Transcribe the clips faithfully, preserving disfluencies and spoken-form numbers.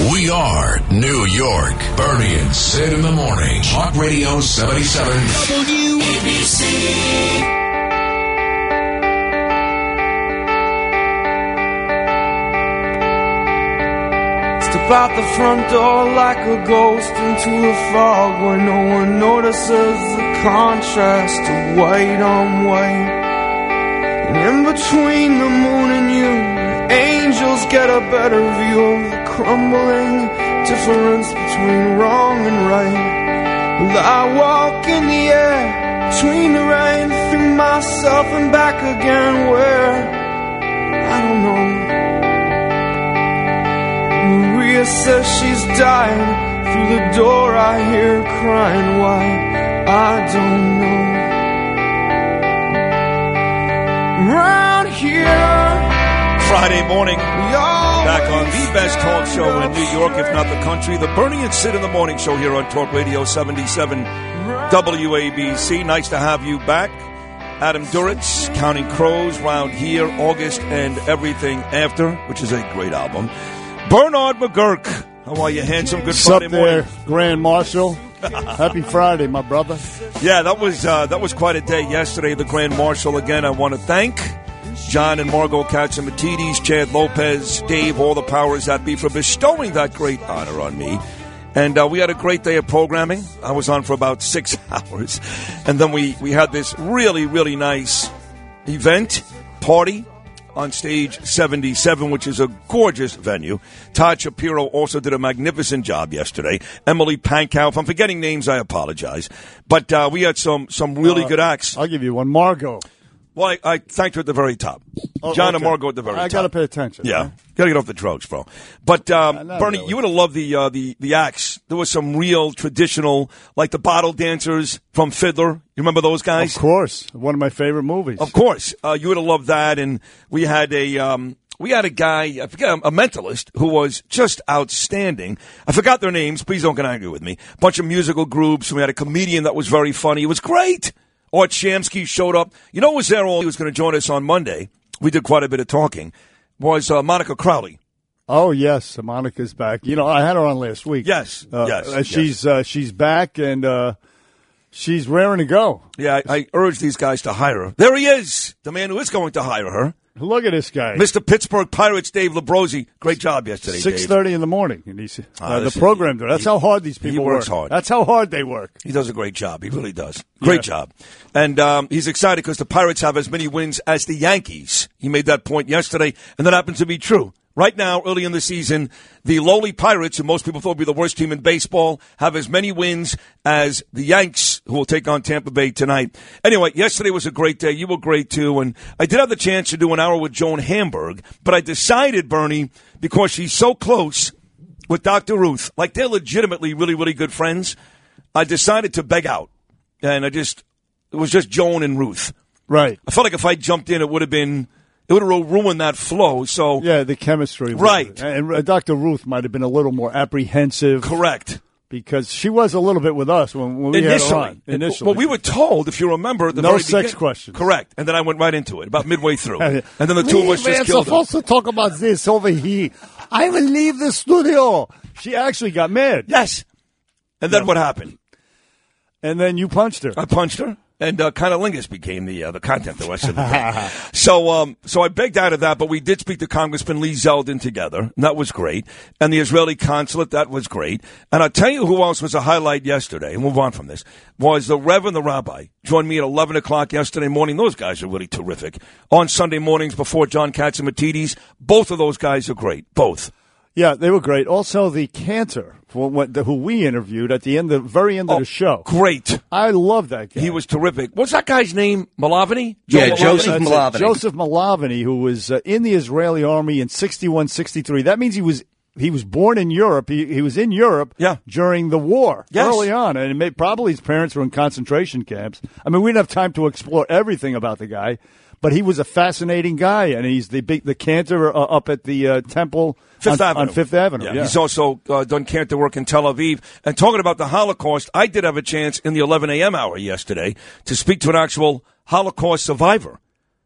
We are New York. Bernie and Sid in the morning. Talk Radio seventy-seven W A B C. Step out the front door like a ghost into the fog where no one notices the contrast of white on white. And in between the moon and you, the angels get a better view of the crumbling difference between wrong and right. Well, I walk in the air between the rain, through myself and back again, where I don't know. Maria says she's dying. Through the door I hear her crying. Why? I don't know. Around here, Friday morning, back on the best talk show in New York, if not the country, the Bernie and Sid in the Morning Show here on Talk Radio seventy-seven W A B C. Nice to have you back. Adam Duritz, Counting Crows, Round Here, August and Everything After, which is a great album. Bernard McGurk, how are you, handsome? Good Friday morning. Up there, Grand Marshal. Happy Friday, my brother. Yeah, that was uh, that was quite a day yesterday. The Grand Marshal again. I want to thank John and Margot Katsimatidis, Chad Lopez, Dave, all the powers that be for bestowing that great honor on me. And uh, we had a great day of programming. I was on for about six hours, and then we we had this really really nice event party on Stage seventy-seven, which is a gorgeous venue. Todd Shapiro also did a magnificent job yesterday. Emily Pankow. If I'm forgetting names, I apologize. But uh, we had some some really uh, good acts. I'll give you one. Margot. Well, I, I thanked her at the very top. Oh, John okay. and Margot at the very I top. I got to pay attention. Yeah. Right? Got to get off the drugs, bro. But, um, uh, Bernie, really. you would have loved the, uh, the, the acts. There was some real traditional, like the bottle dancers from Fiddler. You remember those guys? Of course. One of my favorite movies. Of course. Uh, you would have loved that. And we had a, um, we had a guy, I forget, a mentalist who was just outstanding. I forgot their names. Please don't get angry with me. A bunch of musical groups. We had a comedian that was very funny. It was great. Art Shamsky showed up. You know who was there all? He was going to join us on Monday. We did quite a bit of talking. Was uh, Monica Crowley. Oh, yes. Monica's back. You know, I had her on last week. Yes. Uh, yes. uh, she's yes. Uh, she's back, and uh, she's raring to go. Yeah, I, I urge these guys to hire her. There he is, the man who is going to hire her. Look at this guy. Mister Pittsburgh Pirates, Dave Labrosi. Great job yesterday, six thirty in the morning. And he's, ah, uh, the listen, program, he, that's how hard these people he works work. hard. That's how hard they work. He does a great job. He really does. Great Yeah. job. And um, he's excited because the Pirates have as many wins as the Yankees. He made that point yesterday, and that happens to be true. Right now, early in the season, the lowly Pirates, who most people thought would be the worst team in baseball, have as many wins as the Yanks, who will take on Tampa Bay tonight. Anyway, yesterday was a great day. You were great, too. And I did have the chance to do an hour with Joan Hamburg, but I decided, Bernie, because she's so close with Doctor Ruth, like they're legitimately really, really good friends, I decided to beg out. And I just, it was just Joan and Ruth. Right. I felt like if I jumped in, it would have been... It would have ruined that flow. So yeah, the chemistry. Right. And uh, Doctor Ruth might have been a little more apprehensive. Correct. Because she was a little bit with us when, when we Initially. had her on. Initially. Well, we were told, if you remember, at the no very sex beginning. questions. Correct. And then I went right into it, about midway through. And then the two of us just killed supposed it. to talk about this over here. I will leave the studio. She actually got mad. Yes. And then Yeah. what happened? And then you punched her. I punched her. And uh, Cunnilingus became the uh, the content the rest of the day. so, um, so I begged out of that, but we did speak to Congressman Lee Zeldin together, and that was great. And the Israeli consulate, that was great. And I'll tell you who else was a highlight yesterday, and move on from this, was the Reverend the Rabbi. Joined me at eleven o'clock yesterday morning. Those guys are really terrific. On Sunday mornings before John Katsimatidis, both of those guys are great. Both. Yeah, they were great. Also, the cantor, who we interviewed at the end, the very end oh, of the show. Great. I love that guy. He was terrific. What's that guy's name? Malavany? Yeah, Joe Joseph That's Malavany. it. Joseph Malavany, who was uh, in the Israeli army in sixty-one, sixty-three. That means he was he was born in Europe. He, he was in Europe yeah. during the war, yes. early on. And it may, probably his parents were in concentration camps. I mean, we didn't have time to explore everything about the guy. But he was a fascinating guy, and he's the big the cantor uh, up at the uh, temple Fifth on, Avenue. on Fifth Avenue. Yeah. Yeah. He's also uh, done cantor work in Tel Aviv. And talking about the Holocaust, I did have a chance in the eleven a.m. hour yesterday to speak to an actual Holocaust survivor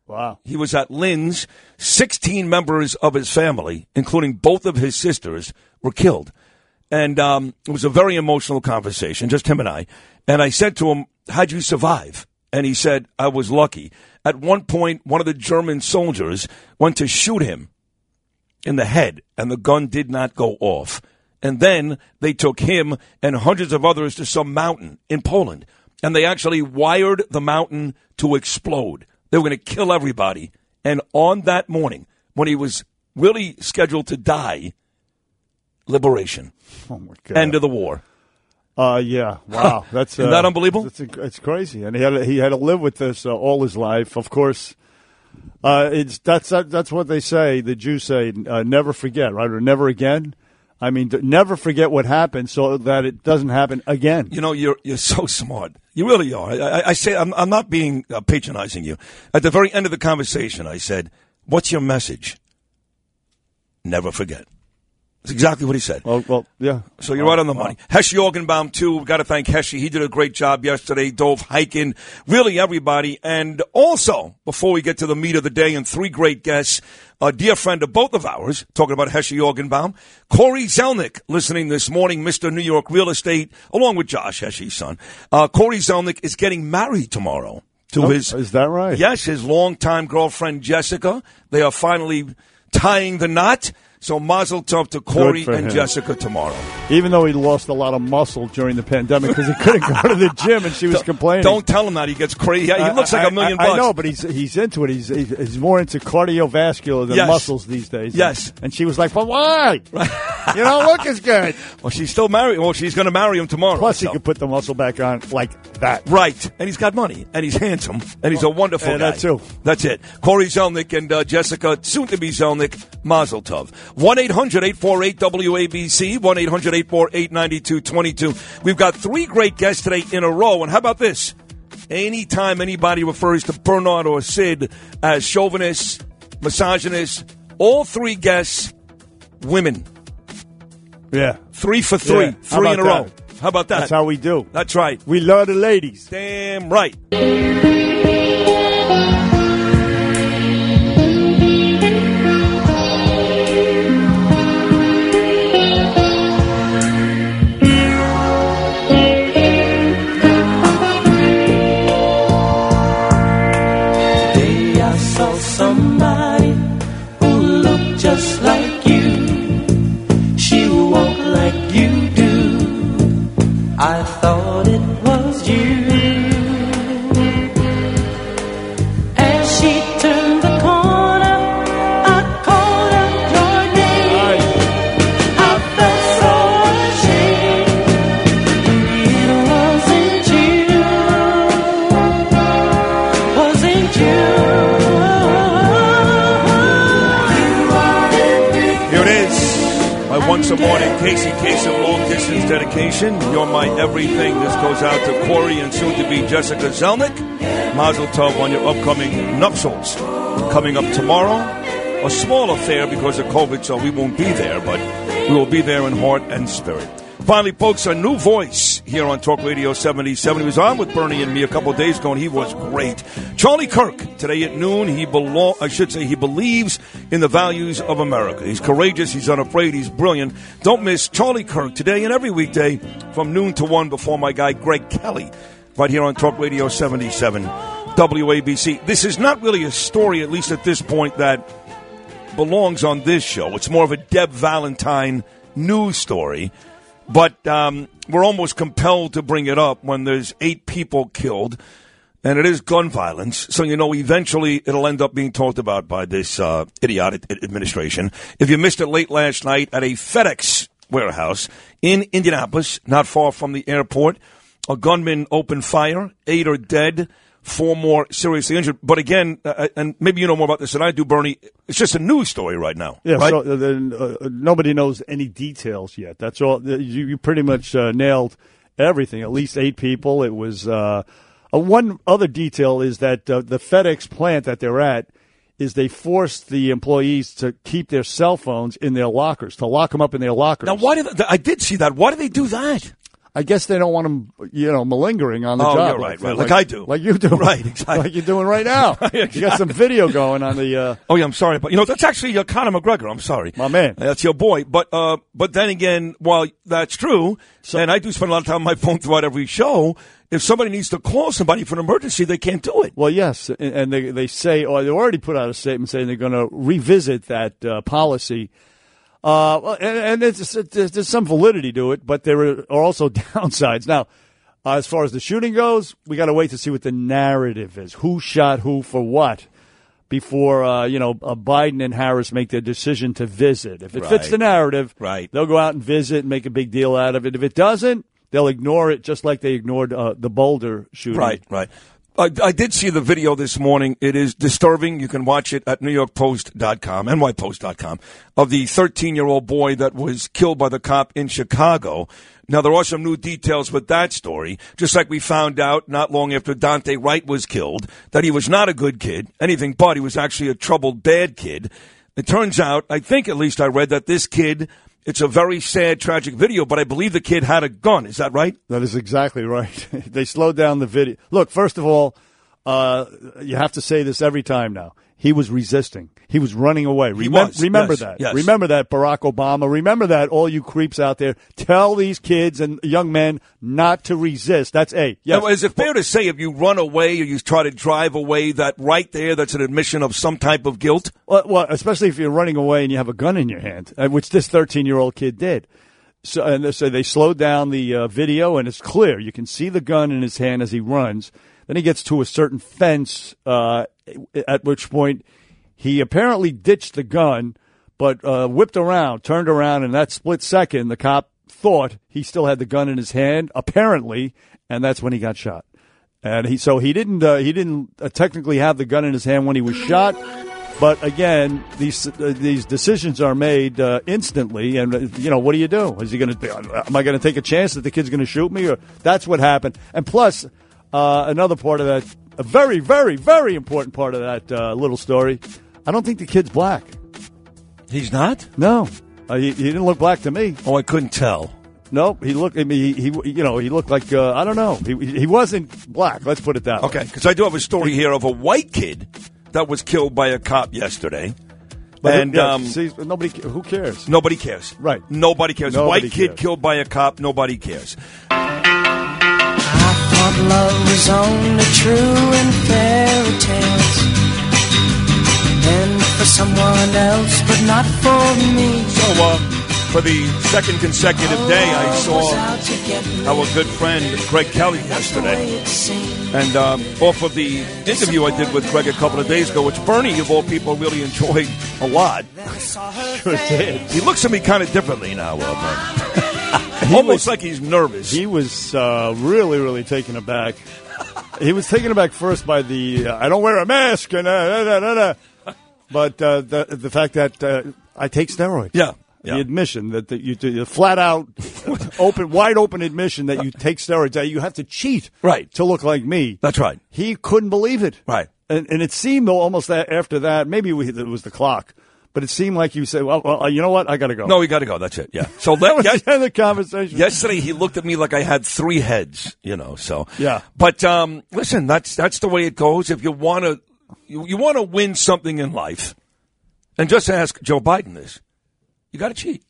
Wow. He was at Lynn's. sixteen members of his family, including both of his sisters, were killed. And um, it was a very emotional conversation, just him and I. And I said to him, how'd you survive? And he said, I was lucky. At one point, one of the German soldiers went to shoot him in the head, and the gun did not go off. And then they took him and hundreds of others to some mountain in Poland. And they actually wired the mountain to explode. They were going to kill everybody. And on that morning, when he was really scheduled to die, liberation. Oh, my God. End of the war. Uh, yeah. Wow. That's uh, Isn't that unbelievable? It's, it's crazy. And he had, to, he had to live with this uh, all his life. Of course, uh, it's that's that, that's what they say, the Jews say, uh, never forget, right? Or never again. I mean, never forget what happened so that it doesn't happen again. You know, you're you're so smart. You really are. I, I, I say I'm, I'm not being uh, patronizing you. At the very end of the conversation, I said, what's your message? Never forget. That's exactly what he said. Well, well yeah. So you're right on the money. Heshe Orgenbaum, too. We've got to thank Heshe. He did a great job yesterday. Dove hiking. Really everybody. And also, before we get to the meat of the day and three great guests, a dear friend of both of ours, talking about Heshe Orgenbaum, Corey Zelnick, listening this morning, Mister New York Real Estate, along with Josh, Heshe's son. Uh, Corey Zelnick is getting married tomorrow to oh, his... Is that right? Yes, his longtime girlfriend, Jessica. They are finally tying the knot. So mazel tov to Corey and him. Jessica tomorrow. Even though he lost a lot of muscle during the pandemic because he couldn't go to the gym and she was don't, complaining. Don't tell him that. He gets crazy. He I, looks like I, a million I, bucks. I know, but he's he's into it. He's he's more into cardiovascular than yes. muscles these days. Yes. And, and she was like, but why? You don't look as good. Well, she's still married. Well, she's going to marry him tomorrow. Plus, so. he could put the muscle back on like that. Right. And he's got money. And he's handsome. And he's a wonderful and guy. that too. That's it. Corey Zelnick and uh, Jessica, soon to be Zelnick, mazel tov. one eight hundred eight four eight W A B C, one eight hundred eight four eight nine two two two. We've got three great guests today in a row. And how about this? Anytime anybody refers to Bernard or Sid as chauvinist, misogynist, all three guests, women. Yeah. Three for three. Yeah. Three in a that? row. How about that? That's how we do. That's right. We love the ladies. Damn right. Somebody who looked just like you. She walked like you do. I thought it was you. As she turned the corner, I called out your name. I felt so ashamed. It wasn't you. Wasn't you? Once a morning, Casey Kasem long distance dedication. You're my everything. This goes out to Corey and soon to be Jessica Zelnick. Mazel tov on your upcoming nuptials coming up tomorrow. A small affair because of COVID, so we won't be there, but we will be there in heart and spirit. Finally, folks, a new voice here on Talk Radio seventy-seven. He was on with Bernie and me a couple of days ago, and he was great. Charlie Kirk, today at noon, he belong, I should say he believes in the values of America. He's courageous, he's unafraid, he's brilliant. Don't miss Charlie Kirk today and every weekday from noon to one before my guy Greg Kelly, right here on Talk Radio seventy-seven W A B C. This is not really a story, at least at this point, that belongs on this show. It's more of a Deb Valentine news story. But um, we're almost compelled to bring it up when there's eight people killed, and it is gun violence. So, you know, eventually it'll end up being talked about by this uh, idiotic administration. If you missed it late last night at a FedEx warehouse in Indianapolis, not far from the airport, a gunman opened fire. Eight are dead. Four more seriously injured. But again, uh, and maybe you know more about this than I do, Bernie, it's just a news story right now. Yeah, right? so uh, uh, nobody knows any details yet. That's all. You, you pretty much uh, nailed everything. At least eight people. It was uh, uh, one other detail is that uh, the FedEx plant that they're at is they forced the employees to keep their cell phones in their lockers, to lock them up in their lockers. Now, why did they, I did see that. Why do they do that? I guess they don't want him, you know, malingering on the oh, job. You're right, right. Like, like I do. Like you do. Right, exactly. Like you're doing right now. Exactly. You got some video going on the... Uh, oh, yeah, I'm sorry. But, you know, that's actually uh, Conor McGregor. I'm sorry. My man. That's your boy. But uh, but then again, while that's true, so, and I do spend a lot of time on my phone throughout every show, if somebody needs to call somebody for an emergency, they can't do it. Well, yes. And, and they, they say, or they already put out a statement saying they're going to revisit that uh, policy. Uh, and, and it's, it's, there's some validity to it, but there are also downsides. Now, uh, as far as the shooting goes, we got to wait to see what the narrative is. Who shot who for what before, uh, you know, uh, Biden and Harris make their decision to visit. If it right. fits the narrative, right. they'll go out and visit and make a big deal out of it. If it doesn't, they'll ignore it just like they ignored uh, the Boulder shooting. Right, right. I, I did see the video this morning. It is disturbing. You can watch it at New York Post dot com, N Y Post dot com, of the thirteen-year-old boy that was killed by the cop in Chicago. Now, there are some new details with that story, just like we found out not long after Dante Wright was killed, that he was not a good kid, anything but. He was actually a troubled, bad kid. It turns out, I think at least I read, that this kid, it's a very sad, tragic video, but I believe the kid had a gun. Is that right? That is exactly right. They slowed down the video. Look, first of all, uh, you have to say this every time now. He was resisting. He was running away. He Remem- was. Remember Yes. that. Yes. Remember that, Barack Obama. Remember that, all you creeps out there. Tell these kids and young men not to resist. That's A. Yes. Now, is it fair to say if you run away or you try to drive away, that right there, that's an admission of some type of guilt? Well, well, especially if you're running away and you have a gun in your hand, uh, which this thirteen-year-old kid did. So, and so they slowed down the uh, video, and it's clear. You can see the gun in his hand as he runs. Then he gets to a certain fence, uh, at which point he apparently ditched the gun, but uh, whipped around, turned around, and that split second, the cop thought he still had the gun in his hand, apparently, and that's when he got shot. And he so he didn't uh, he didn't uh, technically have the gun in his hand when he was shot. But again, these uh, these decisions are made uh, instantly, and uh, you know, what do you do? Is he going to? Am I going to take a chance that the kid's going to shoot me? Or that's what happened. And plus, uh, another part of that, a very, very, very important part of that uh, little story. I don't think the kid's black. He's not? No, uh, he, he didn't look black to me. Oh, I couldn't tell. No, he looked. I mean, he, he you know, he looked like uh, I don't know. He he wasn't black. Let's put it that Okay, way. because I do have a story here of a white kid that was killed by a cop yesterday. But and yeah, um, see, nobody. Who cares? nobody cares. Right. Nobody cares. Nobody White kid cares. killed by a cop, nobody cares. I thought love was only true in fairy tales, and for someone else, but not for me. So, uh, for the second consecutive day, I saw our good friend Greg Kelly yesterday. And um, off of the interview I did with Greg a couple of days ago, which Bernie, of all people, really enjoyed a lot. Sure did. He looks at me kind of differently now, uh, Bernie. Almost was- like he's nervous. He was uh, really, really taken aback. He was taken aback first by the uh, I don't wear a mask and uh, da, da, da, da. But uh, the the fact that uh, I take steroids. Yeah. Yeah. The admission that, that you the flat out, open, wide open admission that you take steroids, that you have to cheat Right. to look like me. That's right. He couldn't believe it. Right. And, and it seemed, though, almost that after that, maybe we, it was the clock, but it seemed like you said, well, well you know what? I got to go. No, we got to go. That's it. Yeah. So That was that, the end of the conversation. yesterday he looked at me like I had three heads, you know. So Yeah. But um, listen, that's that's the way it goes. If you want to, you, you want to win something in life, and just ask Joe Biden this: you got to cheat,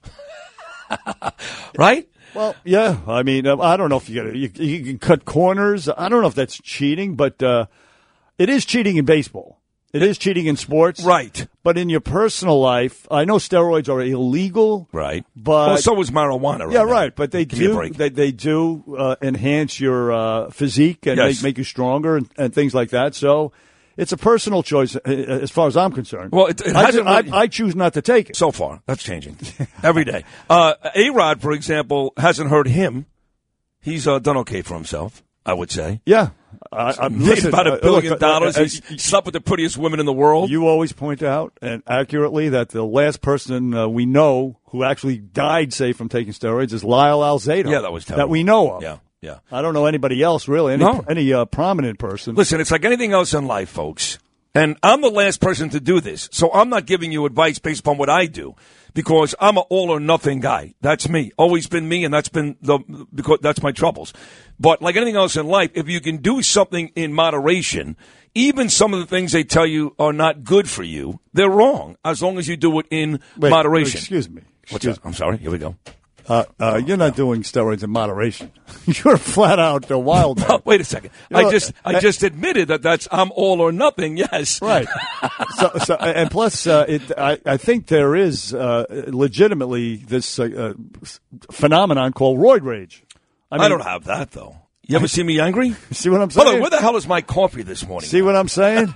right? Well, yeah. I mean, uh, I don't know if you got you, you can cut corners. I don't know if that's cheating, but uh, it is cheating in baseball. It is cheating in sports, Right. But in your personal life, I know steroids are illegal, Right. But well, so is marijuana. Right yeah, now. right. But they Give me a do break. they they do uh, enhance your uh, physique and Yes. make, make you stronger and, and things like that. So it's a personal choice, uh, as far as I'm concerned. Well, it- it I, hasn't I, really- I choose not to take it. So far, that's changing every day. Uh, A-Rod, for example, hasn't hurt him. He's uh, done okay for himself, I would say. Yeah, I, I, Made listen, about uh, a billion look, uh, dollars. uh, uh, He's slept with the prettiest women in the world. You always point out, and accurately, that the last person uh, we know who actually died, say, from taking steroids is Lyle Alzado. Yeah, that was terrible. That we know of. Yeah, yeah. I don't know anybody else, really, any, No. any uh, prominent person. Listen, it's like anything else in life, folks. And I'm the last person to do this, so I'm not giving you advice based upon what I do, because I'm an all or nothing guy. That's me. Always been me, and that's been the because that's my troubles. But like anything else in life, if you can do something in moderation, even some of the things they tell you are not good for you, they're wrong, as long as you do it in Wait, moderation. Excuse me. What's Excuse that? I'm sorry. Here we go. Uh, uh, you're not doing steroids in moderation. You're flat out uh, wild. Oh, wait a second. You I know, just I uh, just admitted that that's I'm all or nothing. Yes. Right. so, so, and plus, uh, it, I, I think there is uh, legitimately this uh, uh, phenomenon called roid rage. I, mean, I don't have that though. You ever see me angry? See what I'm Hold saying? on, where the hell is my coffee this morning? See what I'm saying?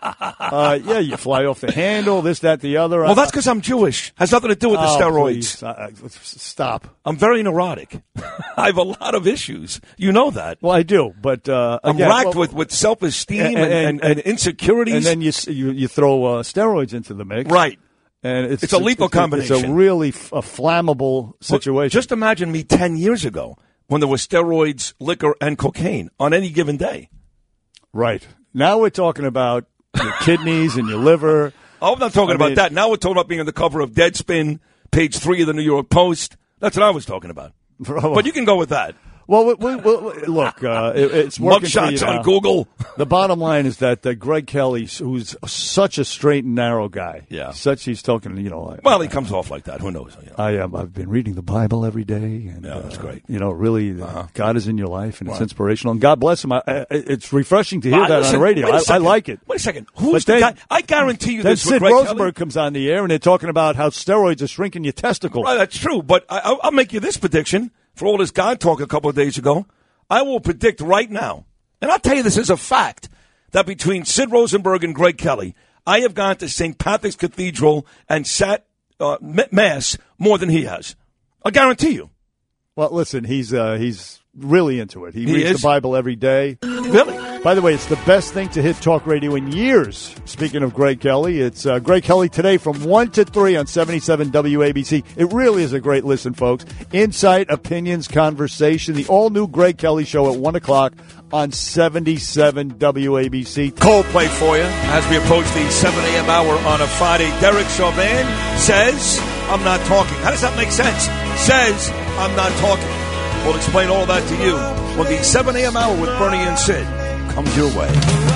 uh, yeah, you fly off the handle, this, that, the other. Well, that's because I'm Jewish. Has nothing to do with the Oh, steroids. please. Uh, uh, stop. I'm very neurotic. I have a lot of issues. You know that. Well, I do, but uh, I'm again, racked well, with, with self-esteem and, and- and, and, and- insecurities. and then you s- you, you throw uh, steroids into the mix, right. And it's, It's a lethal it's, It's a combination. really f- a flammable situation. Well, just imagine me ten years ago when there were steroids, liquor, and cocaine on any given day. right now, we're talking about your kidneys and your liver. Oh, I'm not talking I about mean- that. Now we're talking about being on the cover of Deadspin, page three of the New York Post. That's what I was talking about. But you can go with that. Well, we, we, we, look, uh, it, it's working for you Mugshots now. on Google. The bottom line is that uh, Greg Kelly, who's such a straight and narrow guy, Yeah. such he's talking, you know. I, Well, he comes off like that. Who knows? You know. I am. I've been reading the Bible every day, and Yeah, that's uh, great. You know, really, uh, Uh-huh. God is in your life, and it's Right. inspirational. And God bless him. I, I, it's refreshing to hear Ah, that listen, on the radio. wait a I, I second. like it. Wait a second. Who's But the then- guy? I guarantee you Then this with Sid Greg Rosenberg Kelly. comes on the air, and they're talking about how steroids are shrinking your testicles. Well, that's true, but I, I'll, I'll make you this prediction for all this God talk a couple of days ago. I will predict right now, and I'll tell you this is a fact, that between Sid Rosenberg and Greg Kelly, I have gone to Saint Patrick's Cathedral and sat uh, m- mass more than he has. I guarantee you. Well, listen, he's uh, he's really into it. He, He reads is? the Bible every day. Really? By the way, it's the best thing to hit talk radio in years. Speaking of Greg Kelly, it's uh, Greg Kelly today from one to three on seventy-seven W A B C. It really is a great listen, folks. Insight, opinions, conversation. The all-new Greg Kelly Show at one o'clock on seventy-seven W A B C. Coldplay for you as we approach the seven a.m. hour on a Friday. Derek Chauvin says, I'm not talking. How does that make sense? Says, I'm not talking. We'll explain all that to you when the seven a.m. hour with Bernie and Sid comes your way.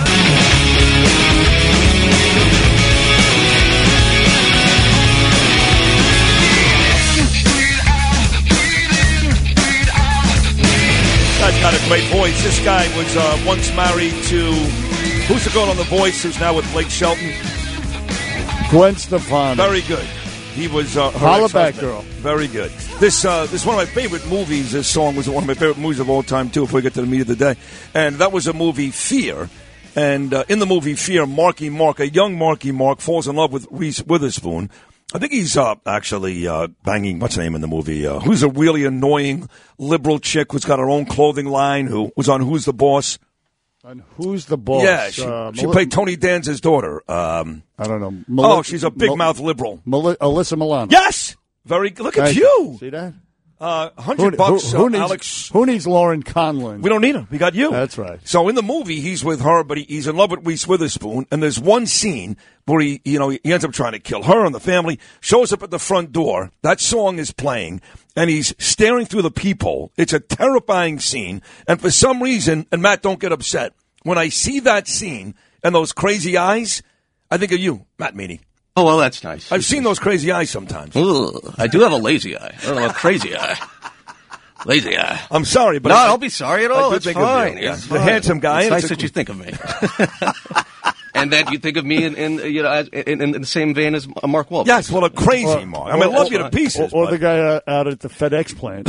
Guy's got a great voice. This guy was uh, once married to, who's the girl on The Voice who's now with Blake Shelton? Gwen Stefani. Very good. He was uh, her Holla back, ex-husband. girl. Very good. This uh, this is one of my favorite movies. This song was one of my favorite movies of all time, too, before we get to the meat of the day. And that was a movie, Fear. And uh, in the movie Fear, Marky Mark, a young Marky Mark, falls in love with Reese Witherspoon. I think he's uh, actually uh, banging, what's her name in the movie? Uh, who's a really annoying liberal chick who's got her own clothing line, who was on Who's the Boss? And who's the boss? Yeah, she, Uh, she Mel- played Tony Danza's daughter. Um, I don't know. oh, Mel- she's a big Mel- mouth liberal. Mel- Alyssa Milano. Yes! Very good. Look at Thank you. See that? Uh, Who, hundred bucks, who- who uh, needs, Alex. Who needs Lauren Conlon? We don't need her. We got you. That's right. So in the movie, he's with her, but he, he's in love with Reese Witherspoon. And there's one scene where he, you know, he ends up trying to kill her and the family. Shows up at the front door. That song is playing, and he's staring through the peephole. It's a terrifying scene. And for some reason, and Matt, don't get upset. When I see that scene and those crazy eyes, I think of you, Matt Meany. Oh, well, that's nice. I've seen those crazy eyes sometimes. Ugh, I do have a lazy eye. I don't know, a crazy eye. Lazy eye. I'm sorry, but no, I, don't be sorry at I all. do It's think of fine. you. Yeah. It's You're a fine. handsome guy. It's and nice it's a- that you think of me. And that you think of me in, in you know, as, in, in the same vein as Mark Wahlberg. Yes, well, a crazy Or- Mark. I mean, I love you to or- pieces. Or, or but- the guy uh, out at the FedEx plant.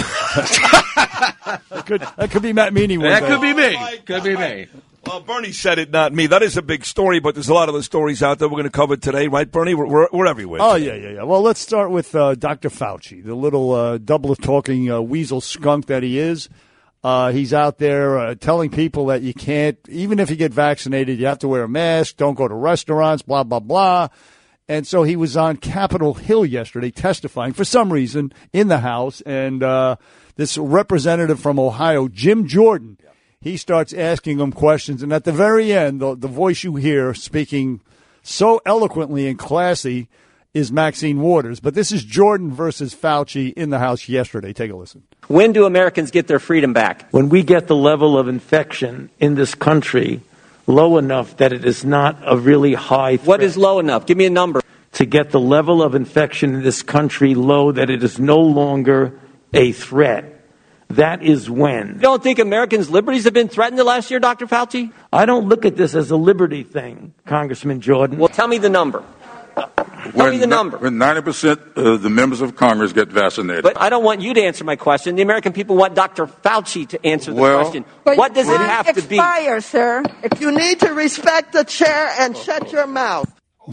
that, could, that could be Matt Meany. one That day. could be me. my Could be God. me. Well, Bernie said it, not me. That is a big story, but there's a lot of the stories out there we're going to cover today, right, Bernie? We're, we're, we're everywhere. Oh, today. yeah, yeah, yeah. Well, let's start with uh, Doctor Fauci, the little uh, double-talking uh, weasel skunk that he is. Uh, he's out there uh, telling people that you can't, even if you get vaccinated, you have to wear a mask, don't go to restaurants, blah, blah, blah. And so he was on Capitol Hill yesterday testifying for some reason in the House. And uh, this representative from Ohio, Jim Jordan, he starts asking them questions. And at the very end, the, the voice you hear speaking so eloquently and classy is Maxine Waters. But this is Jordan versus Fauci in the House yesterday. Take a listen. When do Americans get their freedom back? When we get the level of infection in this country low enough that it is not a really high threat. What is low enough? Give me a number. To get the level of infection in this country low that it is no longer a threat. That is when. You don't think Americans' liberties have been threatened the last year, Doctor Fauci? I don't look at this as a liberty thing, Congressman Jordan. Well, tell me the number. Tell me the number. When ninety percent of the members of Congress get vaccinated. But I don't want you to answer my question. The American people want Doctor Fauci to answer the well, question. What does it have expire, to be? Expire, sir. If you need to respect the chair and shut your mouth.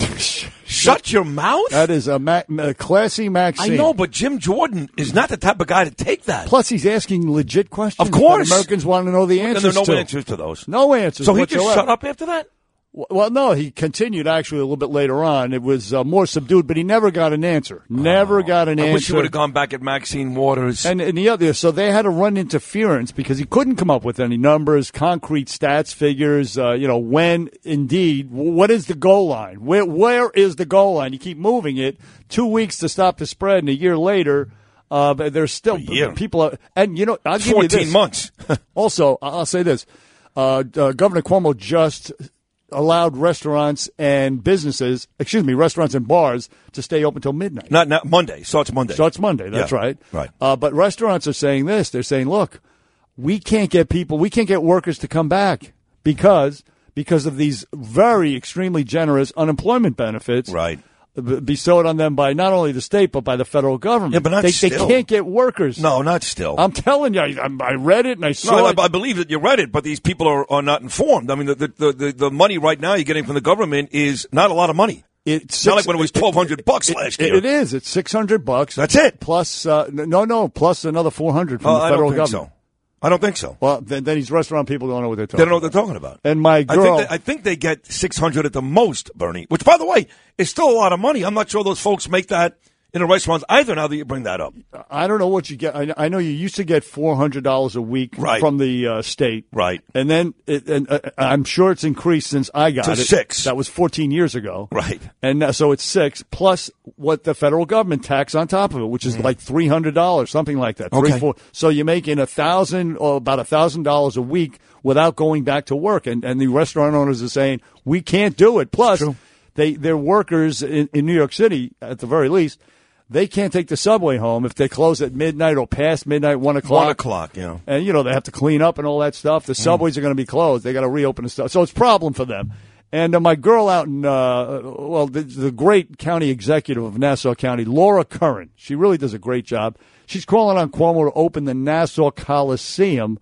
Shut your mouth? That is a, ma- a classy Maxine. I know, but Jim Jordan is not the type of guy to take that. Plus, he's asking legit questions. Of course. That Americans want to know the answers and there are no to. answers to those. No answers. So he whatsoever. just shut up after that? Well, no, he continued actually a little bit later on. It was uh, more subdued, but he never got an answer. Never oh, got an I answer. I wish he would have gone back at Maxine Waters. And, and the other, so they had to run interference because he couldn't come up with any numbers, concrete stats, figures. Uh, you know, when indeed, what is the goal line? Where where is the goal line? You keep moving it. Two weeks to stop the spread, and a year later, uh, there's still people. Are, and you know, I'll give you this. fourteen months. Also, I'll say this: uh, uh, Governor Cuomo just allowed restaurants and businesses, excuse me, restaurants and bars to stay open until midnight. Not, not Monday. So it's Monday. So it's Monday. That's yeah. right. Right. Uh, but restaurants are saying this. They're saying, look, we can't get people, we can't get workers to come back because because of these very extremely generous unemployment benefits. Right. Bestowed on them by not only the state but by the federal government. Yeah, but not they, still. They can't get workers. No, not still. I'm telling you, I, I read it and I saw no, it. I, I believe that you read it, but these people are, are not informed. I mean, the, the the the money right now you're getting from the government is not a lot of money. It's six, not like when it was twelve hundred bucks it, last it, year. It is. It's six hundred bucks. That's it. Plus, uh, no, no, plus another four hundred from uh, the I federal don't think government. So. I don't think so. Well, then, then these restaurant people don't know what they're talking about. They don't know what about. they're talking about. And my girl. I think, they, I think they get six hundred at the most, Bernie, which, by the way, is still a lot of money. I'm not sure those folks make that in the restaurants either now that you bring that up. I don't know what you get. I, I know you used to get four hundred dollars a week right. from the uh, state. Right. And then it, and, uh, I'm sure it's increased since I got to it. To six. That was fourteen years ago. Right. And uh, so it's six plus what the federal government tax on top of it, which is mm. like three hundred dollars, something like that. Okay. Three, four. So you're making a thousand or about a thousand dollars a week without going back to work. And, and the restaurant owners are saying, we can't do it. Plus, they, their workers in, in New York City, at the very least, they can't take the subway home if they close at midnight or past midnight, one o'clock. One o'clock, yeah. And, you know, they have to clean up and all that stuff. The subways mm. are going to be closed. They got to reopen the stuff. So it's a problem for them. And uh, my girl out in, uh, well, the, the great county executive of Nassau County, Laura Curran, she really does a great job. She's calling on Cuomo to open the Nassau Coliseum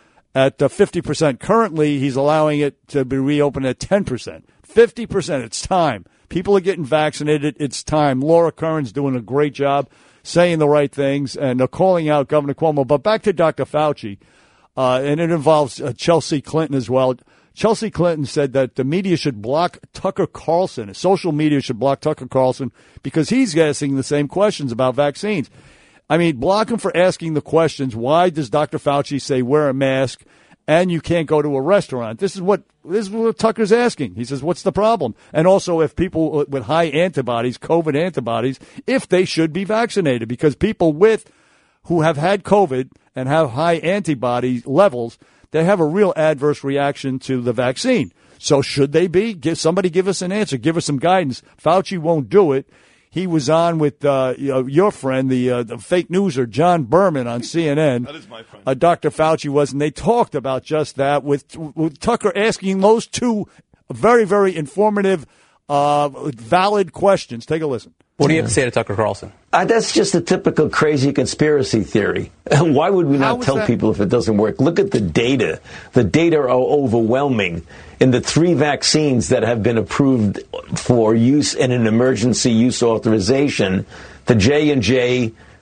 at uh, fifty percent. Currently, he's allowing it to be reopened at ten percent. fifty percent. It's time. People are getting vaccinated. It's time. Laura Curran's doing a great job saying the right things and uh, calling out Governor Cuomo. But back to Doctor Fauci, uh, and it involves uh, Chelsea Clinton as well. Chelsea Clinton said that the media should block Tucker Carlson. Social media should block Tucker Carlson because he's asking the same questions about vaccines. I mean, block him for asking the questions. Why does Doctor Fauci say wear a mask and you can't go to a restaurant? This is what this is what Tucker's asking. He says, what's the problem? And also, if people with high antibodies, COVID antibodies, if they should be vaccinated, because people with who have had COVID and have high antibody levels, they have a real adverse reaction to the vaccine. So should they be? Give somebody give us an answer. Give us some guidance. Fauci won't do it. He was on with uh, you know, your friend, the uh, the fake newser, John Berman on C N N. That is my friend. Uh, Doctor Fauci was, and they talked about just that with, with Tucker asking those two very, very informative, uh, valid questions. Take a listen. What do you have to say to Tucker Carlson? Uh, that's just a typical crazy conspiracy theory. Why would we not tell that? people if it doesn't work? Look at the data. The data are overwhelming. In the three vaccines that have been approved for use in an emergency use authorization, the J and J,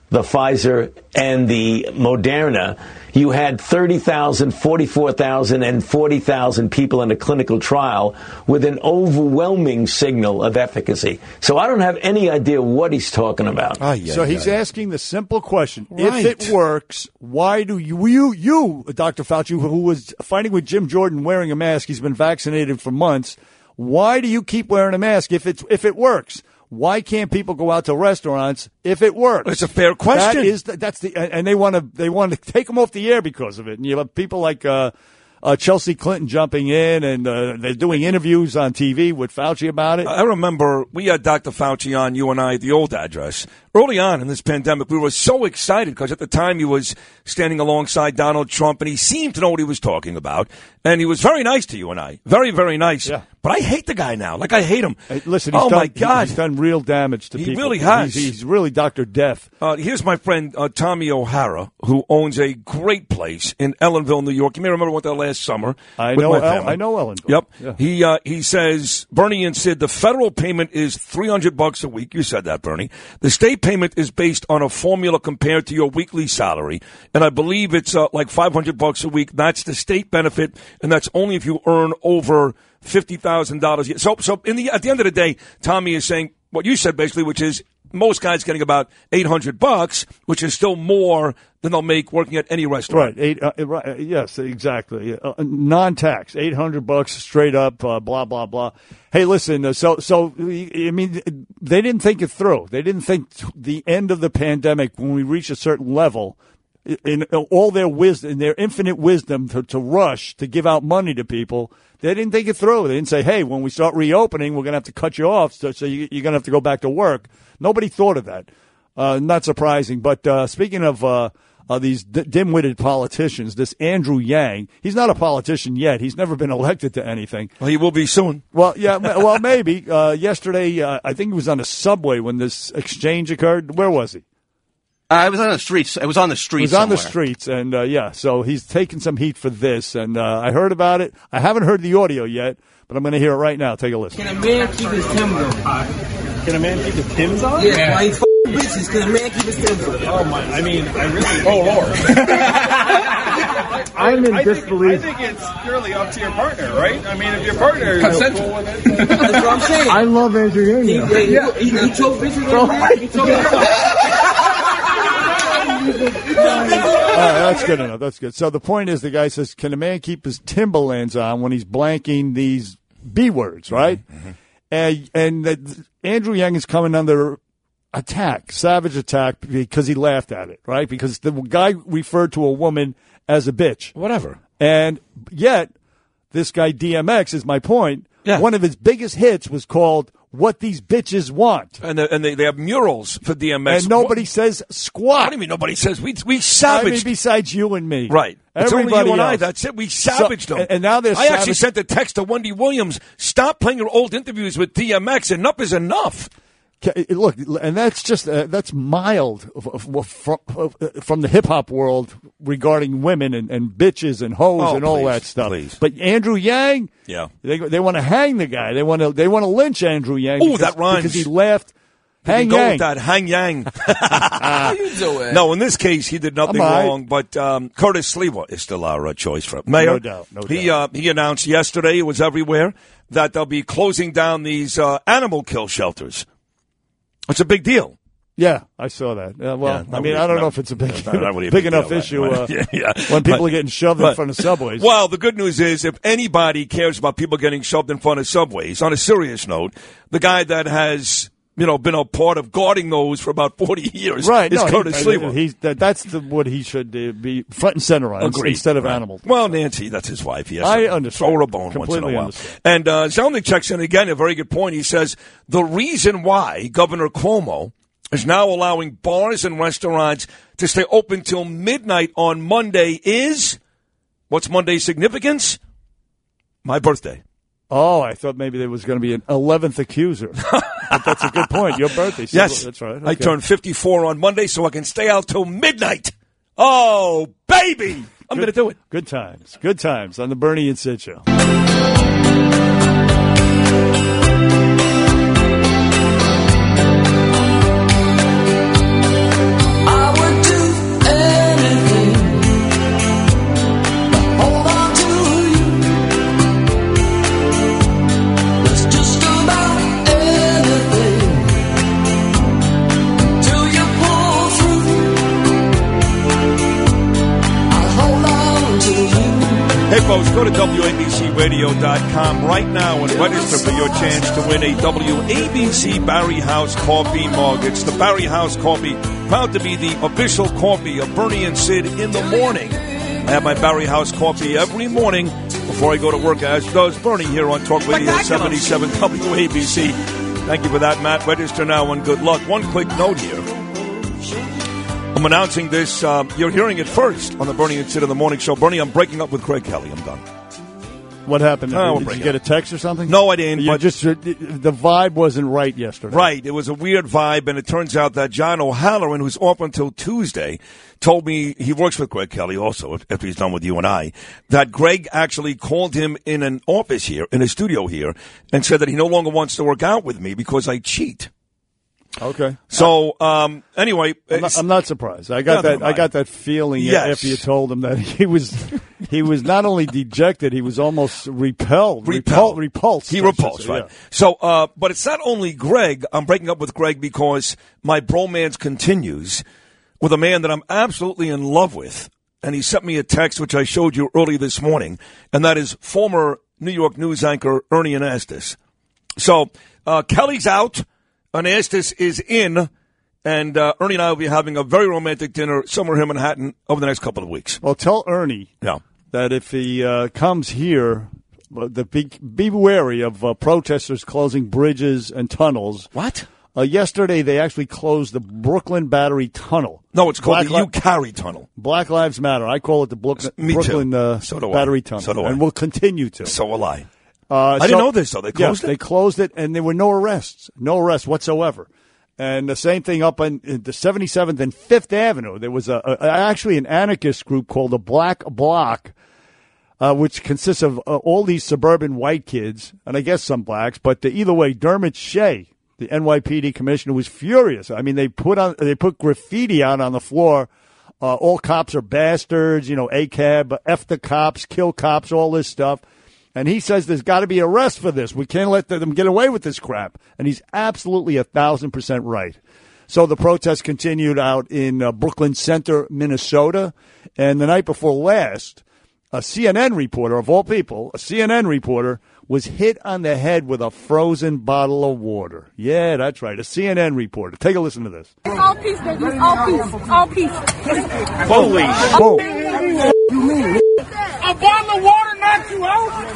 the Pfizer and the Moderna, you had thirty thousand, forty-four thousand, and forty thousand people in a clinical trial with an overwhelming signal of efficacy. So I don't have any idea what he's talking about. Oh, yeah, so he's yeah. asking the simple question. Right. If it works, why do you, you, you, Doctor Fauci, who was fighting with Jim Jordan wearing a mask, he's been vaccinated for months, why do you keep wearing a mask if it's if it works? Why can't people go out to restaurants if it works? It's a fair question. That is the, that's the and they want to they want to take them off the air because of it. And you have people like uh, uh, Chelsea Clinton jumping in, and uh, they're doing interviews on T V with Fauci about it. I remember we had Doctor Fauci on, you and I, at the old address. Early on in this pandemic, we were so excited because at the time he was standing alongside Donald Trump, and he seemed to know what he was talking about. And he was very nice to you and I. Very, very nice. Yeah. But I hate the guy now. Like, I hate him. Hey, listen, he's oh, done, my God. He's done real damage to he people. He really has. He's, he's really Doctor Death. Uh, here's my friend uh, Tommy O'Hara, who owns a great place in Ellenville, New York. You may remember I went there last summer. I with know my El- family. I know Ellenville. Yep. Yeah. He uh, he says, Bernie and Sid, the federal payment is three hundred bucks a week. You said that, Bernie. The state payment is based on a formula compared to your weekly salary. And I believe it's uh, like five hundred bucks a week. That's the state benefit, and that's only if you earn over fifty thousand dollars. So, so in the, at the end of the day, Tommy is saying what you said basically, which is most guys getting about eight hundred bucks, which is still more than they'll make working at any restaurant. Right. Eight, uh, right yes, exactly. Uh, non-tax, eight hundred bucks straight up, uh, blah, blah, blah. Hey, listen, uh, so, so, I mean, they didn't think it through. They didn't think the end of the pandemic, when we reach a certain level, in all their wisdom, in their infinite wisdom to, to rush to give out money to people, they didn't think it through. They didn't say, hey, when we start reopening, we're going to have to cut you off, so, so you, you're going to have to go back to work. Nobody thought of that. Uh, not surprising. But uh, speaking of uh, uh, these d- dim-witted politicians, this Andrew Yang, he's not a politician yet. He's never been elected to anything. Well, he will be soon. Well, yeah, well, maybe. Uh, yesterday, uh, I think he was on a subway when this exchange occurred. Where was he? Uh, it was on the streets. It was on the streets. It was on somewhere. the streets, and uh, yeah, so he's taking some heat for this, and uh, I heard about it. I haven't heard the audio yet, but I'm going to hear it right now. Take a listen. Can a man keep his Timbs on? Can a man keep his Timbs on? Yeah, yeah. Why he f- bitches? Can a man keep his Timbs on? Oh my! I mean, I really. Oh Lord. I'm in I disbelief. Think, I think it's purely up to your partner, right? I mean, if your partner is cool with it, that's what I'm saying. I love Andrew Yang. He, he, yeah. he, he, he chose bitches. So, he chose All right, that's good enough. That's good. So the point is, the guy says, can a man keep his Timberlands on when he's blanking these B words, right? Mm-hmm. And, and the, Andrew Yang is coming under attack, savage attack, because he laughed at it, right? Because the guy referred to a woman as a bitch. Whatever. And yet, this guy D M X is my point. Yeah. One of his biggest hits was called What These Bitches Want. And, the, and they, they have murals for D M X. And nobody what? says squat. What do you mean nobody says? We we savaged. I mean, besides you and me. Right. It's Everybody only you and else. I. That's it. We savaged so, them. And now they're I savage. actually sent a text to Wendy Williams, stop playing your old interviews with D M X. Enough is enough. Look, and that's just uh, that's mild from, from the hip hop world regarding women and, and bitches and hoes oh, and all please, that stuff. Please. But Andrew Yang, yeah, they they want to hang the guy. They want to they want to lynch Andrew Yang. Oh, that rhymes because he left. Hang go Yang. With that hang Yang. How you doing? No, in this case, he did nothing right. wrong. But um, Curtis Sliwa is still our uh, choice for mayor. No doubt. No he doubt. Uh, he announced yesterday, it was everywhere, that they'll be closing down these uh, animal kill shelters. It's a big deal. Yeah, I saw that. Uh, well, Yeah, I mean, I don't know if it's a big, no, no, big, big enough deal, issue right, uh, right. Yeah, yeah. when people But- are getting shoved but- in front of subways. Well, the good news is if anybody cares about people getting shoved in front of subways, on a serious note, the guy that has, you know, been a part of guarding those for about forty years right, is no, Curtis he, Sliwa. he's, that, that's the, what he should uh, be front and center on Agreed. instead of Right. animal. Well, Nancy, that's his wife. He has I to understand. throw her a bone Completely once in a while. understand. And uh, Zelnick checks in again, a very good point. He says the reason why Governor Cuomo is now allowing bars and restaurants to stay open till midnight on Monday is, what's Monday's significance? My birthday. Oh, I thought maybe there was going to be an eleventh accuser. But that's a good point. Your birthday. So Yes. That's right. Okay. I turned fifty-four on Monday, so I can stay out till midnight. Oh, baby. I'm going to do it. Good times. Good times on the Bernie and Sid Show. Hey, folks, go to W A B C radio dot com right now and register for your chance to win a W A B C Barry House Coffee mug. It's the Barry House Coffee, proud to be the official coffee of Bernie and Sid in the morning. I have my Barry House Coffee every morning before I go to work, as does Bernie here on Talk Radio seventy-seven W A B C. Thank you for that, Matt. Register now and good luck. One quick note here. I'm announcing this. Uh, you're hearing it first on the Bernie and Sid in the Morning Show. Bernie, I'm breaking up with Craig Kelly. I'm done. What happened? Oh, Did you get a text or something? No, I didn't. You But just uh, the vibe wasn't right yesterday. Right. It was a weird vibe, and it turns out that John O'Halloran, who's off until Tuesday, told me he works with Greg Kelly also, after he's done with you and I, that Greg actually called him in an office here, in a studio here, and said that he no longer wants to work out with me because I cheat. Okay. So, um, anyway, I'm not, I'm not surprised. I got Neither that. am I. I got that feeling Yes. after you told him that he was, he was not only dejected, he was almost repelled, Repelled. Repul- repulsed. He I should repulsed, say, right. yeah. So, uh, but it's not only Greg. I'm breaking up with Greg because my bromance continues with a man that I'm absolutely in love with. And he sent me a text, which I showed you early this morning, and that is former New York News anchor Ernie Anastas. So, uh, Kelly's out. Anastas is in, and uh, Ernie and I will be having a very romantic dinner somewhere here in Manhattan over the next couple of weeks. Well, tell Ernie Yeah. that if he uh, comes here, uh, the be, be wary of uh, protesters closing bridges and tunnels. What? Uh, yesterday, they actually closed the Brooklyn Battery Tunnel. No, it's called Black the Li- You Carry Tunnel. Black Lives Matter. I call it the Brooklyn, Me too. Brooklyn uh, So do I. Battery Tunnel. So do I. And we'll continue to. So will I. Uh, I didn't so- know this, though. They closed yeah, it? They closed it, and there were no arrests. No arrests whatsoever. And the same thing up on the seventy-seventh and Fifth Avenue. There was a, a actually an anarchist group called the Black Bloc, uh, which consists of uh, all these suburban white kids, and I guess some blacks. But the, either way, Dermot Shea, the N Y P D commissioner, was furious. I mean, they put on they put graffiti out on the floor. Uh, all cops are bastards, you know, A C A B, F the cops, kill cops, all this stuff. And he says there's got to be arrest for this. We can't let them get away with this crap. And he's absolutely a thousand percent right. So the protests continued out in uh, Brooklyn Center, Minnesota. And the night before last, a C N N reporter, of all people, a C N N reporter was hit on the head with a frozen bottle of water. Yeah, that's right. A C N N reporter. Take a listen to this. It's all peace, baby. It's all peace. All peace. Holy boom. You mean? A bottle of water knocks you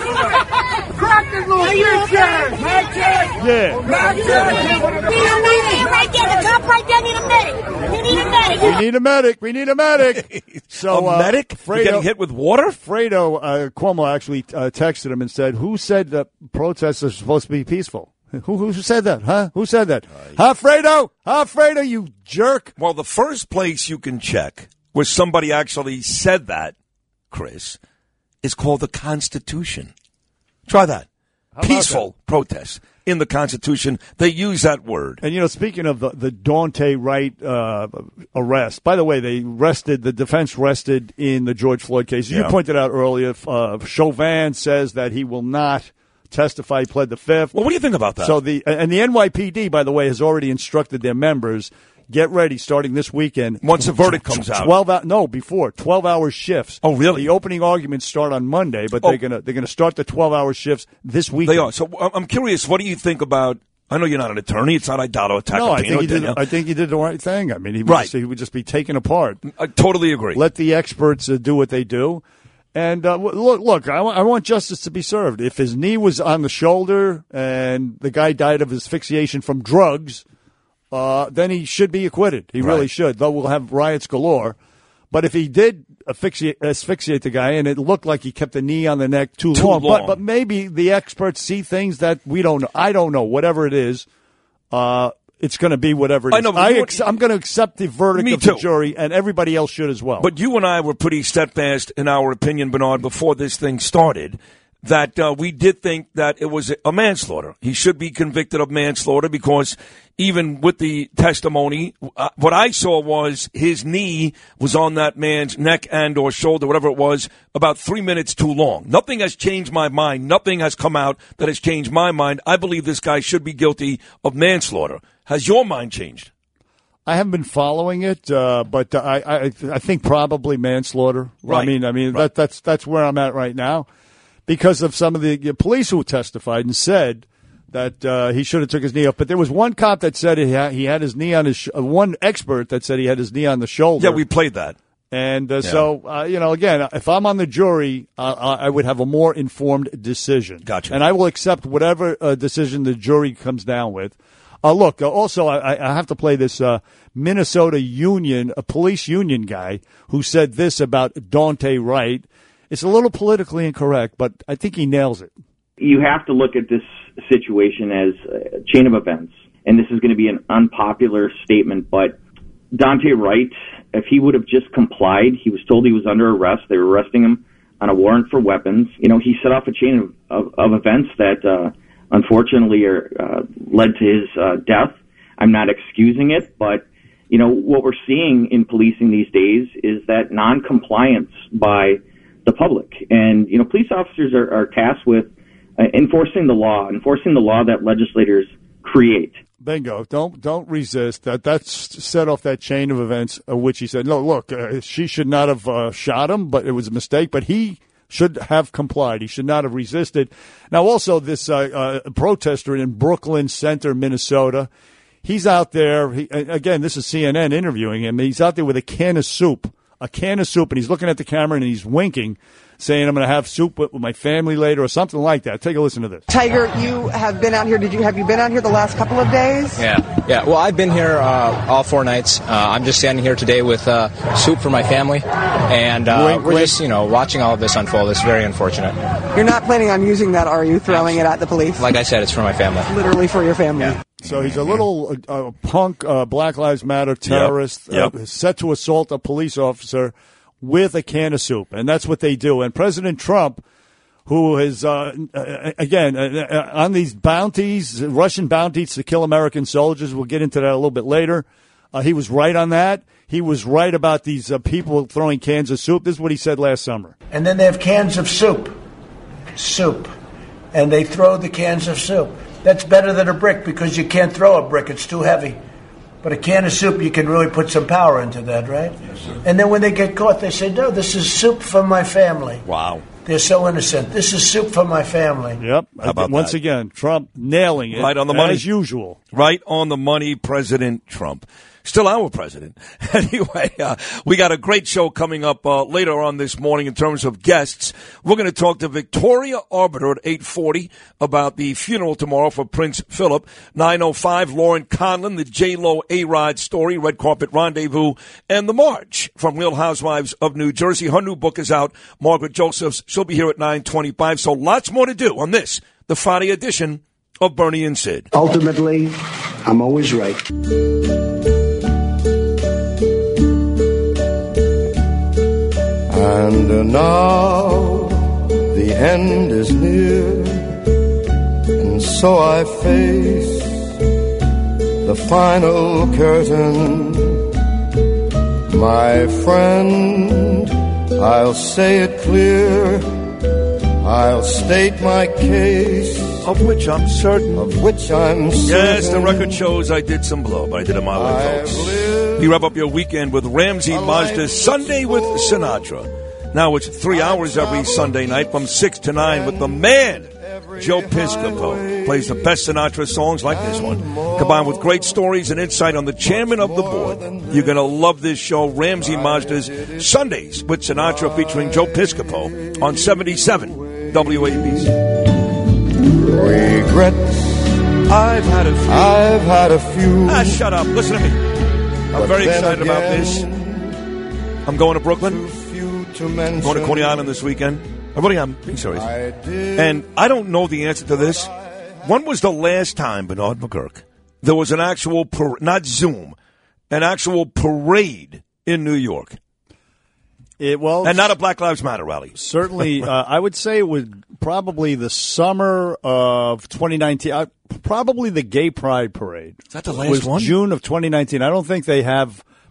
out? Crack this little bitch ass. My chest. Yeah. My chest. Need a medic. Right there. The cop right there need a medic. You need a medic. We need a medic. We need a medic. So, A uh, medic? For Fredo, getting hit with water? Fredo uh, Cuomo actually uh, texted him and said, who said that protests are supposed to be peaceful? Who, who said that? Huh? Who said that? Huh, Fredo? Huh, Fredo, you jerk? Well, the first place you can check where somebody actually said that, Chris, is called the Constitution. Try that. How about Peaceful protest in the Constitution. They use that word. And, you know, speaking of the, the Daunte Wright uh, arrest, by the way, they rested, the defense rested in the George Floyd case. You Yeah. pointed out earlier, uh, Chauvin says that he will not testify. He pled the fifth. Well, what do you think about that? So the and the N Y P D, by the way, has already instructed their members, get ready, starting this weekend. Once the verdict comes out. twelve hour, no, before twelve hour shifts. Oh, really? The opening arguments start on Monday, but Oh. they're gonna they're gonna start the twelve hour shifts this weekend. They are. So I'm I'm curious, what do you think about, I know you're not an attorney. It's not Idalo Tacopino. No, I think he did. Danielle. I think he did the right thing. I mean, he would, Right. just, he would just be taken apart. I totally agree. Let the experts uh, do what they do. And uh, w- look, look, I, w- I want justice to be served. If his knee was on the shoulder and the guy died of asphyxiation from drugs, uh, then he should be acquitted. He really Right. should. Though we'll have riots galore. But if he did asphyxiate, asphyxiate the guy, and it looked like he kept the knee on the neck too, Too long, long. But, but maybe the experts see things that we don't know. I don't know. Whatever it is, uh, it's going to be whatever it is. I know, but I you- ex- I'm going to accept the verdict Me of the too. jury, and everybody else should as well. But you and I were pretty steadfast in our opinion, Bernard, before this thing started, that uh, we did think that it was a manslaughter. He should be convicted of manslaughter because even with the testimony, uh, what I saw was his knee was on that man's neck and or shoulder, whatever it was, about three minutes too long. Nothing has changed my mind. Nothing has come out that has changed my mind. I believe this guy should be guilty of manslaughter. Has your mind changed? I haven't been following it, uh, but I, I I think probably manslaughter. Right. I mean, I mean right. that that's that's where I'm at right now, because of some of the uh, police who testified and said that uh, he should have took his knee off. But there was one cop that said he had, he had his knee on his sh- uh, one expert that said he had his knee on the shoulder. Yeah, we played that. And uh, Yeah. so, uh, you know, again, if I'm on the jury, uh, I would have a more informed decision. Gotcha. And I will accept whatever uh, decision the jury comes down with. Uh, look, uh, also, I, I have to play this uh, Minnesota union, a police union guy who said this about Daunte Wright. It's a little politically incorrect, but I think he nails it. You have to look at this situation as a chain of events. And this is going to be an unpopular statement, but Daunte Wright, if he would have just complied, he was told he was under arrest. They were arresting him on a warrant for weapons. You know, he set off a chain of, of, of events that uh, unfortunately are, uh, led to his uh, death. I'm not excusing it, but, you know, what we're seeing in policing these days is that non-compliance by the public. And, you know, police officers are, are tasked with uh, enforcing the law, enforcing the law that legislators create. Bingo. Don't don't resist. That that's set off that chain of events, of which he said, no, look, uh, she should not have uh, shot him, but it was a mistake. But he should have complied. He should not have resisted. Now, also, this uh, uh, protester in Brooklyn Center, Minnesota, he's out there. He, again, this is C N N interviewing him. He's out there with a can of soup, a can of soup, and he's looking at the camera and he's winking, saying, I'm going to have soup with, with my family later or something like that. Take a listen to this. Tiger, you have been out here. Did you have you been out here the last couple of days? Yeah, yeah. Well, I've been here uh, all four nights. Uh, I'm just standing here today with uh, soup for my family, and uh, Wink, we're wink. just, you know, watching all of this unfold. It's very unfortunate. You're not planning on using that, are you? Throwing it at the police? Like I said, it's for my family. Literally for your family. Yeah. So he's a little uh, punk uh, Black Lives Matter terrorist, Yep. Uh, set to assault a police officer with a can of soup, and that's what they do. And President Trump, who is, uh, uh, again, uh, on these bounties, Russian bounties to kill American soldiers, we'll get into that a little bit later, uh, he was right on that. He was right about these uh, people throwing cans of soup. This is what he said last summer. And then they have cans of soup. Soup. And they throw the cans of soup. That's better than a brick because you can't throw a brick. It's too heavy. But a can of soup, you can really put some power into that, right? Yes, sir. And then when they get caught, they say, no, this is soup for my family. Wow. They're so innocent. This is soup for my family. Yep. How about Once that? again, Trump nailing it. Right on the money. As usual. Right on the money, President Trump. Still our president. Anyway, uh, we got a great show coming up uh, later on this morning in terms of guests. We're going to talk to Victoria Arbiter at eight forty about the funeral tomorrow for Prince Philip. nine oh five, Lauren Conlon, the J-Lo A-Rod story, Red Carpet Rendezvous, and The March from Real Housewives of New Jersey. Her new book is out, Margaret Josephs. She'll be here at nine twenty-five. So lots more to do on this, the Friday edition of Bernie and Sid. Ultimately, I'm always right. And now the end is near, and so I face the final curtain. My friend, I'll say it clear, I'll state my case, of which I'm certain. Of which I'm certain. Yes, the record shows I did some blow, but I did it my way, folks. You wrap up your weekend with Ramsey Mazda's Sunday with Sinatra. Now it's three hours every Sunday night from six to nine with the man, Joe Piscopo. Plays the best Sinatra songs like this one, combined with great stories and insight on the chairman of the board. You're going to love this show, Ramsey Mazda's Sundays with Sinatra, featuring Joe Piscopo on seventy-seven W A B C. Regrets, I've had a few. I've had a few. Ah, shut up. Listen to me. I'm But very then excited about again, this. I'm going to Brooklyn. to I'm mention. going to Coney Island this weekend. I really am. Being serious. And I don't know the answer to this. When was the last time, Bernard McGurk, there was an actual, par- not Zoom, an actual parade in New York? It well, and not a Black Lives Matter rally. Certainly, uh, I would say it was probably the summer of twenty nineteen. Uh, probably the Gay Pride Parade. Is that the It last was one? June of twenty nineteen. I don't think they have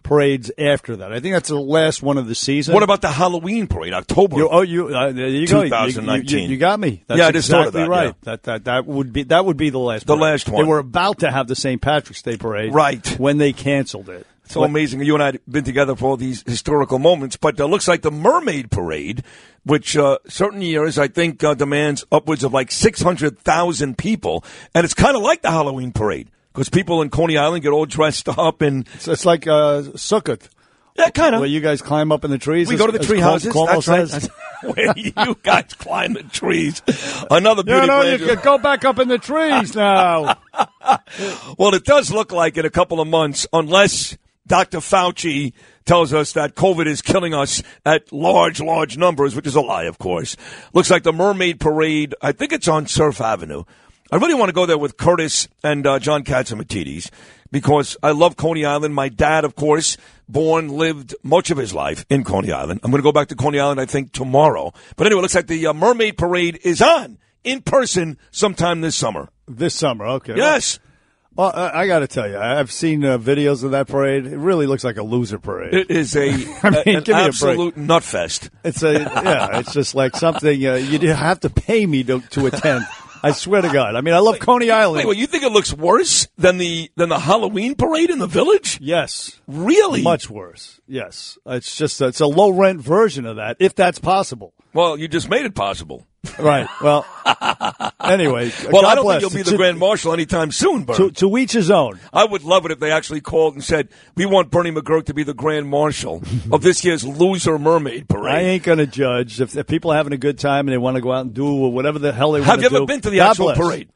parades after that. I think that's the last one of the season. What about the Halloween parade, October? You, oh, you uh, there you go. twenty nineteen. You, you, you got me. That's yeah, I just thought exactly of that, right. yeah. That that that would be that would be the last. The parade. last one. They were about to have the Saint Patrick's Day parade, right, when they canceled it. It's so amazing. You and I have been together for all these historical moments, but it uh, looks like the Mermaid Parade, which uh, certain years I think uh, demands upwards of like six hundred thousand people, and it's kind of like the Halloween parade because people in Coney Island get all dressed up, and it's, it's like uh, Sukkot. Yeah, kind of. Where you guys climb up in the trees. We as, go to the tree houses. That's right. Says. Where you guys climb the trees. Another beauty no, no, pleasure. you go back up in the trees now. Well, it does look like in a couple of months, unless Doctor Fauci tells us that COVID is killing us at large, large numbers, which is a lie, of course. Looks like the Mermaid Parade, I think it's on Surf Avenue. I really want to go there with Curtis and uh, John Katsimatidis because I love Coney Island. My dad, of course, born, lived much of his life in Coney Island. I'm going to go back to Coney Island, I think, tomorrow. But anyway, it looks like the uh, Mermaid Parade is on in person sometime this summer. This summer, okay. Yes. Well, I, I got to tell you, I've seen uh, videos of that parade. It really looks like a loser parade. It is a, I mean, an give me absolute a break. nut fest. It's a yeah. It's just like something uh, you have to pay me to to attend. I swear to God. I mean, I love Coney Island. Wait, wait, you think it looks worse than the than the Halloween parade in the Village? Yes. Really? Much worse. Yes. It's just it's a low rent version of that, if that's possible. Well, you just made it possible. Right. Well, anyway. Well, God I don't bless. think you'll be to, the Grand Marshal anytime soon, Bernie. To, to each his own. I would love it if they actually called and said, we want Bernie McGurk to be the Grand Marshal of this year's Loser Mermaid Parade. I ain't going to judge. If, if people are having a good time and they want to go out and do whatever the hell they want to do. Have you ever been to the God actual bless. parade?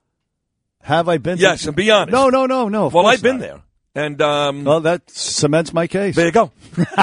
Have I been to Yes, and be honest. No, no, no, no. Well, I've been not. there. And um, Well, that cements my case. There you go.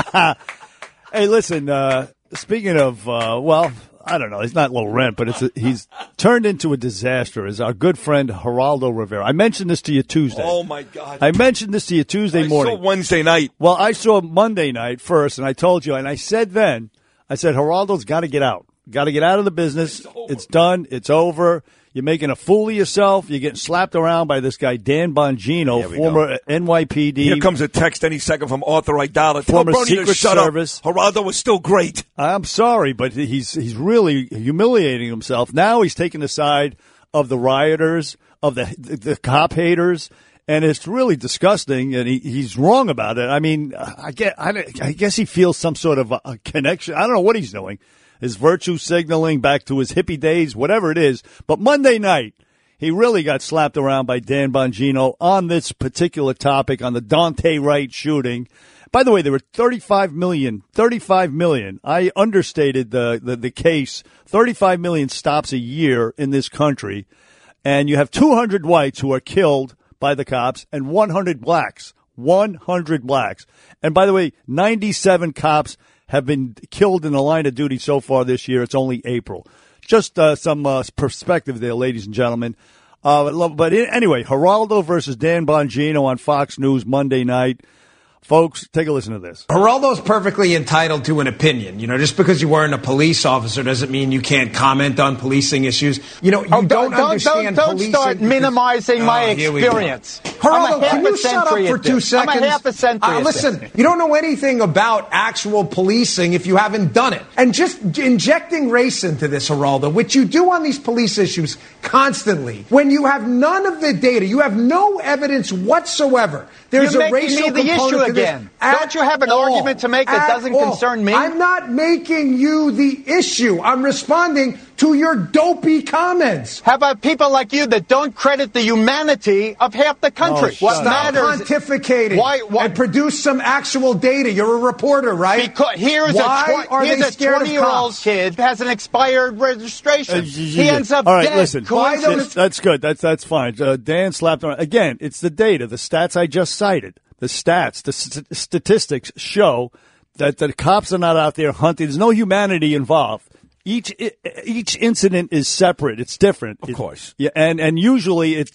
Hey, listen, uh, speaking of, uh, well, I don't know. He's not low rent, but it's a, he's turned into a disaster. Is our good friend Geraldo Rivera. I mentioned this to you Tuesday. Oh, my God. I mentioned this to you Tuesday I morning. saw Wednesday night. Well, I saw Monday night first, and I told you, and I said then, I said, Geraldo's got to get out. Got to get out of the business. It's, it's done. It's over. You're making a fool of yourself. You're getting slapped around by this guy, Dan Bongino, former go. N Y P D. Here comes a text any second from Arthur Aidala. Former Tell Bernie Secret to shut Service. Up. Geraldo was still great. I'm sorry, but he's he's really humiliating himself. Now he's taking the side of the rioters, of the the, the cop haters, and it's really disgusting, and he, he's wrong about it. I mean, I, get, I, I guess he feels some sort of a, a connection. I don't know what he's doing. His virtue signaling back to his hippie days, whatever it is. But Monday night, he really got slapped around by Dan Bongino on this particular topic, on the Dante Wright shooting. By the way, there were thirty-five million, thirty-five million. I understated the, the, the case. thirty-five million stops a year in this country. And you have two hundred whites who are killed by the cops and one hundred blacks. one hundred blacks. And by the way, ninety-seven cops have been killed in the line of duty so far this year. It's only April. Just uh, some uh, perspective there, ladies and gentlemen. Uh, but anyway, Geraldo versus Dan Bongino on Fox News Monday night. Folks, take a listen to this. Geraldo's perfectly entitled to an opinion. You know, just because you weren't a police officer doesn't mean you can't comment on policing issues. You know, you oh, don't, don't understand don't, don't policing. Don't start minimizing oh, my experience. Geraldo, can you shut up for two seconds? I'm a half a century. Uh, listen, you don't know anything about actual policing if you haven't done it. And just injecting race into this, Geraldo, which you do on these police issues constantly, when you have none of the data, you have no evidence whatsoever. There's You're a racial the component issue to again. this. Don't you have an all, argument to make that doesn't all. concern me? I'm not making you the issue. I'm responding to your dopey comments. How about people like you that don't credit the humanity of half the country? Oh, what stop matters? pontificating Why, why, and produce some actual data. You're a reporter, right? Because here's why a, tw- here's a twenty-year-old kid has an expired registration. Uh, he ends up All right, dead. listen. That's, that's good. That's that's fine. Uh, Dan slapped on. Again, it's the data, the stats I just cited. The stats, the st- statistics show that the cops are not out there hunting. There's no humanity involved. Each each incident is separate. It's different. Of it, course. Yeah, and, and usually it's it's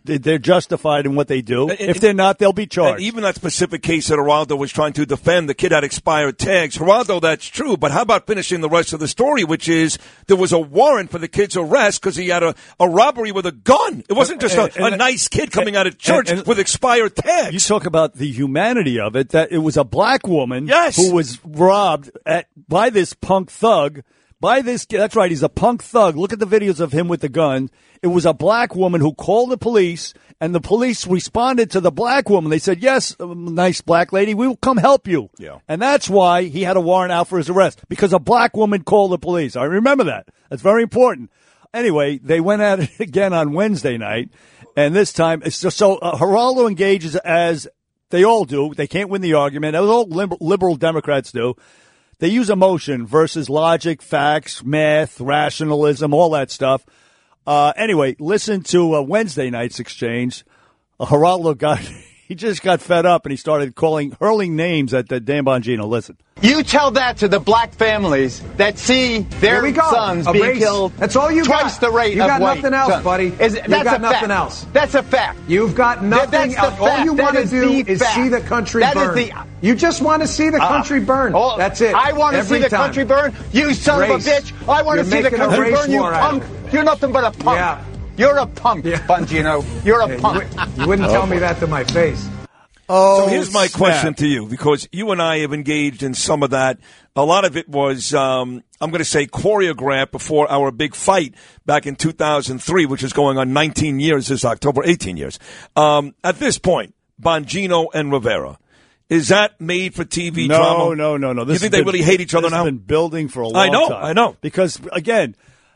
they're justified in what they do. And, if they're not, they'll be charged. And even that specific case that Geraldo was trying to defend, the kid had expired tags. Geraldo, that's true, but how about finishing the rest of the story, which is there was a warrant for the kid's arrest because he had a, a robbery with a gun. It wasn't just a, and, and, a nice kid coming out of church and, and, with expired tags. You talk about the humanity of it, that it was a black woman yes. who was robbed at, by this punk thug. By this, that's right, he's a punk thug. Look at the videos of him with the gun. It was a black woman who called the police, and the police responded to the black woman. They said, yes, nice black lady, we will come help you. Yeah. And that's why he had a warrant out for his arrest, because a black woman called the police. I remember that. That's very important. Anyway, they went at it again on Wednesday night, and this time, it's just so uh, Geraldo engages as they all do. They can't win the argument, as all liberal, liberal Democrats do. They use emotion versus logic, facts, math, rationalism, all that stuff. Uh, anyway, listen to uh, Wednesday night's exchange. Uh, Geraldo got, he just got fed up and he started calling, hurling names at uh, Dan Bongino. Listen. You tell that to the black families that see their sons a being race. killed That's all you twice got. the rate you of got white nothing else, sons. buddy. Is, you that's got a nothing fact. else. That's a fact. You've got nothing That's else. the All fact. you That want to is do the is fact. see the country That burn. Is the, you just want to see the country uh, burn. Oh, That's it. I want to Every see the time. country burn. You son race. of a bitch. I want You're to see the making a country race burn. You war punk. You're nothing but a punk. Yeah. You're a punk, yeah. Bongino. You're a yeah, punk. You, would, you wouldn't oh, tell me boy. that to my face. Oh, so here's my snap. question to you, because you and I have engaged in some of that. A lot of it was, um, I'm going to say, choreographed before our big fight back in two thousand three, which is going on nineteen years this October, eighteen years. Um, at this point, Bongino and Rivera, is that made for T V no, drama? No, no, no. This you think they been, really hate each other this now? Has been building for a long I know, time. I know. Because, again,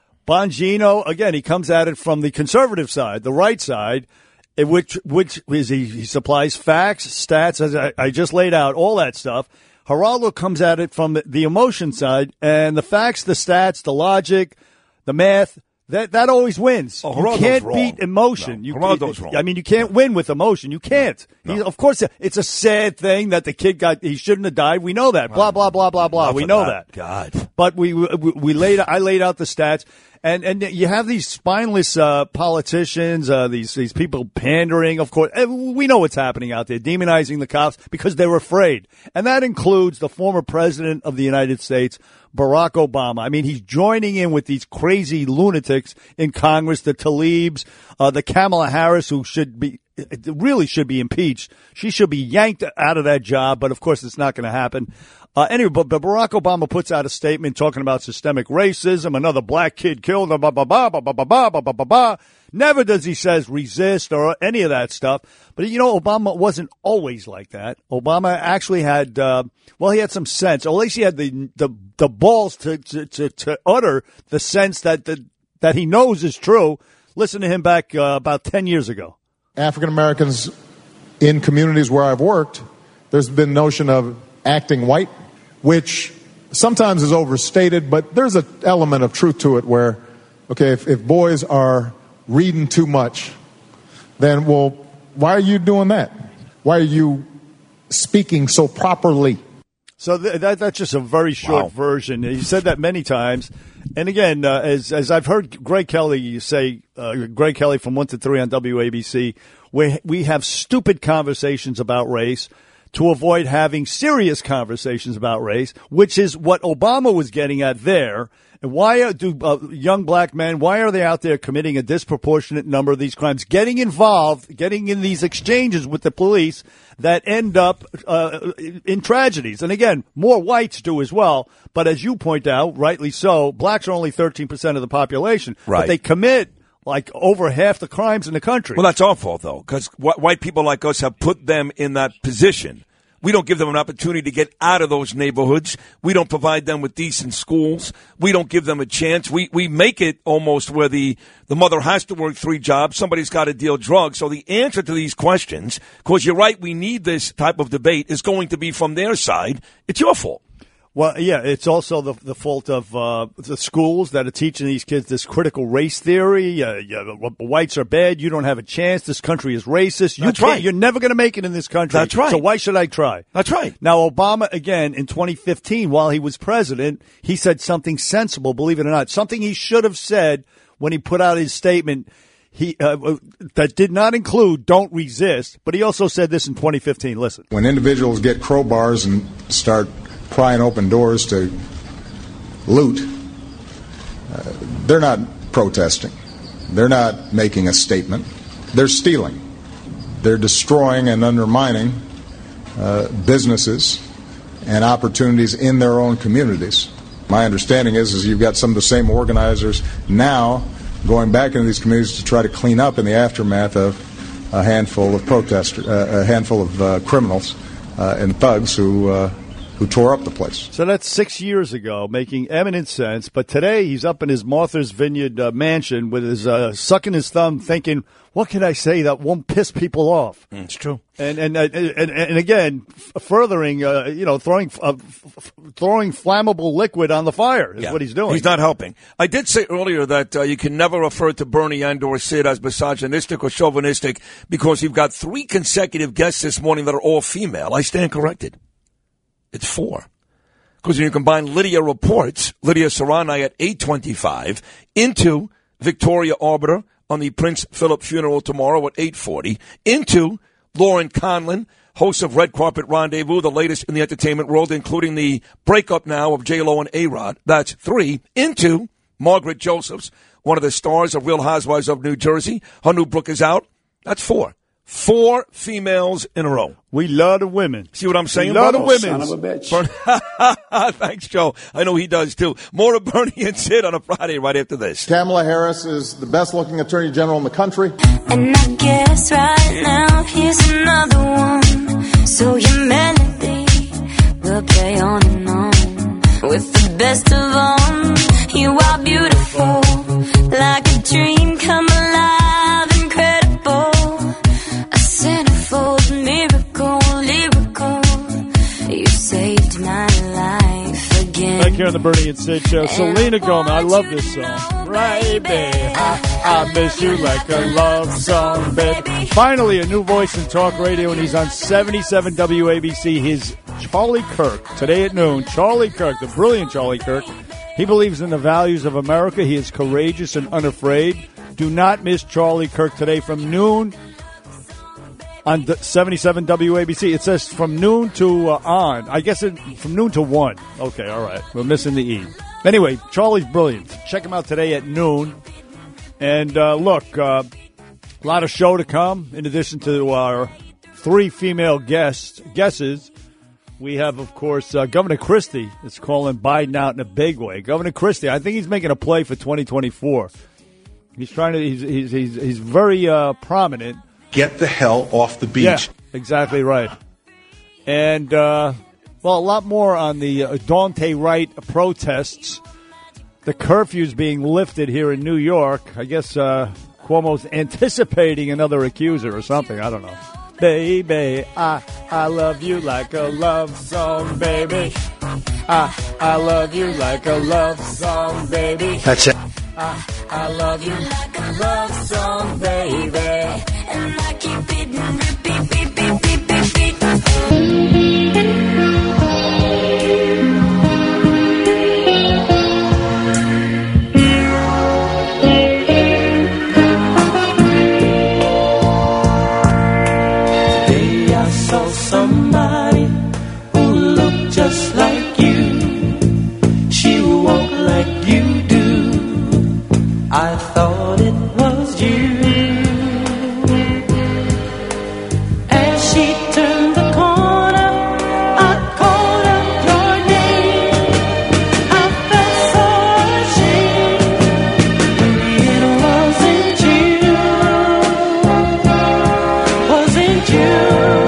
Bongino, again, he comes at it from the conservative side, the right side, which which is he, he supplies facts, stats, as I, I just laid out, all that stuff. Geraldo comes at it from the, the emotion side, and the facts, the stats, the logic, the math, that that always wins. Oh, you Geraldo's can't wrong. beat emotion. No, you, Geraldo's wrong. I mean, you can't win with emotion. You can't. No. He, of course, it's a sad thing that the kid got. He shouldn't have died. We know that. Blah blah blah blah blah. Enough we of know that. that. God. But we we, we laid. I laid out the stats. And and you have these spineless uh, politicians, uh, these these people pandering. Of course, we know what's happening out there, demonizing the cops because they're afraid, and that includes the former president of the United States, Barack Obama. I mean, he's joining in with these crazy lunatics in Congress, the Tlaibs, uh, the Kamala Harris, who should be really should be impeached. She should be yanked out of that job, but of course, it's not going to happen. Uh, anyway, but, but Barack Obama puts out a statement talking about systemic racism, another black kid killed, blah, blah, blah, blah, blah, blah, blah, blah, blah, blah, blah. Never does he says resist or any of that stuff. But, you know, Obama wasn't always like that. Obama actually had, uh, well, he had some sense. Or at least he had the the, the balls to, to, to, to utter the sense that, the, that he knows is true. Listen to him back uh, about ten years ago. African Americans in communities where I've worked, there's been notion of acting white, which sometimes is overstated, but there's an element of truth to it where, okay, if, if boys are reading too much, then, well, why are you doing that? Why are you speaking so properly? So th- that that's just a very short Wow. version. He said that many times. And again, uh, as as I've heard Greg Kelly say, uh, Greg Kelly from one to three on W A B C, we we have stupid conversations about race to avoid having serious conversations about race, which is what Obama was getting at there. And why are, do uh, young black men, why are they out there committing a disproportionate number of these crimes, getting involved, getting in these exchanges with the police that end up uh, in tragedies? And again, more whites do as well. But as you point out, rightly so, blacks are only thirteen percent of the population. Right. But they commit like over half the crimes in the country. Well, that's our fault, though, because wh- white people like us have put them in that position. We don't give them an opportunity to get out of those neighborhoods. We don't provide them with decent schools. We don't give them a chance. We we make it almost where the, the mother has to work three jobs. Somebody's got to deal drugs. So the answer to these questions, because you're right, we need this type of debate, is going to be from their side. It's your fault. Well, yeah, it's also the the fault of uh, the schools that are teaching these kids this critical race theory. Uh, yeah, whites are bad. You don't have a chance. This country is racist. You That's can't, right. You're never going to make it in this country. That's right. So why should I try? That's right. Now, Obama, again, in twenty fifteen, while he was president, he said something sensible, believe it or not, something he should have said when he put out his statement. he uh, that did not include don't resist, but he also said this in twenty fifteen. Listen. When individuals get crowbars and start prying open doors to loot, uh, they're not protesting. They're not making a statement. They're stealing. They're destroying and undermining uh, businesses and opportunities in their own communities. My understanding is, is you've got some of the same organizers now going back into these communities to try to clean up in the aftermath of a handful of protesters, uh, a handful of uh, criminals uh, and thugs who uh, who tore up the place. So that's six years ago, making eminent sense. But today he's up in his Martha's Vineyard uh, mansion with his uh, sucking his thumb, thinking, "What can I say that won't piss people off?" Mm, it's true. And and and and, and again, f- furthering, uh, you know, throwing uh, f- f- throwing flammable liquid on the fire is Yeah. what he's doing. He's not helping. I did say earlier that uh, you can never refer to Bernie and or Sid as misogynistic or chauvinistic because you've got three consecutive guests this morning that are all female. I stand corrected. It's four. Because when you combine Lydia Reports, Lydia Serrani at eight twenty-five, into Victoria Arbiter on the Prince Philip funeral tomorrow at eight forty, into Lauren Conlon, host of Red Carpet Rendezvous, the latest in the entertainment world, including the breakup now of J-Lo and A-Rod. That's three. Into Margaret Josephs, one of the stars of Real Housewives of New Jersey. Her new book is out. That's four. Four females in a row. We love the women. See what I'm saying? We love the brother? women. Son of a bitch. Thanks, Joe. I know he does, too. More of Bernie and Sid on a Friday right after this. Kamala Harris is the best-looking attorney general in the country. And I guess right now here's another one. So humanity will play on and on. With the best of them, you are beautiful. Like a dream come alive, incredible. A centerfold miracle, lyrical. You saved my life again. Back here on the Bernie and Sid Show, Selena Gomez. I love this song. Right, baby. I, I miss you like a love song, baby. Finally, a new voice in talk radio, and he's on seventy-seven W A B C. His Charlie Kirk, today at noon. Charlie Kirk, the brilliant Charlie Kirk. He believes in the values of America. He is courageous and unafraid. Do not miss Charlie Kirk today from noon on seventy-seven W A B C. It says from noon to uh, on. I guess it, from noon to one. Okay, all right. We're missing the E. Anyway, Charlie's brilliant. Check him out today at noon. And uh, look, uh, a lot of show to come. In addition to our three female guests, guesses, we have, of course, uh, Governor Christie is calling Biden out in a big way. Governor Christie, I think he's making a play for twenty twenty-four. He's trying to. He's he's he's, he's very uh, prominent. Get the hell off the beach. Yeah, exactly right. And, uh, well, a lot more on the uh, Dante Wright protests. The curfew's being lifted here in New York. I guess uh, Cuomo's anticipating another accuser or something. I don't know. Baby, I, I love you like a love song, baby. I, I love you like a love song, baby. That's it. I, I love you like a love song, baby. And I keep beating, beat, beat, beat, beat, beat, beat. Today I saw somebody who looked just like you. She walked like you do. I thought it was you. As she turned the corner, I called out your name. I felt so ashamed. It wasn't you. Wasn't you?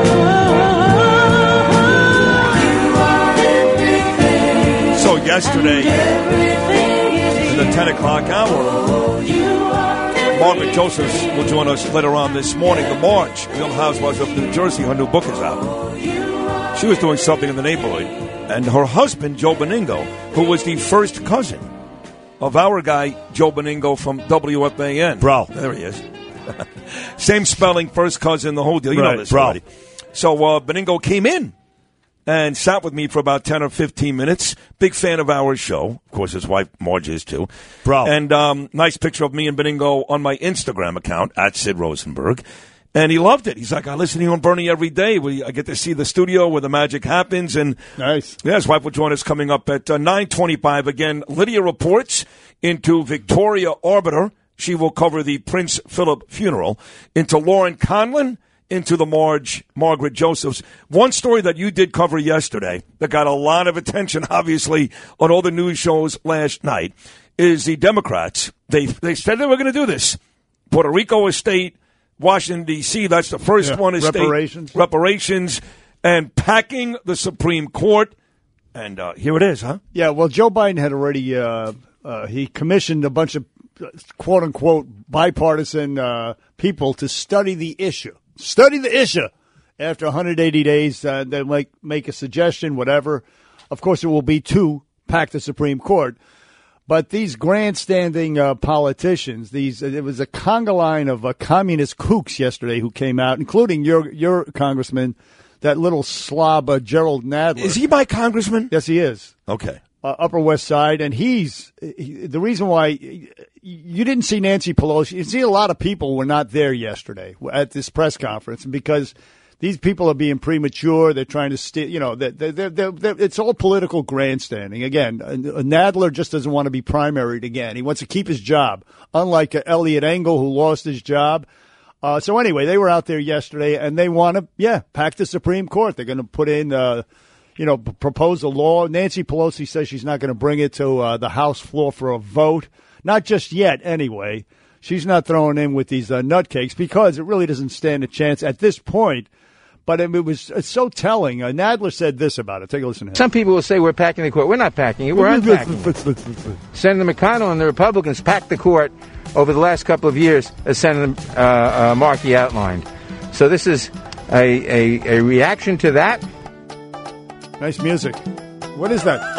You are everything. So yesterday, in the ten o'clock hour, Margaret Josephs will join us later on this morning. The March, Real Housewives of New Jersey, her new book is out. She was doing something in the neighborhood, and her husband, Joe Beningo, who was the first cousin of our guy, Joe Beningo from W F A N. Bro. There he is. Same spelling, first cousin, the whole deal. You Right, know this bro. already. So uh, Beningo came in and sat with me for about ten or fifteen minutes. Big fan of our show. Of course, his wife, Marge, is too. Bro. And um, nice picture of me and Benigno on my Instagram account, at Sid Rosenberg. And he loved it. He's like, I listen to you on Bernie every day. We, I get to see the studio where the magic happens. And nice. Yeah, his wife will join us coming up at uh, nine twenty-five. Again, Lydia reports into Victoria Arbiter. She will cover the Prince Philip funeral. Into Lauren Conlon. Into the Marge, Margaret Josephs. One story that you did cover yesterday that got a lot of attention, obviously, on all the news shows last night, is the Democrats. They they said they were going to do this. Puerto Rico estate, Washington, D C, that's the first yeah, one, estate. Reparations. Reparations, and packing the Supreme Court. And uh, here it is, huh? Yeah, well, Joe Biden had already, uh, uh, he commissioned a bunch of quote-unquote bipartisan uh, people to study the issue. Study the issue. After one hundred eighty days, uh, they might make a suggestion, whatever. Of course, it will be to pack the Supreme Court. But these grandstanding uh, politicians, these it was a conga line of uh, communist kooks yesterday who came out, including your your congressman, that little slob uh, Gerald Nadler. Is he my congressman? Yes, he is. Okay. Uh, Upper West Side, and he's he, the reason why you didn't see Nancy Pelosi. You see, a lot of people were not there yesterday at this press conference because these people are being premature. They're trying to steal. You know, they're, they're, they're, they're, it's all political grandstanding. Again, Nadler just doesn't want to be primaried again. He wants to keep his job, unlike uh, Elliot Engel, who lost his job. Uh, so anyway, they were out there yesterday, and they want to, yeah, pack the Supreme Court. They're going to put in. Uh, You know, propose a law. Nancy Pelosi says she's not going to bring it to uh, the House floor for a vote. Not just yet, anyway. She's not throwing in with these uh, nutcakes because it really doesn't stand a chance at this point. But it was it's so telling. Uh, Nadler said this about it. Take a listen to him. Some people will say we're packing the court. We're not packing it. We're unpacking it. Senator McConnell and the Republicans packed the court over the last couple of years, as Senator uh, uh, Markey outlined. So this is a, a, a reaction to that. Nice music. What is that?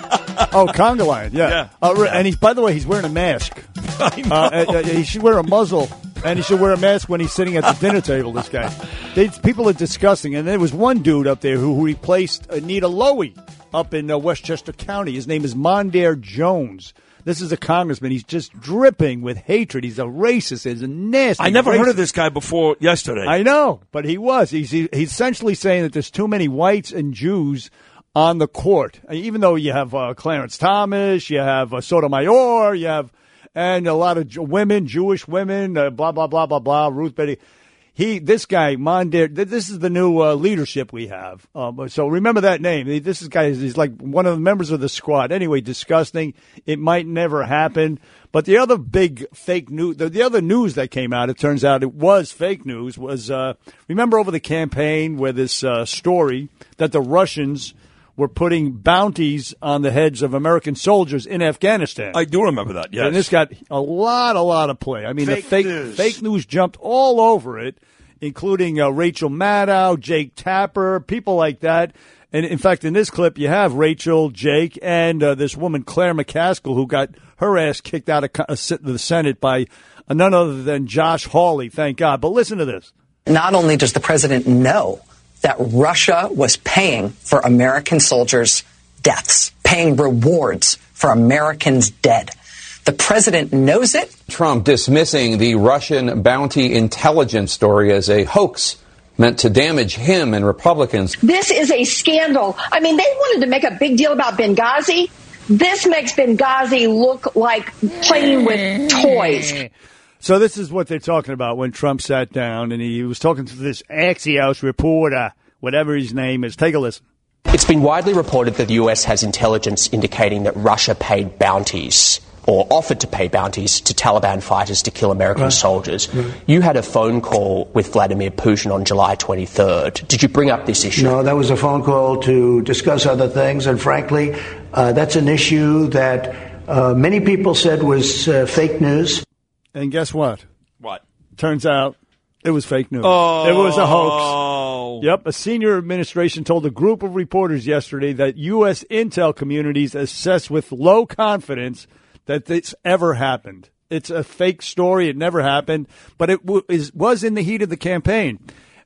Oh, conga line. Yeah. yeah. Uh, and he's, by the way, he's wearing a mask. I know. Uh, uh, he should wear a muzzle, and he should wear a mask when he's sitting at the dinner table. This guy. They, people are disgusting. And there was one dude up there who, who replaced Anita Lowy up in uh, Westchester County. His name is Mondaire Jones. This is a congressman. He's just dripping with hatred. He's a racist. He's a nasty. I never racist. heard of this guy before yesterday. I know, but he was. He's, he's essentially saying that there's too many whites and Jews on the court. Even though you have uh, Clarence Thomas, you have uh, Sotomayor, you have and a lot of women, Jewish women, uh, blah blah blah blah blah. Ruth Betty. He, this guy, Mondaire, this is the new uh, leadership we have. Um, so remember that name. This is guy is like one of the members of the squad. Anyway, disgusting. It might never happen. But the other big fake news, the, the other news that came out, it turns out it was fake news, was, uh, remember over the campaign where this uh, story that the Russians were putting bounties on the heads of American soldiers in Afghanistan. I do remember that, yes. And this got a lot, a lot of play. I mean, fake the fake news. fake news jumped all over it, including uh, Rachel Maddow, Jake Tapper, people like that. And, in fact, in this clip, you have Rachel, Jake, and uh, this woman, Claire McCaskill, who got her ass kicked out of the Senate by none other than Josh Hawley, thank God. But listen to this. Not only does the president know that Russia was paying for American soldiers' deaths, paying rewards for Americans dead. The president knows it. Trump dismissing the Russian bounty intelligence story as a hoax meant to damage him and Republicans. This is a scandal. I mean, they wanted to make a big deal about Benghazi. This makes Benghazi look like playing with toys. So this is what they're talking about when Trump sat down and he was talking to this Axios reporter, whatever his name is. Take a listen. It's been widely reported that the U S has intelligence indicating that Russia paid bounties or offered to pay bounties to Taliban fighters to kill American right. soldiers. Right. You had a phone call with Vladimir Putin on July twenty-third. Did you bring up this issue? No, that was a phone call to discuss other things. And frankly, uh, that's an issue that uh, many people said was uh, fake news. And guess what? What? Turns out it was fake news. Oh. It was a hoax. Yep. A senior administration told a group of reporters yesterday that U S intel communities assess with low confidence that this ever happened. It's a fake story. It never happened, but it w- is, was in the heat of the campaign.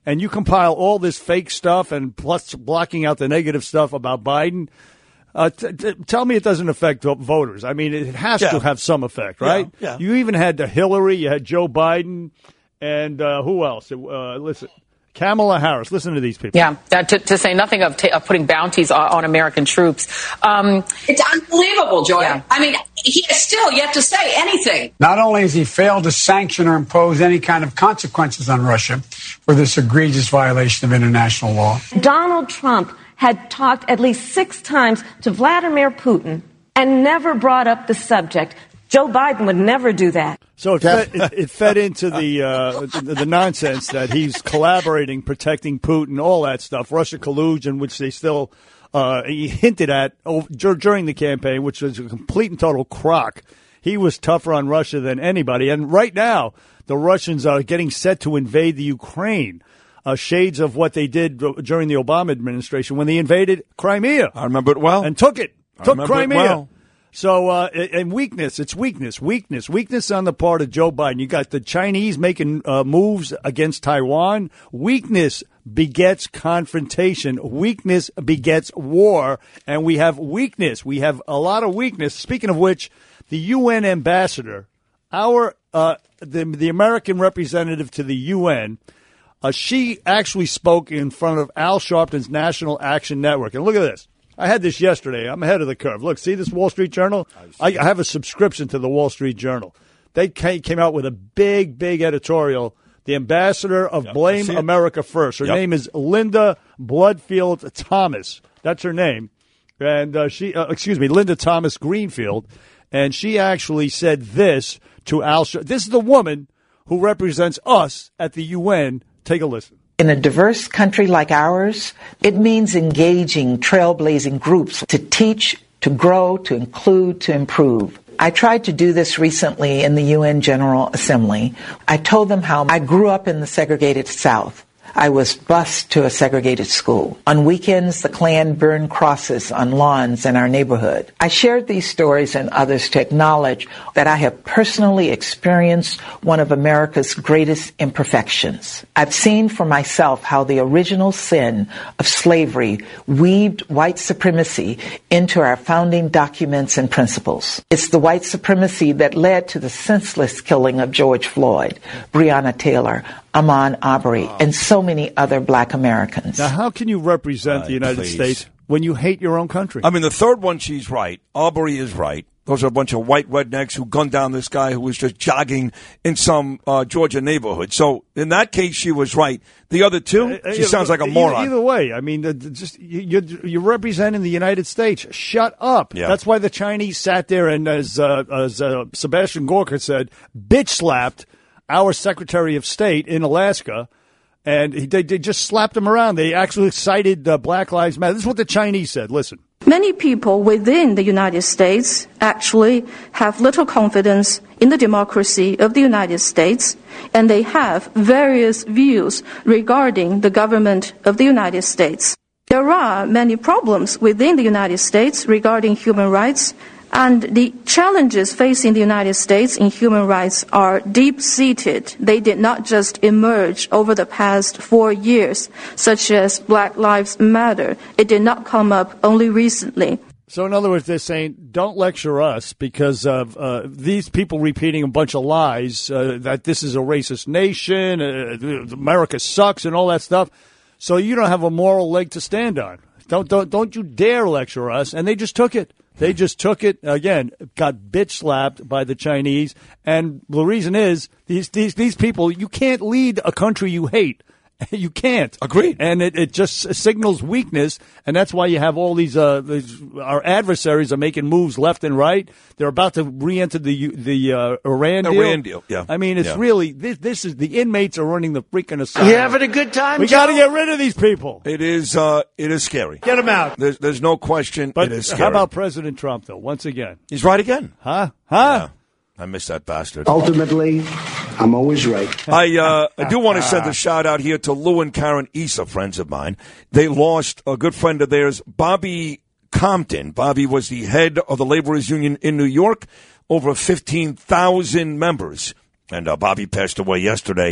and you compile all this fake stuff and plus blocking out the negative stuff about Biden, uh, t- t- tell me it doesn't affect voters. I mean, it has Yeah. to have some effect, right? Yeah, yeah. You even had the Hillary, you had Joe Biden, and uh, who else? Uh, listen, Kamala Harris. Listen to these people. Yeah, that, to, to say nothing of, t- of putting bounties on, on American troops. Um, It's unbelievable, Joy. I mean, he has still yet to say anything. Not only has he failed to sanction or impose any kind of consequences on Russia for this egregious violation of international law. Donald Trump had talked at least six times to Vladimir Putin and never brought up the subject. Joe Biden would never do that. So it fed, it, it fed into the, uh, the the nonsense that he's collaborating, protecting Putin, all that stuff, Russia collusion, which they still uh, he hinted at over, during the campaign, which was a complete and total crock. He was tougher on Russia than anybody. And right now, the Russians are getting set to invade the Ukraine. Uh, shades of what they did during the Obama administration when they invaded Crimea. I remember it well. And took it. I Took remember it Crimea. well. So, uh, and weakness, it's weakness, weakness, weakness on the part of Joe Biden. You got the Chinese making uh, moves against Taiwan. Weakness begets confrontation. Weakness begets war. And we have weakness. We have a lot of weakness. Speaking of which, the U N ambassador, our, uh, the, the American representative to the U N, uh, she actually spoke in front of Al Sharpton's National Action Network. And look at this. I had this yesterday. I'm ahead of the curve. Look, see this Wall Street Journal? I, I have a subscription to the Wall Street Journal. They came out with a big, big editorial. The ambassador of Yep, Blame America First. Her Yep. name is Linda Bloodfield Thomas. That's her name. And uh, she, uh, excuse me, Linda Thomas Greenfield. And she actually said this to Al Sharpton. This is the woman who represents us at the U N. Take a listen. In a diverse country like ours, it means engaging trailblazing groups to teach, to grow, to include, to improve. I tried to do this recently in the U N General Assembly. I told them how I grew up in the segregated South. I was bused to a segregated school. On weekends, the Klan burned crosses on lawns in our neighborhood. I shared these stories and others to acknowledge that I have personally experienced one of America's greatest imperfections. I've seen for myself how the original sin of slavery weaved white supremacy into our founding documents and principles. It's the white supremacy that led to the senseless killing of George Floyd, Breonna Taylor, Ahmaud Arbery, and so many other black Americans. Now, how can you represent Right, the United please. States when you hate your own country? I mean, the third one, she's right. Arbery is right. Those are a bunch of white rednecks who gunned down this guy who was just jogging in some uh, Georgia neighborhood. So in that case, she was right. The other two, Uh, she uh, sounds like a either, moron. Either way, I mean, the, the- just you, you're, you're representing the United States. Shut up. Yeah. That's why the Chinese sat there and, as uh, as uh, Sebastian Gorka said, bitch slapped our Secretary of State in Alaska. And he, they, they just slapped him around. They actually cited uh, Black Lives Matter. This is what the Chinese said. Listen. Many people within the United States actually have little confidence in the democracy of the United States, and they have various views regarding the government of the United States. There are many problems within the United States regarding human rights, and the challenges facing the United States in human rights are deep-seated. They did not just emerge over the past four years, such as Black Lives Matter. It did not come up only recently. So, in other words, they're saying, don't lecture us because of uh, these people repeating a bunch of lies, uh, that this is a racist nation, uh, America sucks, and all that stuff. So you don't have a moral leg to stand on. Don't don't don't you dare lecture us. And they just took it. They just took it, again, got bitch slapped by the Chinese. And the reason is, these these these people, you can't lead a country you hate. You can't. Agreed. And it, it just signals weakness, and that's why you have all these, uh, these, our adversaries are making moves left and right. They're about to re-enter the the uh, Iran deal. Iran deal, yeah. I mean, it's Yeah. really, this, this is, the inmates are running the freaking asylum. You having a good time, We Joe? got to get rid of these people. It is, uh, it is scary. Get them out. There's, there's no question. But it is scary. how about President Trump, though, once again? He's right again. Huh? Huh? I miss that bastard. Ultimately, I'm always right. I uh, I do want to send a shout out here to Lou and Karen Issa, friends of mine. They lost a good friend of theirs, Bobby Compton. Bobby was the head of the laborers union in New York, over fifteen thousand members. And uh, Bobby passed away yesterday.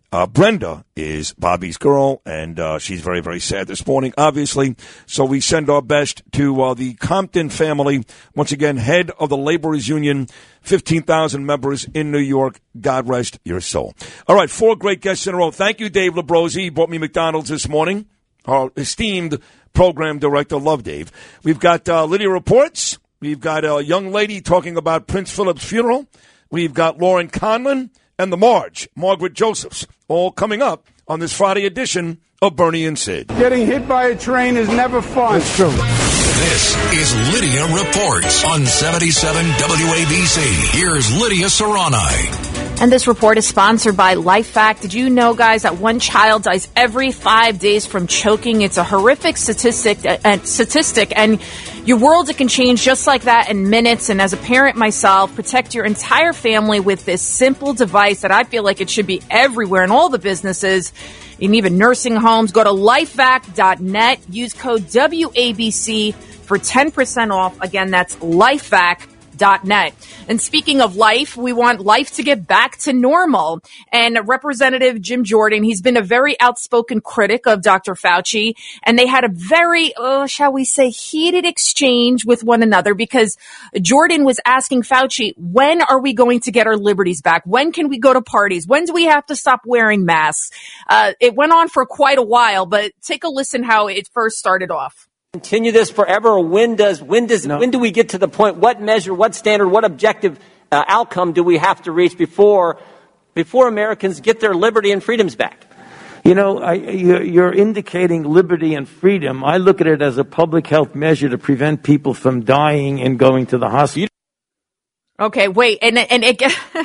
Uh, Brenda is Bobby's girl, and uh, she's very, very sad this morning, obviously. So we send our best to uh, the Compton family. Once again, head of the Laborers Union, fifteen thousand members in New York. God rest your soul. All right, four great guests in a row. Thank you, Dave Labrosi. He brought me McDonald's this morning. Our esteemed program director, love Dave. We've got uh, Lydia Reports. We've got a young lady talking about Prince Philip's funeral. We've got Lauren Conlon and the Marge, Margaret Josephs, all coming up on this Friday edition of Bernie and Sid. Getting hit by a train is never fun. It's true. This is Lydia Reports on seventy-seven W A B C. Here's Lydia Serrani. And this report is sponsored by LifeVac. Did you know, guys, that one child dies every five days from choking? It's a horrific statistic, uh, statistic, and your world, it can change just like that in minutes. And as a parent myself, protect your entire family with this simple device that I feel like it should be everywhere in all the businesses, and even nursing homes. Go to lifevac dot net. Use code W A B C for ten percent off. Again, that's lifevac dot net. And speaking of life, we want life to get back to normal. And Representative Jim Jordan, he's been a very outspoken critic of Doctor Fauci, and they had a very, uh, shall we say, heated exchange with one another, because Jordan was asking Fauci, when are we going to get our liberties back? When can we go to parties? When do we have to stop wearing masks? Uh, it went on for quite a while, but take a listen how it first started off. Continue this forever, or when does when does no. when do we get to the point? What measure, what standard, what objective uh, outcome do we have to reach before before Americans get their liberty and freedoms back? You know, I, you're indicating liberty and freedom. I look at it as a public health measure to prevent people from dying and going to the hospital. Okay, wait, and and it.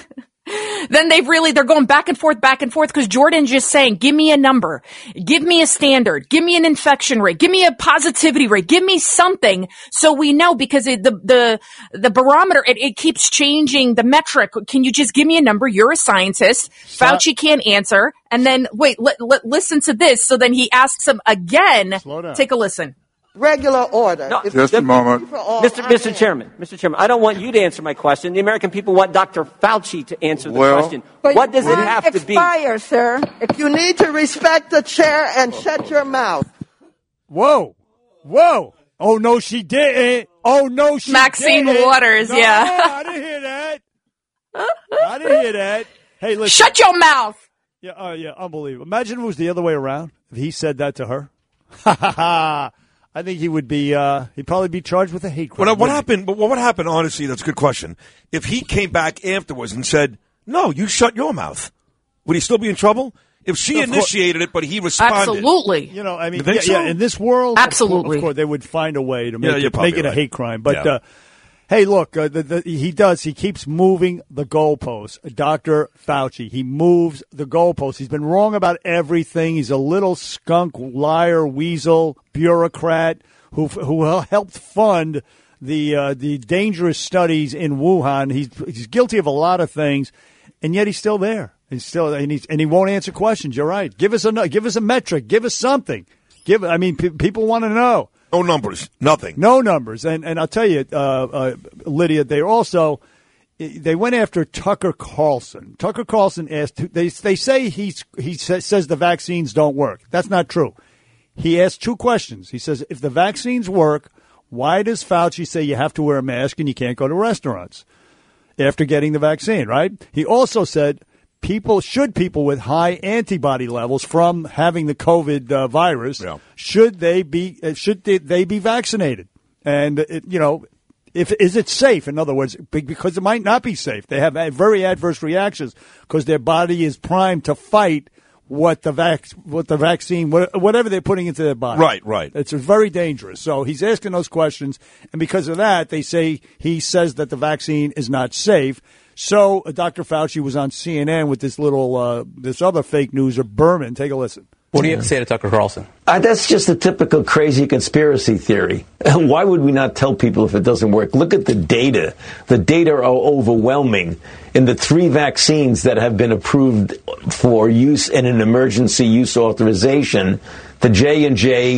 Then they've really, they're going back and forth, back and forth, because Jordan's just saying, give me a number, give me a standard, give me an infection rate, give me a positivity rate, give me something so we know, because it, the, the, the barometer, it, it keeps changing the metric. Can you just give me a number? You're a scientist. Stop. Fauci can't answer. And then, wait, li- li- listen to this. So then he asks him again. Take a listen. Regular order. No, It's just the, a moment. Mister Mister Chairman, Mister Chairman, I don't want you to answer my question. The American people want Doctor Fauci to answer the well, question. What does it have to be? Expire, sir. If you need to respect the chair and shut your mouth. Whoa. Whoa. Oh, no, she didn't. Oh, no, she Maxine didn't. Waters, no, yeah. I didn't hear that. I didn't hear that. Hey, listen. Shut your mouth. Yeah, uh, yeah, unbelievable. Imagine if it was the other way around. If he said that to her. Ha, ha, ha. I think he would be, uh, he'd probably be charged with a hate crime. What, what happened, but what would happen, honestly, that's a good question. If he came back afterwards and said, no, you shut your mouth, would he still be in trouble? If she Of initiated it, but he responded. Absolutely. You know, I mean, You think yeah, so? yeah, in this world, Absolutely. Of course, of course, they would find a way to make Yeah, you're it, make probably it a right. hate crime. But, Yeah. uh, hey, look, uh, the, the, he does. He keeps moving the goalposts. Doctor Fauci, he moves the goalposts. He's been wrong about everything. He's a little skunk, liar, weasel, bureaucrat who who helped fund the uh, the dangerous studies in Wuhan. He's he's guilty of a lot of things, and yet he's still there. He's still and he's and he won't answer questions. You're right. Give us a give us a metric. Give us something. Give. I mean, p- people want to know. No numbers. Nothing. No numbers. And and I'll tell you, uh, uh, Lydia, they also they went after Tucker Carlson. Tucker Carlson asked. They they say he's he says, says the vaccines don't work. That's not true. He asked two questions. He says, if the vaccines work, why does Fauci say you have to wear a mask and you can't go to restaurants after getting the vaccine, right? He also said, people should people with high antibody levels from having the COVID uh, virus, yeah. should they be uh, should they, they be vaccinated? And, it, you know, if is it safe? In other words, because it might not be safe. They have very adverse reactions because their body is primed to fight what the vac, what the vaccine, whatever they're putting into their body. Right, right. It's very dangerous. So he's asking those questions, and because of that, they say he says that the vaccine is not safe. So uh, Doctor Fauci was on C N N with this little, uh, this other fake newser, Berman. Take a listen. What do you have to say to Tucker Carlson? Uh, that's just a typical crazy conspiracy theory. Why would we not tell people if it doesn't work? Look at the data. The data are overwhelming. In the three vaccines that have been approved for use in an emergency use authorization, the J and J,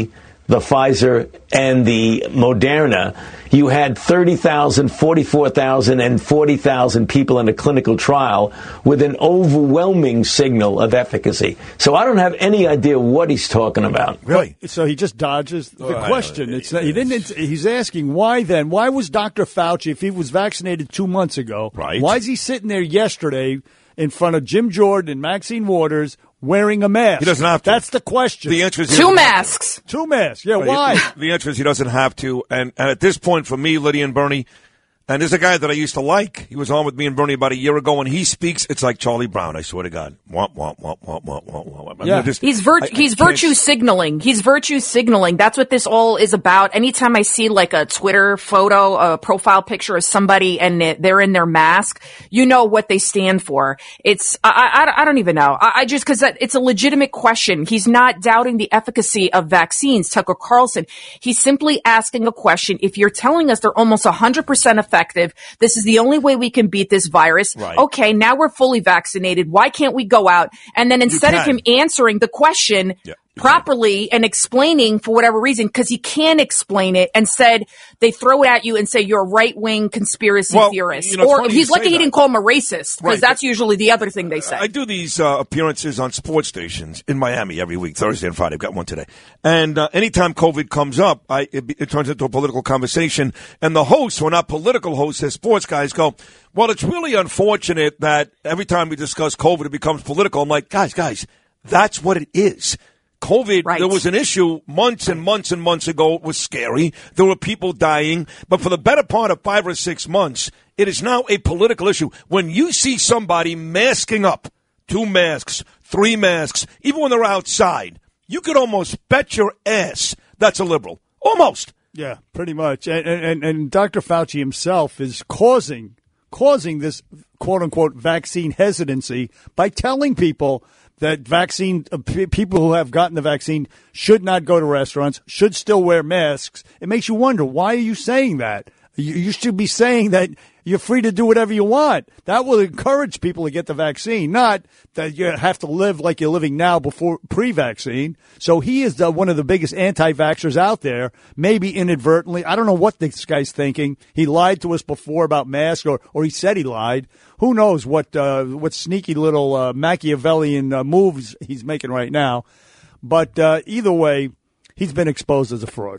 the Pfizer and the Moderna, you had thirty thousand, forty-four thousand, and forty thousand people in a clinical trial with an overwhelming signal of efficacy. So I don't have any idea what he's talking about. Really? So he just dodges the Oh, question. It's not, he didn't. He's asking why then? Why was Doctor Fauci, if he was vaccinated two months ago, right. why is he sitting there yesterday in front of Jim Jordan and Maxine Waters wearing a mask? He doesn't have to. That's the question. The answer is he Two doesn't have masks. Two masks. Yeah, to. why? The, the answer is he doesn't have to. And, and at this point, for me, Lydia and Bernie, and there's a guy that I used to like. He was on with me and Bernie about a year ago. When he speaks, it's like Charlie Brown. I swear to God. Womp, womp, womp, womp, womp, womp, womp. I mean, Yeah. just- He's vir- I- I he's can't- virtue signaling. He's virtue signaling. That's what this all is about. Anytime I see like a Twitter photo, a profile picture of somebody and it- they're in their mask, you know what they stand for. It's, I, I, I don't even know. I, I just, cause that, it's a legitimate question. He's not doubting the efficacy of vaccines, Tucker Carlson. He's simply asking a question. If you're telling us they're almost one hundred percent effective, this is the only way we can beat this virus. Right. Okay, now we're fully vaccinated. Why can't we go out? And then instead of can. him answering the question Yeah. properly and explaining for whatever reason, because he can't explain it, and said they throw it at you and say you're a right wing conspiracy Well, theorist. you know, it's or funny he's you lucky say he that. didn't call him a racist, because Right. that's usually the other thing they say. I do these uh, appearances on sports stations in Miami every week, Thursday and Friday. I've got one today. And uh, anytime COVID comes up, I, it, it turns into a political conversation. And the hosts, who are not political hosts, as sports guys, go, well, it's really unfortunate that every time we discuss COVID, it becomes political. I'm like, guys, guys, that's what it is. COVID, Right. there was an issue months and months and months ago. It was scary. There were people dying. But for the better part of five or six months, it is now a political issue. When you see somebody masking up, two masks, three masks, even when they're outside, you could almost bet your ass that's a liberal. Almost. Yeah, pretty much. And, and, and Doctor Fauci himself is causing causing this quote unquote vaccine hesitancy by telling people that vaccine uh, p- people who have gotten the vaccine should not go to restaurants, should still wear masks. It makes you wonder, why are you saying that? You, you should be saying that you're free to do whatever you want. That will encourage people to get the vaccine, not that you have to live like you're living now before pre-vaccine. So he is the, one of the biggest anti-vaxxers out there, maybe inadvertently. I don't know what this guy's thinking. He lied to us before about masks, or, or he said he lied. Who knows what uh, what sneaky little uh, Machiavellian uh, moves he's making right now. But uh, either way, he's been exposed as a fraud.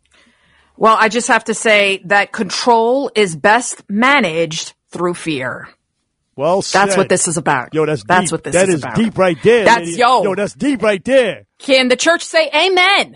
Well, I just have to say that control is best managed through fear. Well said. That's what this is about. Yo, that's That's deep. what this That is is about. deep right there. That's lady. yo. Yo, that's deep right there. Can the church say amen?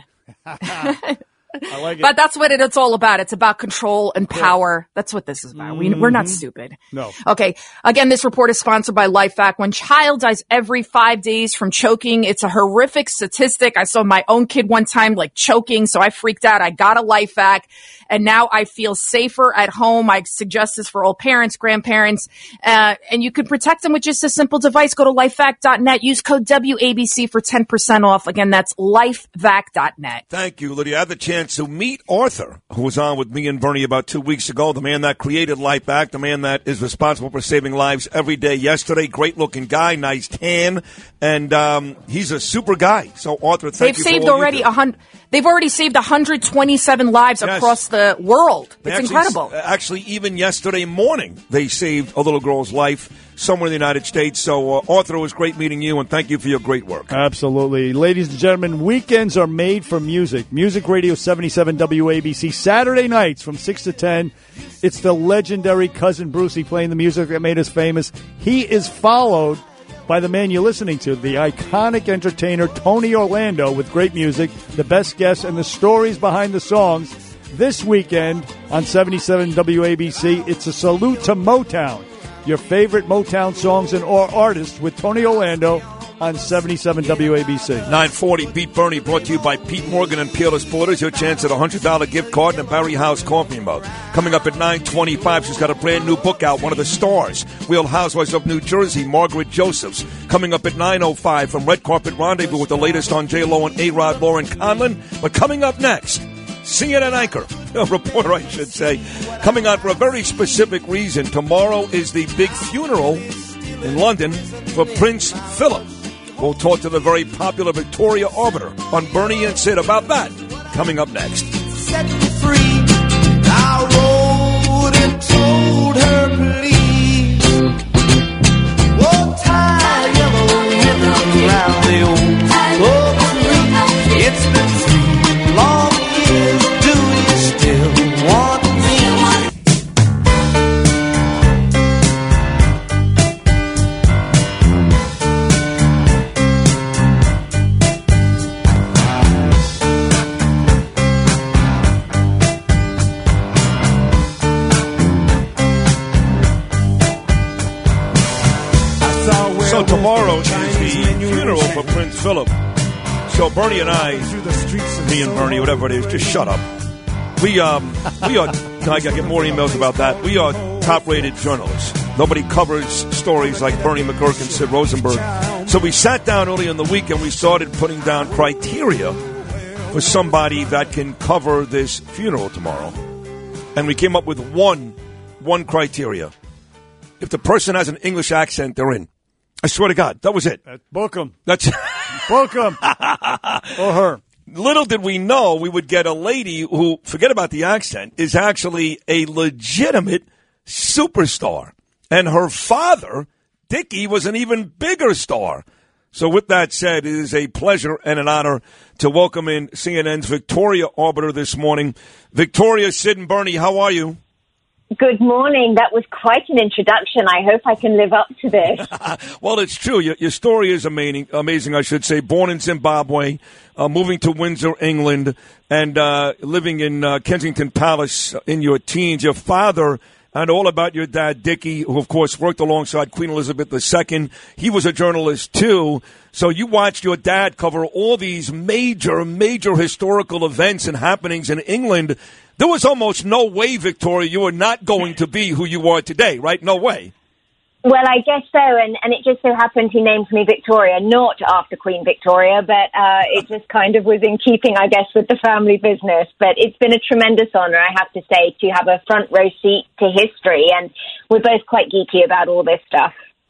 I like it. But that's what it, it's all about. It's about control and power. That's what this is about. We, we're not Mhm. stupid. No. Okay. Again, this report is sponsored by LifeVac. One child dies every five days from choking. It's a horrific statistic. I saw my own kid one time like choking, so I freaked out. I got a LifeVac, and now I feel safer at home. I suggest this for all parents, grandparents, uh, and you can protect them with just a simple device. Go to lifevac dot net. Use code W A B C for ten percent off. Again, that's lifevac dot net. Thank you, Lydia. I had the chance to meet Arthur, who was on with me and Bernie about two weeks ago, the man that created LifeVac, the man that is responsible for saving lives every day yesterday. Great-looking guy, nice tan, and um, he's a super guy. So, Arthur, thank They've you saved for all you already do. a hundred. They've already saved one hundred twenty-seven lives Yes. across the world. They It's actually- incredible. Actually, even yesterday morning, they saved a little girl's life somewhere in the United States. So, uh, Arthur, it was great meeting you, and thank you for your great work. Absolutely. Ladies and gentlemen, weekends are made for music. Music Radio seventy-seven W A B C. Saturday nights from six to ten. It's the legendary Cousin Brucey playing the music that made us famous. He is followed by the man you're listening to, the iconic entertainer Tony Orlando, with great music, the best guests, and the stories behind the songs. This weekend on seventy-seven W A B C, it's a salute to Motown. Your favorite Motown songs and or artists with Tony Orlando on seventy-seven W A B C. nine forty Beat Bernie, brought to you by Pete Morgan and Peerless Borders. Your chance at a one hundred dollars gift card and a Barry House coffee mug. Coming up at nine twenty-five, she's got a brand new book out, one of the stars, Real Housewives of New Jersey, Margaret Josephs. Coming up at nine oh five, from Red Carpet Rendezvous with the latest on J-Lo and A-Rod, Lauren Conlon. But coming up next, C N N anchor, a reporter I should say, coming on for a very specific reason. Tomorrow is the big funeral in London for Prince Philip. We'll talk to the very popular Victoria Arbiter on Bernie and Sid about that coming up next. Set me free. I rode and told her please. Oh, tie yellow ribbon around the old oak tree. It's been three long years. Do you still want me? So tomorrow is the funeral for Prince Philip. So Bernie and I, me and Bernie, whatever it is, just shut up. We um we are. I gotta get more emails about that. We are top-rated journalists. Nobody covers stories like Bernie McGurk and Sid Rosenberg. So we sat down early in the week and we started putting down criteria for somebody that can cover this funeral tomorrow. And we came up with one one criteria. If the person has an English accent, they're in. I swear to God, that was it. Uh, book them. That's book them. Or her. Little did we know we would get a lady who, forget about the accent, is actually a legitimate superstar. And her father, Dickie, was an even bigger star. So with that said, it is a pleasure and an honor to welcome in C N N's Victoria Arbiter this morning. Victoria, Sid, and Bernie, how are you? Good morning. That was quite an introduction. I hope I can live up to this. Well, it's true. Your, your story is amazing, amazing, I should say. Born in Zimbabwe, uh, moving to Windsor, England, and uh, living in uh, Kensington Palace in your teens. Your father, and all about your dad, Dickie, who, of course, worked alongside Queen Elizabeth the Second. He was a journalist, too. So you watched your dad cover all these major, major historical events and happenings in England. There was almost no way, Victoria, you were not going to be who you are today, right? No way. Well, I guess so, and, and it just so happened he named me Victoria, not after Queen Victoria, but uh, it just kind of was in keeping, I guess, with the family business. But it's been a tremendous honor, I have to say, to have a front row seat to history, and we're both quite geeky about all this stuff.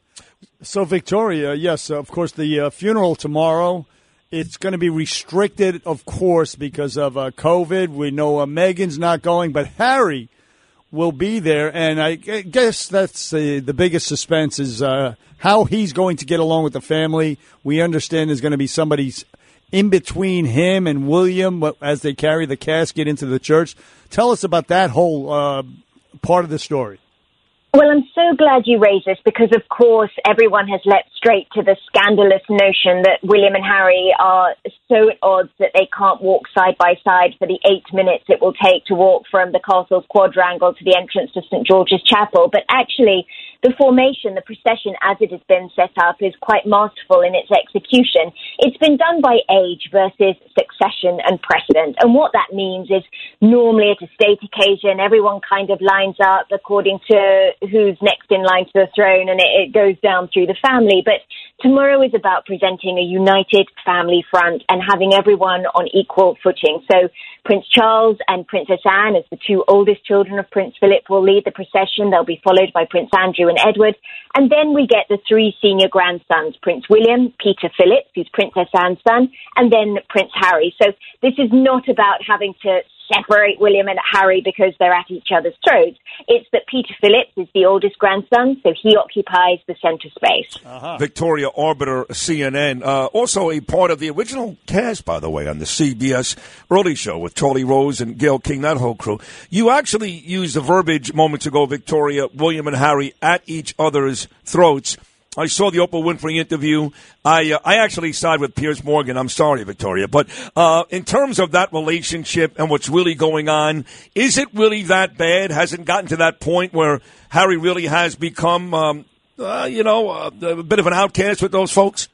So, Victoria, yes, of course, the uh, funeral tomorrow. It's going to be restricted, of course, because of uh, COVID. We know uh, Meghan's not going, but Harry will be there. And I guess that's uh, the biggest suspense is uh, how he's going to get along with the family. We understand there's going to be somebody in between him and William as they carry the casket into the church. Tell us about that whole uh, part of the story. Well, I'm so glad you raised this because, of course, everyone has leapt straight to the scandalous notion that William and Harry are so at odds that they can't walk side by side for the eight minutes it will take to walk from the castle's quadrangle to the entrance to Saint George's Chapel. But actually, the formation, the procession as it has been set up, is quite masterful in its execution. It's been done by age versus succession and precedent. And what that means is normally at a state occasion, everyone kind of lines up according to who's next in line to the throne, and it, it goes down through the family. But tomorrow is about presenting a united family front and having everyone on equal footing. So Prince Charles and Princess Anne, as the two oldest children of Prince Philip, will lead the procession. They'll be followed by Prince Andrew and Edward. And then we get the three senior grandsons, Prince William, Peter Phillips, who's Princess Anne's son, and then Prince Harry. So this is not about having to separate William and Harry because they're at each other's throats. It's that Peter Phillips is the oldest grandson, so he occupies the center space. Uh-huh. Victoria Arbiter, C N N. Uh, also a part of the original cast, by the way, on the C B S Early Show with Charlie Rose and Gayle King, that whole crew. You actually used the verbiage moments ago, Victoria, William and Harry at each other's throats. I saw the Oprah Winfrey interview. I uh, I actually side with Piers Morgan. I'm sorry, Victoria. But uh, in terms of that relationship and what's really going on, is it really that bad? Has it gotten to that point where Harry really has become, um, uh, you know, uh, a bit of an outcast with those folks?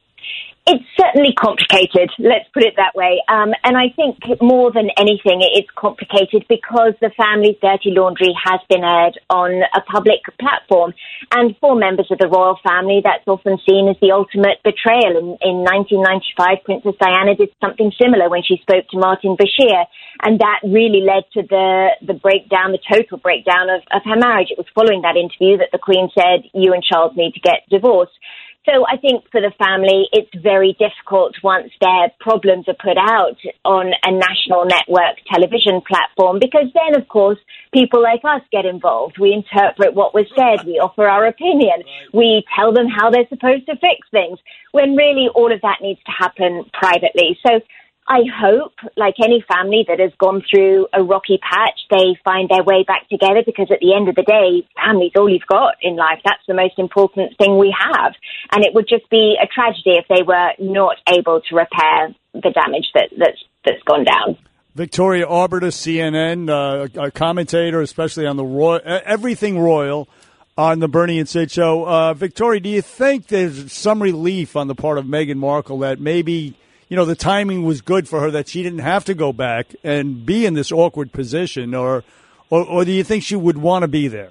It's certainly complicated, let's put it that way. Um, and I think more than anything, it's complicated because the family's dirty laundry has been aired on a public platform. And for members of the royal family, that's often seen as the ultimate betrayal. In, in nineteen ninety-five, Princess Diana did something similar when she spoke to Martin Bashir. And that really led to the, the breakdown, the total breakdown of, of her marriage. It was following that interview that the Queen said, you and Charles need to get divorced. So I think for the family, it's very difficult once their problems are put out on a national network television platform, because then, of course, people like us get involved. We interpret what was said. We offer our opinion. We tell them how they're supposed to fix things, when really all of that needs to happen privately. So I hope, like any family that has gone through a rocky patch, they find their way back together, because at the end of the day, family's all you've got in life. That's the most important thing we have. And it would just be a tragedy if they were not able to repair the damage that, that's, that's gone down. Victoria Arbiter, C N N, uh, a commentator, especially on the Royal, everything Royal on the Bernie and Sid show. Uh, Victoria, do you think there's some relief on the part of Meghan Markle that maybe, you know, the timing was good for her, that she didn't have to go back and be in this awkward position, or, or, or do you think she would want to be there?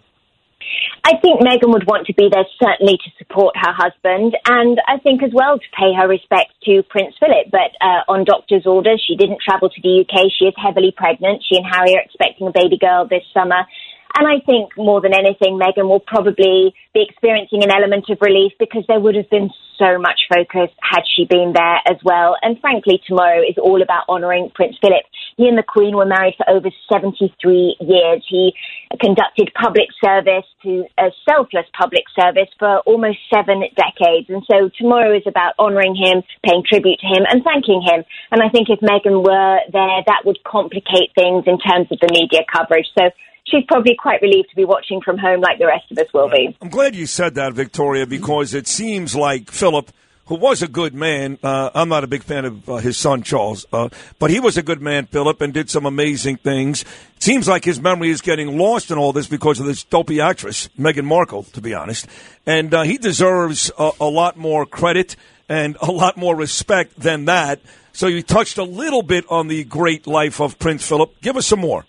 I think Meghan would want to be there, certainly to support her husband, and I think as well to pay her respects to Prince Philip. But uh, on doctor's orders, she didn't travel to the U K. She is heavily pregnant. She and Harry are expecting a baby girl this summer. And I think more than anything, Meghan will probably be experiencing an element of relief, because there would have been so much focus had she been there as well. And frankly, tomorrow is all about honouring Prince Philip. He and the Queen were married for over seventy-three years. He conducted public service, to a selfless public service, for almost seven decades. And so tomorrow is about honouring him, paying tribute to him and thanking him. And I think if Meghan were there, that would complicate things in terms of the media coverage. So she's probably quite relieved to be watching from home like the rest of us will be. I'm glad you said that, Victoria, because it seems like Philip, who was a good man, uh, I'm not a big fan of uh, his son, Charles, uh, but he was a good man, Philip, and did some amazing things. It seems like his memory is getting lost in all this because of this dopey actress, Meghan Markle, to be honest. And uh, he deserves a, a lot more credit and a lot more respect than that. So you touched a little bit on the great life of Prince Philip. Give us some more.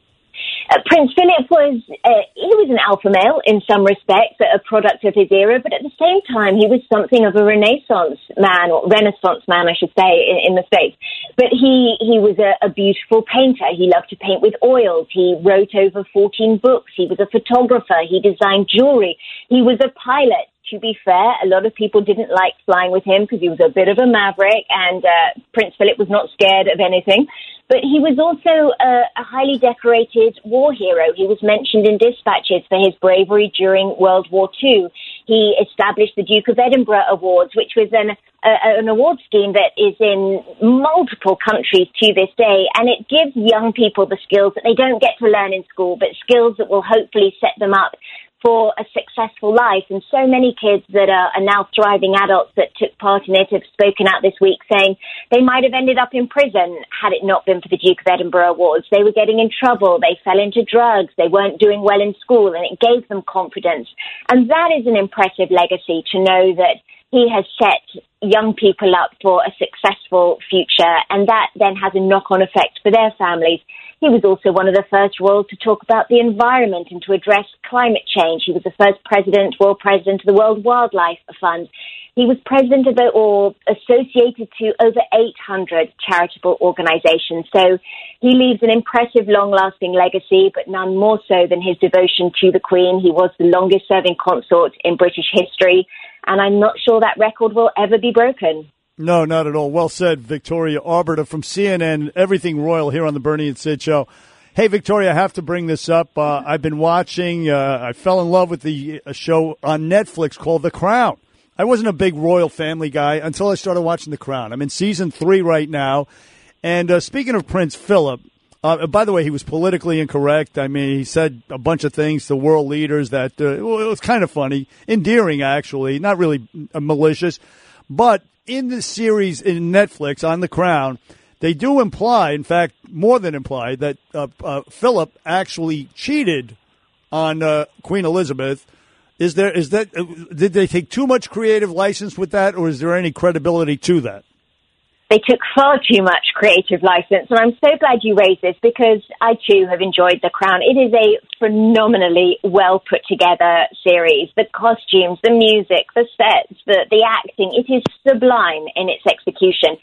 Uh, Prince Philip was, uh, he was an alpha male in some respects, a product of his era, but at the same time, he was something of a Renaissance man, or Renaissance man, I should say, in, in the States. But he, he was a, a beautiful painter. He loved to paint with oils. He wrote over fourteen books. He was a photographer. He designed jewelry. He was a pilot. To be fair, a lot of people didn't like flying with him because he was a bit of a maverick, and uh, Prince Philip was not scared of anything. But he was also a, a highly decorated war hero. He was mentioned in dispatches for his bravery during World War Two. He established the Duke of Edinburgh Awards, which was an, a, an award scheme that is in multiple countries to this day, and it gives young people the skills that they don't get to learn in school, but skills that will hopefully set them up for a successful life. And so many kids that are, are now thriving adults that took part in it have spoken out this week saying they might have ended up in prison had it not been for the Duke of Edinburgh Awards. They were getting in trouble, they fell into drugs, they weren't doing well in school, and it gave them confidence. And that is an impressive legacy, to know that he has set young people up for a successful future, and that then has a knock-on effect for their families. He was also one of the first royals to talk about the environment and to address climate change. He was the first president, world president of the World Wildlife Fund. He was president of, or associated to, over eight hundred charitable organizations. So he leaves an impressive, long-lasting legacy, but none more so than his devotion to the Queen. He was the longest-serving consort in British history, and I'm not sure that record will ever be broken. No, not at all. Well said, Victoria Arbiter from C N N, Everything Royal here on the Bernie and Sid Show. Hey, Victoria, I have to bring this up. Uh, I've been watching, uh, I fell in love with the a show on Netflix called The Crown. I wasn't a big royal family guy until I started watching The Crown. I'm in season three right now. And uh, speaking of Prince Philip, uh, by the way, he was politically incorrect. I mean, he said a bunch of things to world leaders that, uh, well, it was kind of funny, endearing, actually, not really uh, malicious. But in the series in Netflix on The Crown, they do imply, in fact, more than imply, that uh, uh, Philip actually cheated on uh, Queen Elizabeth. Is there is that uh, did they take too much creative license with that, or is there any credibility to that? They took far too much creative license, and I'm so glad you raised this, because I too have enjoyed The Crown. It is a phenomenally well put together series. The costumes, the music, the sets, the, the acting, it is sublime in its execution.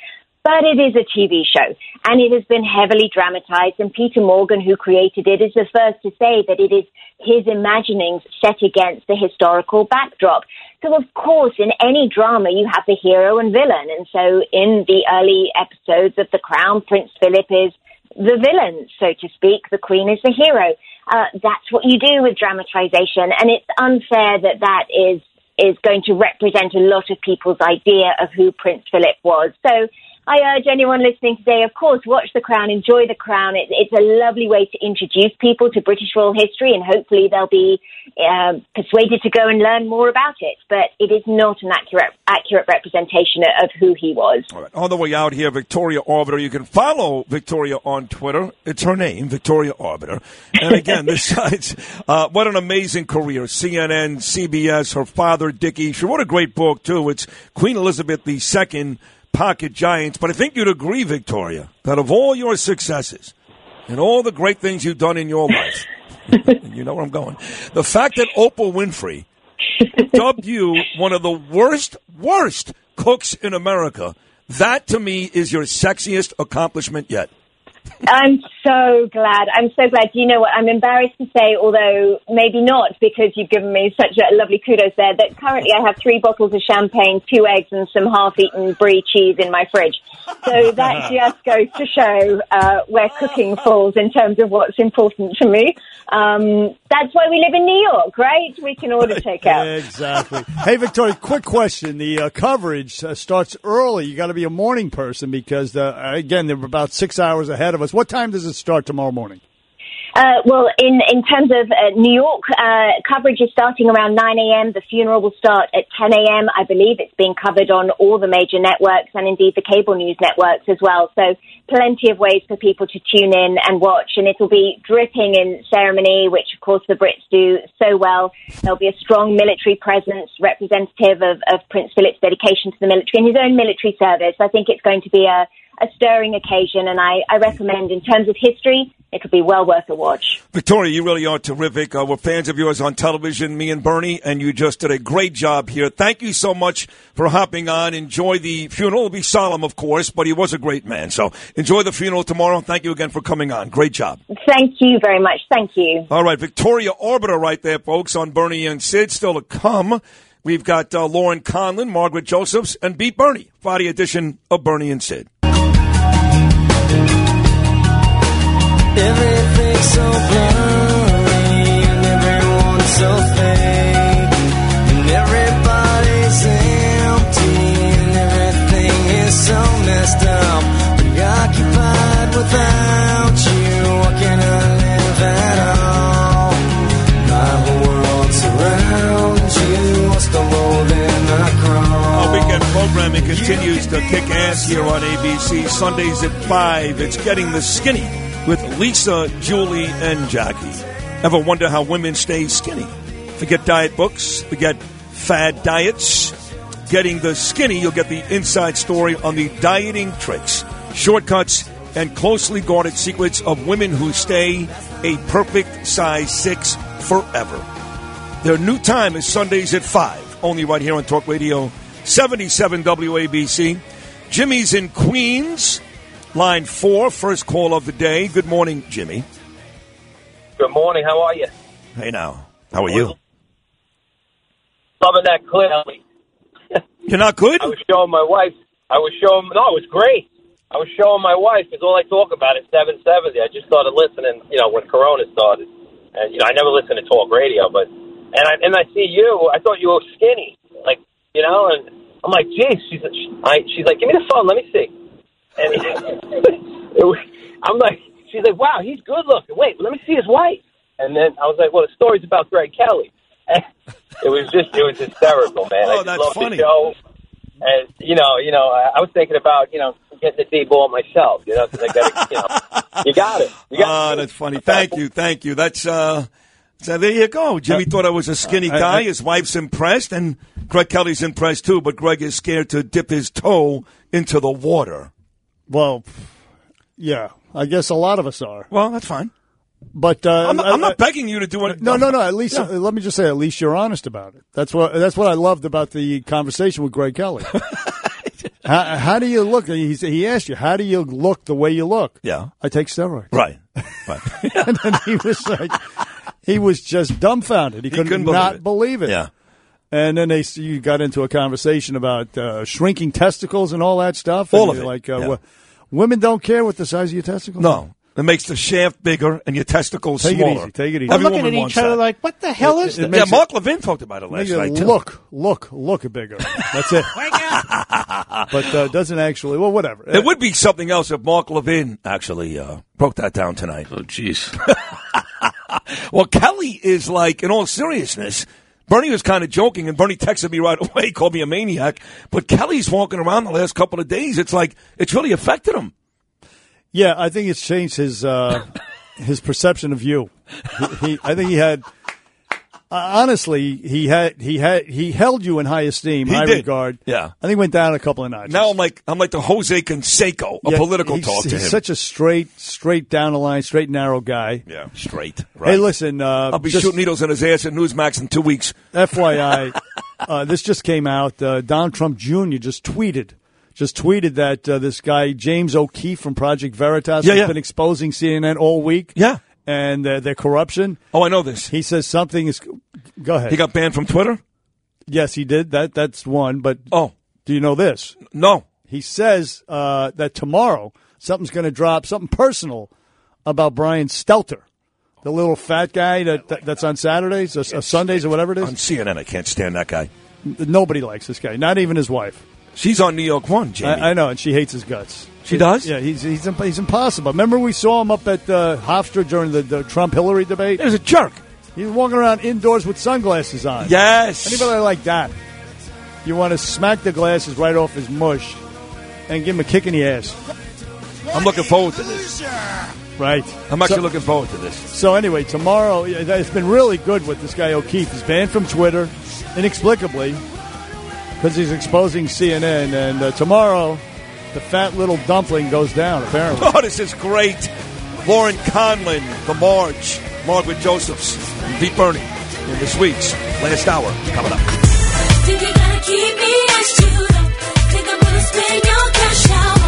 But it is a T V show, and it has been heavily dramatized, and Peter Morgan, who created it, is the first to say that it is his imaginings set against the historical backdrop. So, of course, in any drama, you have the hero and villain, and so in the early episodes of The Crown, Prince Philip is the villain, so to speak. The Queen is the hero. Uh, that's what you do with dramatization, and it's unfair that that is is going to represent a lot of people's idea of who Prince Philip was. So I urge anyone listening today, of course, watch The Crown, enjoy The Crown. It, it's a lovely way to introduce people to British royal history, and hopefully they'll be uh, persuaded to go and learn more about it. But it is not an accurate accurate representation of who he was. All right. On the way out here, Victoria Arbiter. You can follow Victoria on Twitter. It's her name, Victoria Arbiter. And again, besides, uh, what an amazing career. C N N, C B S, her father, Dickie. She wrote a great book, too. It's Queen Elizabeth the Second, Pocket Giants. But I think you'd agree, Victoria, that of all your successes and all the great things you've done in your life, you know where I'm going, the fact that Oprah Winfrey dubbed you one of the worst, worst cooks in America, that to me is your sexiest accomplishment yet. I'm so glad. I'm so glad. You know what? I'm embarrassed to say, although maybe not, because you've given me such a lovely kudos there, that currently I have three bottles of champagne, two eggs, and some half-eaten brie cheese in my fridge. So that just goes to show uh, where cooking falls in terms of what's important to me. Um, that's why we live in New York, right? We can order takeout. Exactly. Hey, Victoria, quick question. The uh, coverage uh, starts early. You got to be a morning person because, uh, again, they're about six hours ahead of us. What time does it start tomorrow morning? Uh, well, in, in terms of uh, New York, uh, coverage is starting around nine a.m. The funeral will start at ten a.m. I believe it's being covered on all the major networks and indeed the cable news networks as well. So plenty of ways for people to tune in and watch. And it'll be dripping in ceremony, which of course the Brits do so well. There'll be a strong military presence representative of, of Prince Philip's dedication to the military and his own military service. I think it's going to be a a stirring occasion, and I, I recommend, in terms of history, it'll be well worth a watch. Victoria, you really are terrific. Uh, we're fans of yours on television, me and Bernie, and you just did a great job here. Thank you so much for hopping on. Enjoy the funeral. It'll be solemn, of course, but he was a great man. So enjoy the funeral tomorrow. Thank you again for coming on. Great job. Thank you very much. Thank you. All right, Victoria Arbiter right there, folks, on Bernie and Sid. Still to come. We've got uh, Lauren Conlon, Margaret Josephs, and Beat Bernie. Friday edition of Bernie and Sid. Everything's so blurry and everyone's so fake and everybody's empty and everything is so messed up. Preoccupied without you, what can I live at all? My whole world surrounds you, I stumble then I crawl. Our weekend programming continues to kick ass here on A B C. Sundays at five. It's Getting the Skinny with Lisa, Julie, and Jackie. Ever wonder how women stay skinny? Forget diet books, forget fad diets. Getting the Skinny, you'll get the inside story on the dieting tricks, shortcuts, and closely guarded secrets of women who stay a perfect size six forever. Their new time is Sundays at five, only right here on Talk Radio seventy-seven W A B C. Jimmy's in Queens. Line four, first call of the day. Good morning, Jimmy. Good morning. How are you? Hey, now. How are you? Loving that clip. You're not good? I was showing my wife. I was showing. No, it was great. I was showing my wife because all I talk about is seven seventy. I just started listening, you know, when Corona started. And, you know, I never listened to talk radio, but, and I, and I see you. I thought you were skinny. Like, you know, and I'm like, geez. She's, I, she's like, give me the phone. Let me see. And it was, I'm like, she's like, wow, he's good looking. Wait, let me see his wife. And then I was like, well, the story's about Greg Kelly. And it was just, it was hysterical, man. Oh, I just that's loved funny. the show. And, you know, you know, I, I was thinking about, you know, getting the D-ball myself, you know, because I got to, you know, you got it. You got oh, that's funny. Thank you, thank you. That's, uh, so there you go. Jimmy uh, thought I was a skinny uh, guy. I, I, His wife's impressed, and Greg Kelly's impressed, too, but Greg is scared to dip his toe into the water. Well, yeah, I guess a lot of us are. Well, that's fine. But uh, I'm, I'm not begging you to do it. No, no, no. At least, yeah. uh, let me just say, at least you're honest about it. That's what that's what I loved about the conversation with Greg Kelly. how, how do you look? He, he asked you, how do you look the way you look? Yeah. I take steroids. Right. Right. And then he was like, he was just dumbfounded. He, He could couldn't not believe believe it. it. Yeah. And then they you got into a conversation about uh, shrinking testicles and all that stuff. All and of you're it, Like, uh, yeah. well, women don't care what the size of your testicles. No. It makes the shaft bigger and your testicles Take it smaller. easy, take it easy. Every We're looking woman at each wants other that. like, what the hell It- is it this? Yeah, makes Mark Levin talked about it last Makes it night, too. look, look, look bigger. That's it. But uh, doesn't actually. Well, whatever. It would be something else if Mark Levin actually uh, broke that down tonight. Oh, jeez. Well, Kelly is like, in all seriousness, Bernie was kind of joking, and Bernie texted me right away, called me a maniac. But Kelly's walking around the last couple of days. It's like, it's really affected him. Yeah, I think it's changed his uh, his perception of you. He, he, I think he had. Uh, honestly, he had he had he held you in high esteem, He high did. regard. Yeah. I think he went down a couple of notches. Now I'm like, I'm like the Jose Canseco of Yeah, political he's, talk to he's him. such a straight, straight down the line, straight and narrow guy. Yeah, straight. Right. Hey, listen. Uh, I'll be just shooting needles in his ass at Newsmax in two weeks. F Y I, uh, this just came out. Uh, Donald Trump Junior just tweeted, just tweeted that uh, this guy James O'Keefe from Project Veritas Yeah, has yeah. been exposing C N N all week. Yeah, and uh, their corruption. Oh, I know this. He says something is. Go ahead. He got banned from Twitter? Yes, he did. That that's one. But oh, do you know this? No. He says uh, that tomorrow something's going to drop, something personal about Brian Stelter, the little fat guy that, that that's on Saturdays or, or Sundays or whatever it is. On C N N, I can't stand that guy. Nobody likes this guy, not even his wife. She's on New York One, Jamie. I, I know, and she hates his guts. She does? Yeah, he's he's imp- he's impossible. Remember we saw him up at uh, Hofstra during the, the Trump-Hillary debate? He was a jerk. He was walking around indoors with sunglasses on. Yes. Anybody like that? You want to smack the glasses right off his mush and give him a kick in the ass. I'm looking forward to this. Right. I'm actually So- looking forward to this. So anyway, tomorrow, it's been really good with this guy O'Keefe. He's banned from Twitter, inexplicably, because he's exposing C N N. And uh, tomorrow, the fat little dumpling goes down, apparently. Oh, this is great. Lauren Conlin, The March, Margaret Josephs, and Pete Bernie in this week's Last Hour. Coming up. Think you gotta keep me as you think I'm gonna spend your cash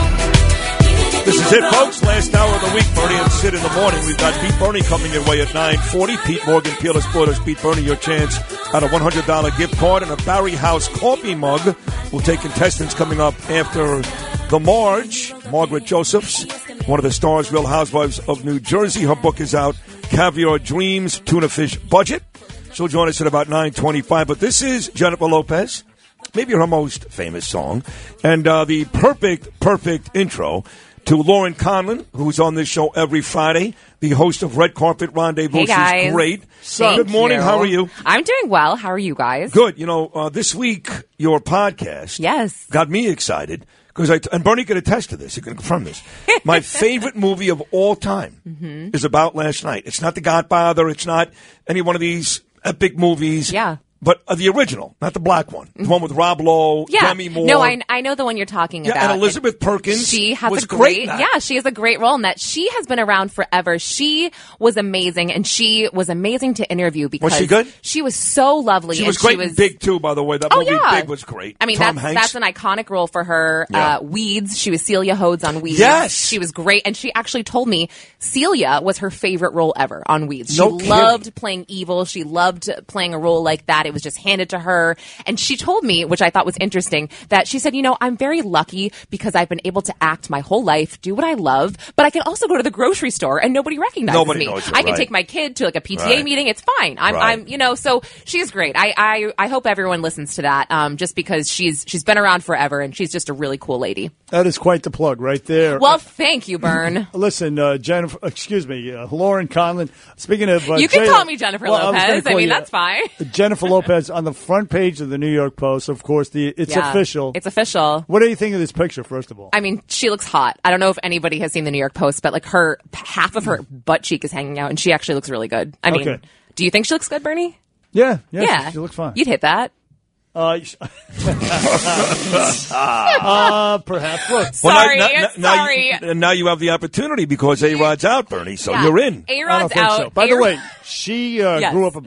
out. This is it, folks. Last hour of the week. Bernie and Sid in the morning. We've got Pete Bernie coming your way at nine forty. Pete Morgan, Peerless Borders. Pete Bernie, your chance at a one hundred dollars gift card and a Barry House coffee mug. We'll take contestants coming up after the Marge. Margaret Josephs, one of the stars, Real Housewives of New Jersey. Her book is out, Caviar Dreams, Tuna Fish Budget. She'll join us at about nine twenty-five. But this is Jennifer Lopez, maybe her most famous song, and uh, the perfect, perfect intro to Lauren Conlin, who's on this show every Friday, the host of Red Carpet Rendezvous. Hey, guys. She's great. Thank Good morning. you. How are you? I'm doing well. How are you guys? Good. You know, uh, this week, your podcast yes. got me excited. Because I, and Bernie can attest to this. He can confirm this. My favorite movie of all time Mm-hmm. is about last night. It's not The Godfather. It's not any one of these epic movies. Yeah. But uh, the original, not the black one. The one with Rob Lowe, Yeah. Demi Moore. No, I, I know the one you're talking Yeah, about. and Elizabeth Perkins She has was a great great, in that. yeah, she has a great role in that. She has been around forever. She was amazing, and she was amazing to interview because Was she good? She was so lovely. She and was great she was, in Big, too, by the way. That Oh, movie yeah. Big was great. I mean, Tom that's Hanks. that's an iconic role for her. Yeah. Uh, Weeds. She was Celia Hodes on Weeds. Yes. She was great, and she actually told me Celia was her favorite role ever on Weeds. She No kidding. loved playing evil. She loved playing a role like that. It was just handed to her, and she told me, which I thought was interesting, that she said, you know, I'm very lucky because I've been able to act my whole life, do what I love, but I can also go to the grocery store and nobody recognizes Nobody me. knows you, I can right. take my kid to like a P T A Right. meeting. It's fine. I'm, Right. I'm, you know, so she's great. I, I, I hope everyone listens to that, um, just because she's, she's been around forever and she's just a really cool lady. That is quite the plug right there. Well, thank you, Bern. Listen, uh, Jennifer, excuse me, uh, Lauren Conlin. Speaking of, uh, You can J- call me Jennifer Well, I was gonna Lopez. I, call mean, you, that's fine. Jennifer Lopez on the front page of the New York Post. Of course, the it's Yeah, official. It's official. What do you think of this picture? First of all, I mean, she looks hot. I don't know if anybody has seen the New York Post, but like her, half of her butt cheek is hanging out and she actually looks really good. I mean, Okay. do you think she looks good, Bernie? yeah, yeah, Yeah. She, she looks fine. You'd hit that. Uh, uh, perhaps. Look, Sorry, now, now, now sorry. You, now you have the opportunity because A-Rod's out, Bernie, so Yeah. you're in. A-Rod's I don't think out. so. By the A-Rod- way, she uh, Yes. grew up about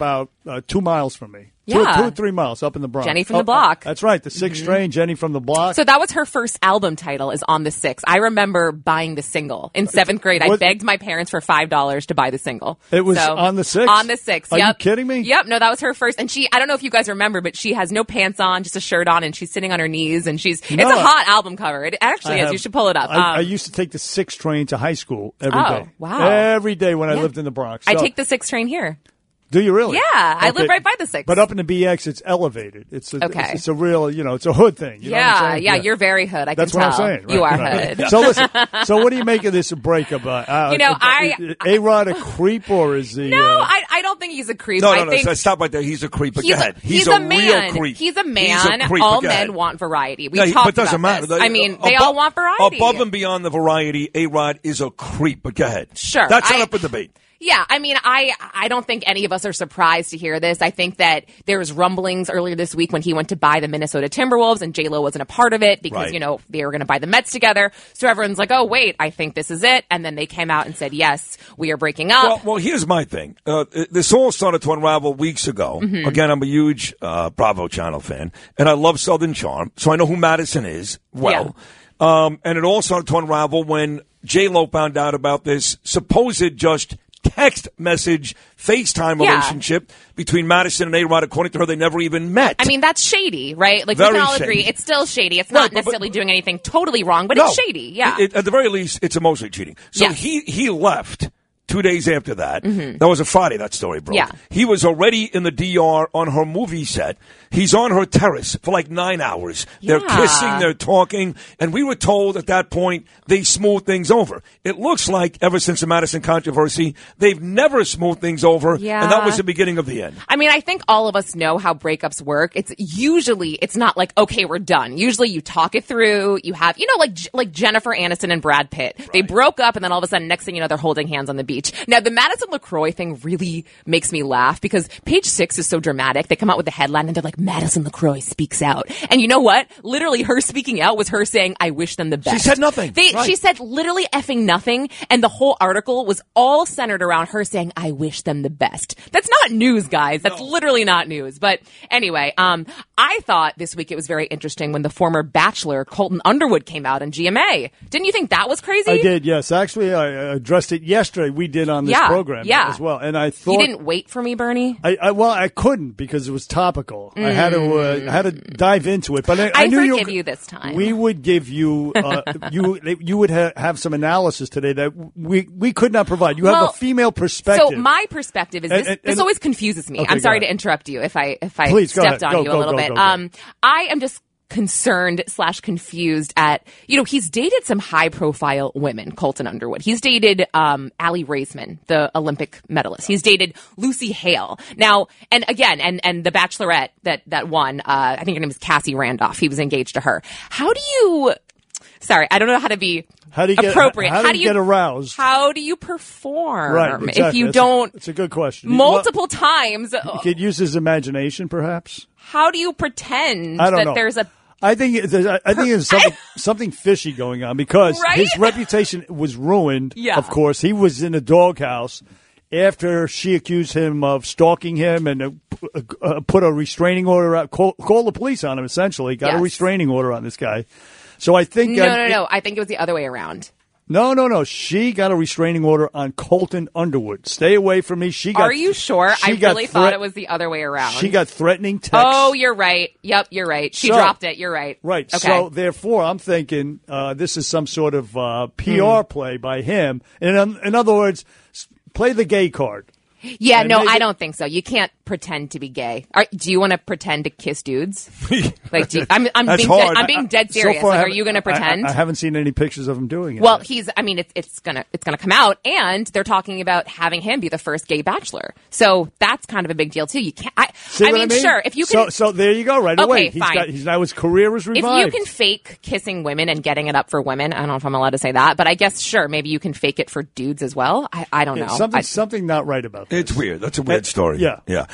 uh, two miles from me. Two, Yeah. two or three miles up in the Bronx. Jenny from the Oh, Block. That's right. The Six Mhm. Train, Jenny from the Block. So that was her first album title, is On the Six. I remember buying the single in seventh grade. I What- begged my parents for five dollars to buy the single. It was So, On the Six? On the Six. Are Yep. you kidding me? Yep. No, that was her first. And she, I don't know if you guys remember, but she has no pants on, just a shirt on, and she's sitting on her knees, and she's, it's No, a hot album cover. It actually I is. have- You should pull it up. I, Um, I used to take the Six Train to high school every Oh, day. wow. Every day when I Yeah. lived in the Bronx. I So- take the Six train here. Do you really? Yeah, I Okay. live right by the Six. But up in the B X, it's elevated. It's a, Okay. it's, it's a real, you know, it's a hood thing. You know what I'm yeah, saying? yeah, you're very hood. I That's can what tell. I'm saying. You right, are right. hood. So listen. So what do you make of this breakup? Uh, uh, You know, I- A Rod a creep or is he? No, uh, I, I don't think he's a creep. No, I no, no. think so stop right there. He's a creep. But he's go ahead. A, he's, a, a man. real creep. He's a man. He's a creep, all but go men ahead. want variety. We No, he- talked but doesn't about matter. this. I mean, they Abo- all want variety. Above and beyond the variety, A Rod is a creep. But go ahead. Sure, That's not I- up for debate. Yeah, I mean, I I don't think any of us are surprised to hear this. I think that there was rumblings earlier this week when he went to buy the Minnesota Timberwolves, and J Lo wasn't a part of it because Right. you know they were going to buy the Mets together. So everyone's like, "Oh, wait, I think this is it." And then they came out and said, "Yes, we are breaking up." Well, well, here's my thing. Uh, this all started to unravel weeks ago. Mhm. Again, I'm a huge uh, Bravo Channel fan, and I love Southern Charm, so I know who Madison is well. Um, and it all started to unravel when J Lo found out about this supposed just text message FaceTime Yeah. relationship between Madison and A-Rod. According to her, they never even met. I mean, that's shady, right? Like, Very we can all shady. agree it's still shady. It's Right, not but- but- necessarily doing anything totally wrong, but No. it's shady. Yeah. It- at the very least, it's emotionally cheating. So Yeah. he he left two days after that. Mhm. That was a Friday, that story broke. Yeah. He was already in the D R on her movie set. He's on her terrace for like nine hours. They're Yeah. kissing, they're talking, and we were told at that point they smoothed things over. It looks like ever since the Madison controversy, they've never smoothed things over, and that Yeah. was the beginning of the end. I mean, I think all of us know how breakups work. It's usually, it's not like, okay, we're done. Usually you talk it through. You have, you know, like, like Jennifer Aniston and Brad Pitt. They broke up and then all of a sudden, next thing you know, they're holding hands on the beach. Now, the Madison LaCroix thing really makes me laugh because Page Six is so dramatic. They come out with the headline and they're like, Madison LaCroix speaks out. And you know what? Literally her speaking out was her saying, I wish them the best. She said nothing. They, Right. She said literally effing nothing. And the whole article was all centered around her saying, I wish them the best. That's not news, guys. That's literally not news. But anyway, um, I thought this week it was very interesting when the former Bachelor, Colton Underwood, came out in G M A. Didn't you think that was crazy? I did, yes. Actually, I uh, addressed it yesterday. We did on this Yeah, program yeah. as well. And I thought. You didn't wait for me, Bernie? I, I well, I couldn't because it was topical. I had to, uh, I had to dive into it. But I, I, I knew forgive you, you this time. We would give you, uh, you, you would ha- have some analysis today that we we could not provide. You have Well, a female perspective. So my perspective is And- this. and- this and- always confuses me. Okay, I'm go sorry ahead. to interrupt you if I if I Please, go stepped ahead. on Go, you go, a little go, bit. go, go. Um, I am just concerned slash confused at, you know, he's dated some high profile women, Colton Underwood. He's dated um Allie Raisman, the Olympic medalist. He's dated Lucy Hale. Now, and again, and and the Bachelorette that that won, uh, I think her name is Cassie Randolph. He was engaged to her. How do you sorry, I don't know how to be How do you get, appropriate. How, do you get aroused? How do you perform Right, if exactly. you That's a- don't It's a good question. multiple times? Well, he could use his imagination, perhaps. How do you pretend I don't that know. there's a I think it- there's, I think there's something, something fishy going on because Right? his reputation was ruined. Yeah. Of course, he was in a doghouse after she accused him of stalking him and uh, p- uh, put a restraining order out, call, call the police on him. Essentially, got a Yes. restraining order on this guy. So I think no, uh, no, no. I think it was the other way around. No, no, no. She got a restraining order on Colton Underwood. Stay away from me. She got. Are you sure? she I got really thought threat- it was the other way around. She got threatening texts. Oh, you're right. Yep, you're right. She So- dropped it. You're right. Right. Okay. So therefore, I'm thinking uh, this is some sort of uh, P R Hmm. play by him. In in other words, s- play the gay card. yeah, and no, make I it- don't think so. You can't pretend to be gay. Are, do you want to pretend to kiss dudes? Like, do you, I'm, I'm That's being, dead, hard. I'm being dead So serious. far, I like, are haven't- you going to I- I- pretend? I, haven't seen any pictures of him doing it. Well, he's. I mean, it's it's gonna it's gonna come out, and they're talking about having him be the first gay bachelor. So that's kind of a big deal too. You can't. I, See I what mean, sure. If you so, can. so there you go. Right Okay, away, he's fine. got. He's now his career is If revived. you can fake kissing women and getting it up for women, I don't know if I'm allowed to say that, but I guess sure, maybe you can fake it for dudes as well. I, I don't Yeah, know. something I- something not right about that. It's weird. That's a weird Uh, story. yeah. Yeah.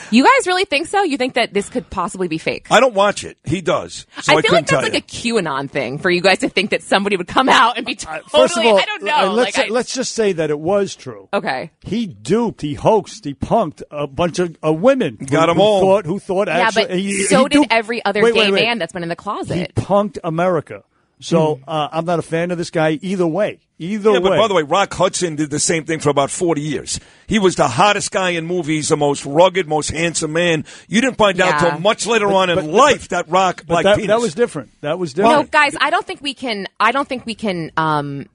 You guys really think so? You think that this could possibly be fake? I don't watch it. He does. So I, I feel like couldn't that's tell like you. a QAnon thing for you guys to think that somebody would come out and be totally, First of all, I don't know. uh, let's, like, I, let's just say that it was true. Okay. He duped, he hoaxed, he punked a bunch of uh, women. Got who, 'em who all. Thought, who thought yeah, actually. but he, so he did duped- every other wait, gay wait, wait. man that's been in the closet. He punked America. So uh, I'm not a fan of this guy either way. Either Yeah, way. but by the way, Rock Hudson did the same thing for about forty years. He was the hottest guy in movies, the most rugged, most handsome man. You didn't find out Yeah. till much later But- on in but- life that Rock But liked that, penis. that was different. That was No, different. guys, I don't think we can. I don't think we can. Um,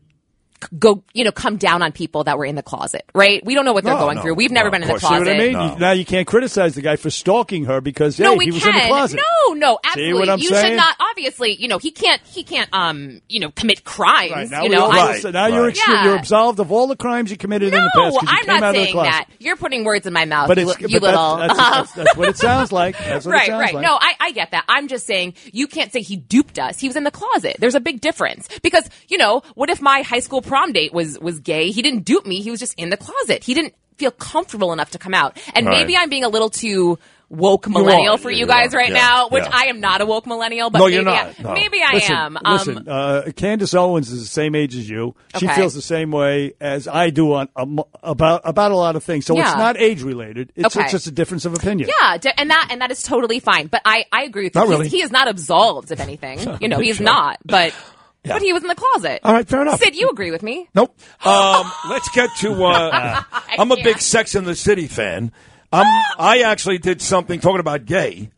go, you know, come down on people that were in the closet, right? We don't know what they're No, going no, through. We've never no, been in the of course. See closet. what I mean? No. You- now you can't criticize the guy for stalking her because No, hey, we he was can. in the closet. No, no, absolutely. See what I'm you saying? should not. Obviously, you know, he can't. He can't. Um, you know, commit crimes. Right, now you we know, all I- know. So now you're, Right. ex- Yeah. you're absolved of all the crimes you committed in the past No, because you I'm came not out of the saying closet. that. You're putting words in my mouth. But you, it's li- but you that's, little. that's, that's, that's what it sounds like. That's what right, it sounds right. like. No, I, I get that. I'm just saying you can't say he duped us. He was in the closet. There's a big difference because you know what if my high school prom date was was gay? He didn't dupe me. He was just in the closet. He didn't feel comfortable enough to come out. And Right. maybe I'm being a little too woke millennial are. for You you guys are. right Yeah. now, which Yeah. I am not a woke millennial, but No, maybe you're I, not. No. maybe I listen, am. listen. Um, Uh, Candace Owens is the same age as you. She Okay. feels the same way as I do on um, about about a lot of things. So Yeah. it's not age related. It's, Okay. it's just a difference of opinion. Yeah, d- and that and that is totally fine. But I, I agree with you. Not He's- really. He is not absolved, if anything. You know, he's Sure. not. But Yeah. but he was in the closet. All right, fair enough. Sid, you agree with me? Nope. Um, let's get to. Uh, I'm a big can't. Sex and the City fan. Um, I actually did something talking about gay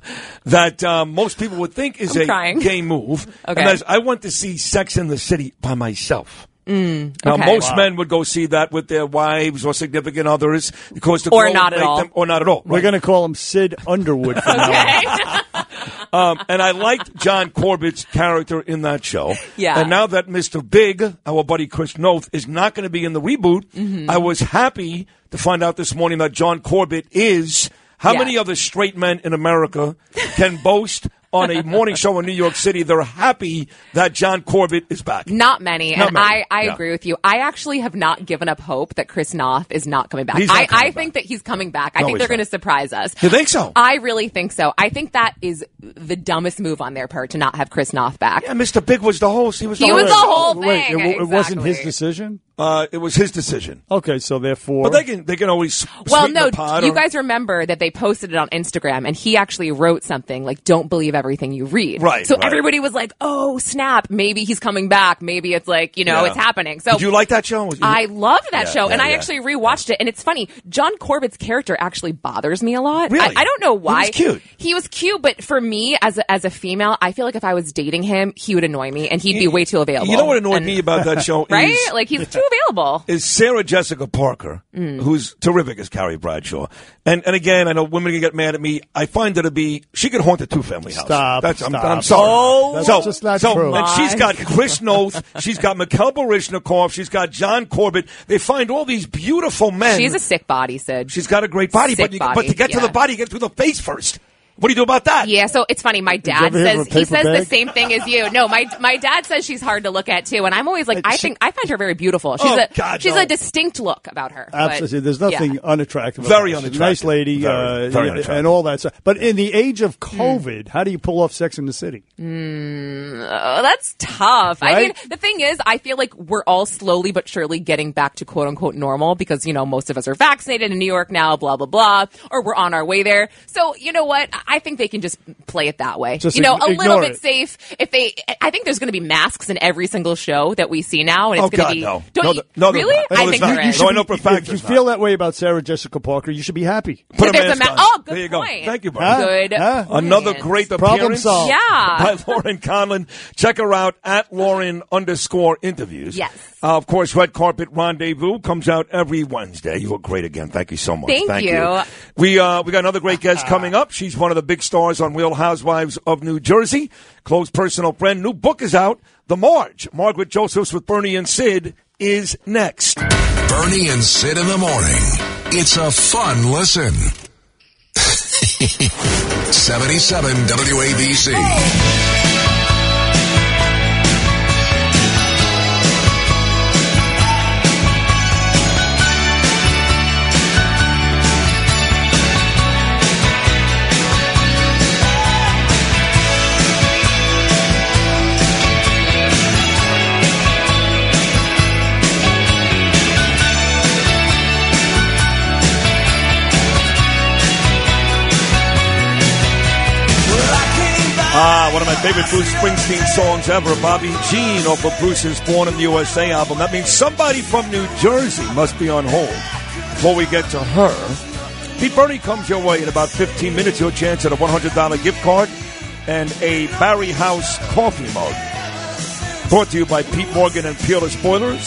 that um, most people would think is I'm a crying. gay move. Okay. And that is, I went to see Sex and the City by myself. Mm, Now, okay. most men would go see that with their wives or significant others because the Or girl not would at make all. them- or not at all. We're right. going to call him Sid Underwood from now on. Okay. Um, and I liked John Corbett's character in that show. Yeah. And now that Mister Big, our buddy Chris Noth, is not going to be in the reboot, Mm-hmm. I was happy to find out this morning that John Corbett is. How Yeah. many other straight men in America can boast on a morning show in New York City they're happy that John Corbett is back? Not many, Not and many. I, I Yeah. agree with you. I actually have not given up hope that Chris Noth is not coming back. He's not I, coming I back. think that he's coming back. I No, think he's they're going not. to surprise us. You think so? I really think so. I think that is the dumbest move on their part to not have Chris Noth back. Yeah, Mister Big was the host. He was the He host. was the whole Wait, thing. it, it wasn't his Exactly. decision? Uh, it was his decision. Okay, so therefore. But they can they can always Well, sweeten no, the pot you or- guys remember that they posted it on Instagram, and he actually wrote something like, "Don't believe everything you read." Right, So right. everybody was like, "Oh, snap! Maybe he's coming back. Maybe it's like you know Yeah. it's happening." So Did you like that show? Was you- I loved that Yeah, show, yeah, and I yeah. actually rewatched it. And it's funny, John Corbett's character actually bothers me a lot. Really? I, I don't know why. He was cute. He was cute, but for me as a, as a female, I feel like if I was dating him, he would annoy me, and he'd be way too available. You know what annoyed And- me about that show? right? Is, Like he's too available. is Sarah Jessica Parker, Mm. who's terrific as Carrie Bradshaw. And and again, I know women can get mad at me. I find her to be she could haunt a two family house. Stop, That's I'm, stop. I'm sorry. Oh, That's so, just not so, true. And she's got Chris Noth, she's got Mikhail Baryshnikov, she's got John Corbett. They find all these beautiful men. She's a sick body, Sid. She's got a great body, Sick but you, body, but to get to yeah. the body, you get through the face first. What do you do about that? Yeah, so it's funny. My you dad ever hear of says a he paper says the bag? same thing as you. No, my my dad says she's hard to look at too, and I'm always like, I think I find her very beautiful. She's Oh, a God, she's no. a distinct look about her. but- Absolutely. There's nothing yeah. unattractive. Very about her. She's a unattractive. nice lady, Very, uh, very unattractive. and all that stuff. But in the age of COVID, how do you pull off Sex in the City? Mm, uh, that's tough. I Right? mean, the thing is, I feel like we're all slowly but surely getting back to quote unquote normal because, you know, most of us are vaccinated in New York now, blah, blah, blah, or we're on our way there. So, you know what? I think they can just play it that way. Just you know, ig- a little ignore bit it. safe. If they, I think there's going to be masks in every single show that we see now. And it's Oh, going to God, be, no. don't No, you, th- no, they're really? not. No, I there's think not. there You is. should- No, I know for a fact If you there's feel that way about Sarah Jessica Parker, you should be happy. Put a There's a mask ma- on. oh, good there you go. point. Thank you, Huh? buddy. Good. Huh? Another point. great Problem appearance solved. Yeah. by Lauren Conlon. Check her out at Lauren underscore interviews. Yes. Uh, of course, Red Carpet Rendezvous comes out every Wednesday. You were great again. Thank you so much. Thank you. We uh, we got another great guest coming up. She's one of the big stars on Real Housewives of New Jersey. Close personal friend. New book is out. The Marge. Margaret Josephs with Bernie and Sid is next. Bernie and Sid in the morning. It's a fun listen. seventy-seven W A B C. Ah, one of my favorite Bruce Springsteen songs ever, Bobby Jean, off of Bruce's Born in the U S A album. That means somebody from New Jersey must be on hold before we get to her. Pete Bernie comes your way in about fifteen minutes. Your chance at a one hundred dollars gift card and a Barry House coffee mug. Brought to you by Pete Morgan and Peerless Spoilers.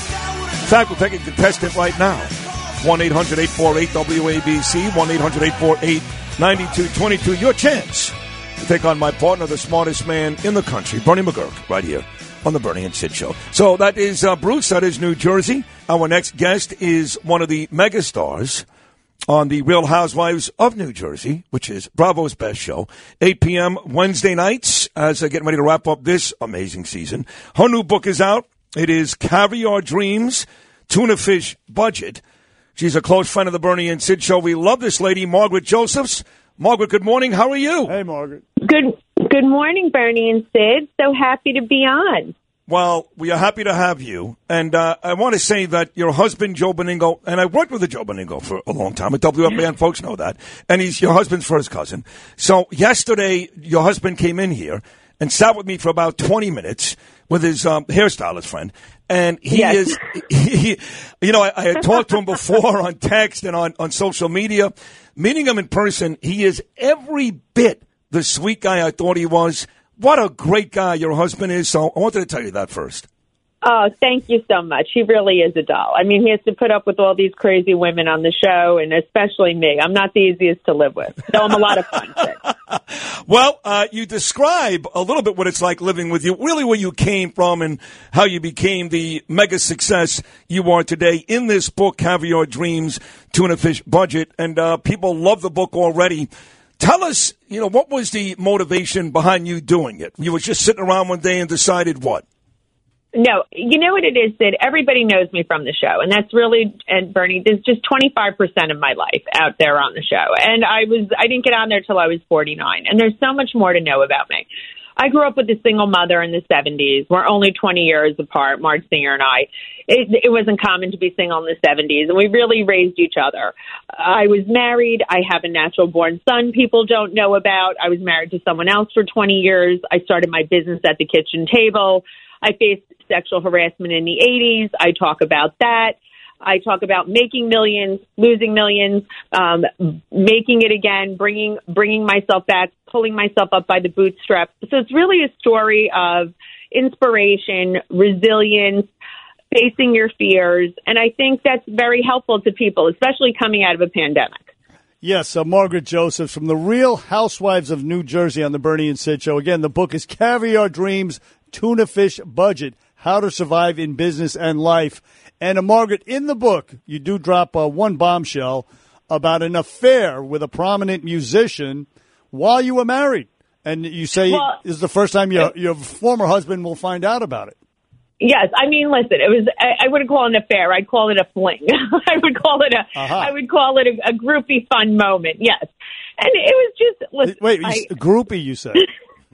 In fact, we'll take a contestant right now. one eight hundred eight four eight W A B C, one eight hundred eight four eight nine two two two. Your chance to take on my partner, the smartest man in the country, Bernie McGurk, right here on the Bernie and Sid Show. So that is uh, Bruce. That is New Jersey. Our next guest is one of the megastars on the Real Housewives of New Jersey, which is Bravo's best show. eight p.m. Wednesday nights as they're getting ready to wrap up this amazing season. Her new book is out. It is Caviar Dreams, Tuna Fish Budget. She's a close friend of the Bernie and Sid Show. We love this lady, Margaret Josephs. Margaret, good morning. How are you? Hey, Margaret. Good Good morning, Bernie and Sid. So happy to be on. Well, we are happy to have you. And uh, I want to say that your husband, Joe Beningo, and I worked with Joe Beningo for a long time. At W F A N, folks know that. And he's your husband's first cousin. So yesterday, your husband came in here and sat with me for about twenty minutes with his um, hairstylist friend. And he yes. is, he, you know, I, I had talked to him before on text and on, on social media. Meeting him in person, he is every bit the sweet guy I thought he was. What a great guy your husband is. So I wanted to tell you that first. Oh, thank you so much. He really is a doll. I mean, he has to put up with all these crazy women on the show, and especially me. I'm not the easiest to live with. So I'm a lot of fun. Well, uh, you describe a little bit what it's like living with you, really where you came from and how you became the mega success you are today in this book, Caviar Dreams, Tuna Fish Budget. And uh, people love the book already. Tell us, you know, what was the motivation behind you doing it? You were just sitting around one day and decided what? No, you know what it is, Sid? Everybody knows me from the show, and that's really, and Bernie, there's just twenty-five percent of my life out there on the show. And I was, I didn't get on there till I was forty-nine, and there's so much more to know about me. I grew up with a single mother in the seventies. We're only twenty years apart, Marge Singer and I. It, it wasn't common to be single in the seventies, and we really raised each other. I was married. I have a natural-born son people don't know about. I was married to someone else for twenty years. I started my business at the kitchen table. I faced sexual harassment in the eighties. I talk about that. I talk about making millions, losing millions, um, making it again, bringing bringing myself back, pulling myself up by the bootstraps. So it's really a story of inspiration, resilience, facing your fears. And I think that's very helpful to people, especially coming out of a pandemic. Yes, uh, Margaret Josephs from the Real Housewives of New Jersey on the Bernie and Sid Show. Again, the book is Caviar Dreams, Tuna Fish Budget, How to Survive in Business and Life. And, uh, Margaret, in the book, you do drop uh, one bombshell about an affair with a prominent musician while you were married. And you say well, this is the first time your, your former husband will find out about it. Yes, I mean, listen, it was. I, I wouldn't call it an affair. I'd call it a fling. I would call it a. Uh-huh. I would call it a, a groupie fun moment. Yes, and it was just. Listen, Wait, I, you, groupie? You said.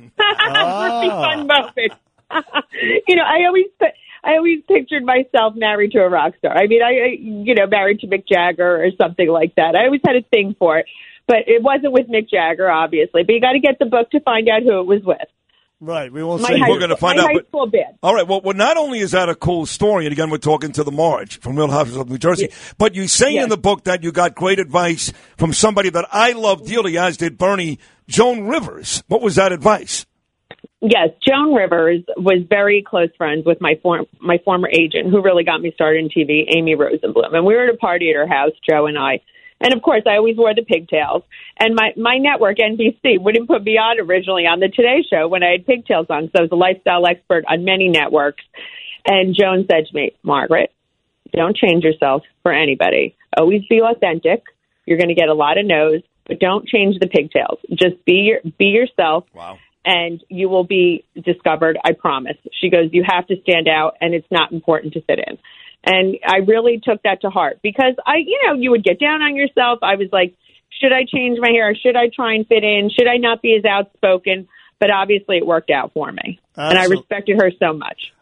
Groupie fun moment. You know, I always. I always pictured myself married to a rock star. I mean, I, I, you know, married to Mick Jagger or something like that. I always had a thing for it, but it wasn't with Mick Jagger, obviously. But you got to get the book to find out who it was with. Right, we won't my say. High, we're going to find my out. High school band. All right. Well, well, not only is that a cool story, and again, we're talking to the Marge from Real Housewives of New Jersey, yes. but you say yes. in the book that you got great advice from somebody that I love dearly, as did Bernie, Joan Rivers. What was that advice? Yes, Joan Rivers was very close friends with my form, my former agent, who really got me started in T V, Amy Rosenblum, and we were at a party at her house, Joe and I. And, of course, I always wore the pigtails. And my, my network, N B C, wouldn't put me on originally on the Today Show when I had pigtails on. So I was a lifestyle expert on many networks. And Joan said to me, Margaret, don't change yourself for anybody. Always be authentic. You're going to get a lot of no's, but don't change the pigtails. Just be your, be yourself. Wow. And you will be discovered, I promise. She goes, you have to stand out, and it's not important to fit in. And I really took that to heart because I, you know, you would get down on yourself. I was like, should I change my hair? Should I try and fit in? Should I not be as outspoken? But obviously it worked out for me. Absolutely. And I respected her so much.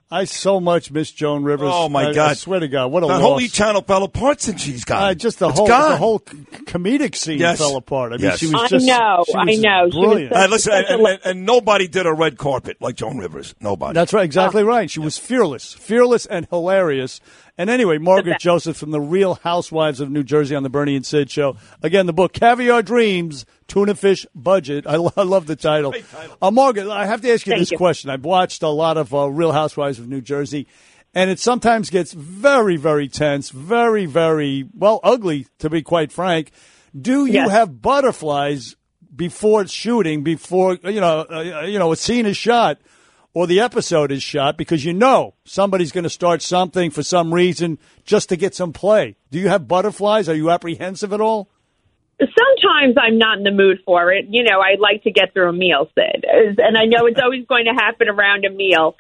I so much miss Joan Rivers. Oh, my I, God. I swear to God, what a That loss. whole E! Channel fell apart since she's gone. Uh, just the It's whole gone. the whole c- comedic scene Yes. fell apart. I mean, Yes. she was I just. know, she I was know. She was Brilliant. so- Uh, listen, and, and, and nobody did a red carpet like Joan Rivers. Nobody. That's right, exactly right. She was fearless, fearless and hilarious. And anyway, Margaret Joseph from the Real Housewives of New Jersey on the Bernie and Sid Show. Again, the book Caviar Dreams, Tuna Fish Budget. I, lo- I love the title. title. Uh, Margaret, I have to ask you Thank this you. question. I've watched a lot of uh, Real Housewives of New Jersey, and it sometimes gets very, very tense, very, very, well, ugly, to be quite frank. Do you Yes. have butterflies before shooting, before, you know, uh, you know, a scene is shot? Or the episode is shot because you know somebody's going to start something for some reason just to get some play. Do you have butterflies? Are you apprehensive at all? Sometimes I'm not in the mood for it. You know, I like to get through a meal, Sid. And I know it's always going to happen around a meal.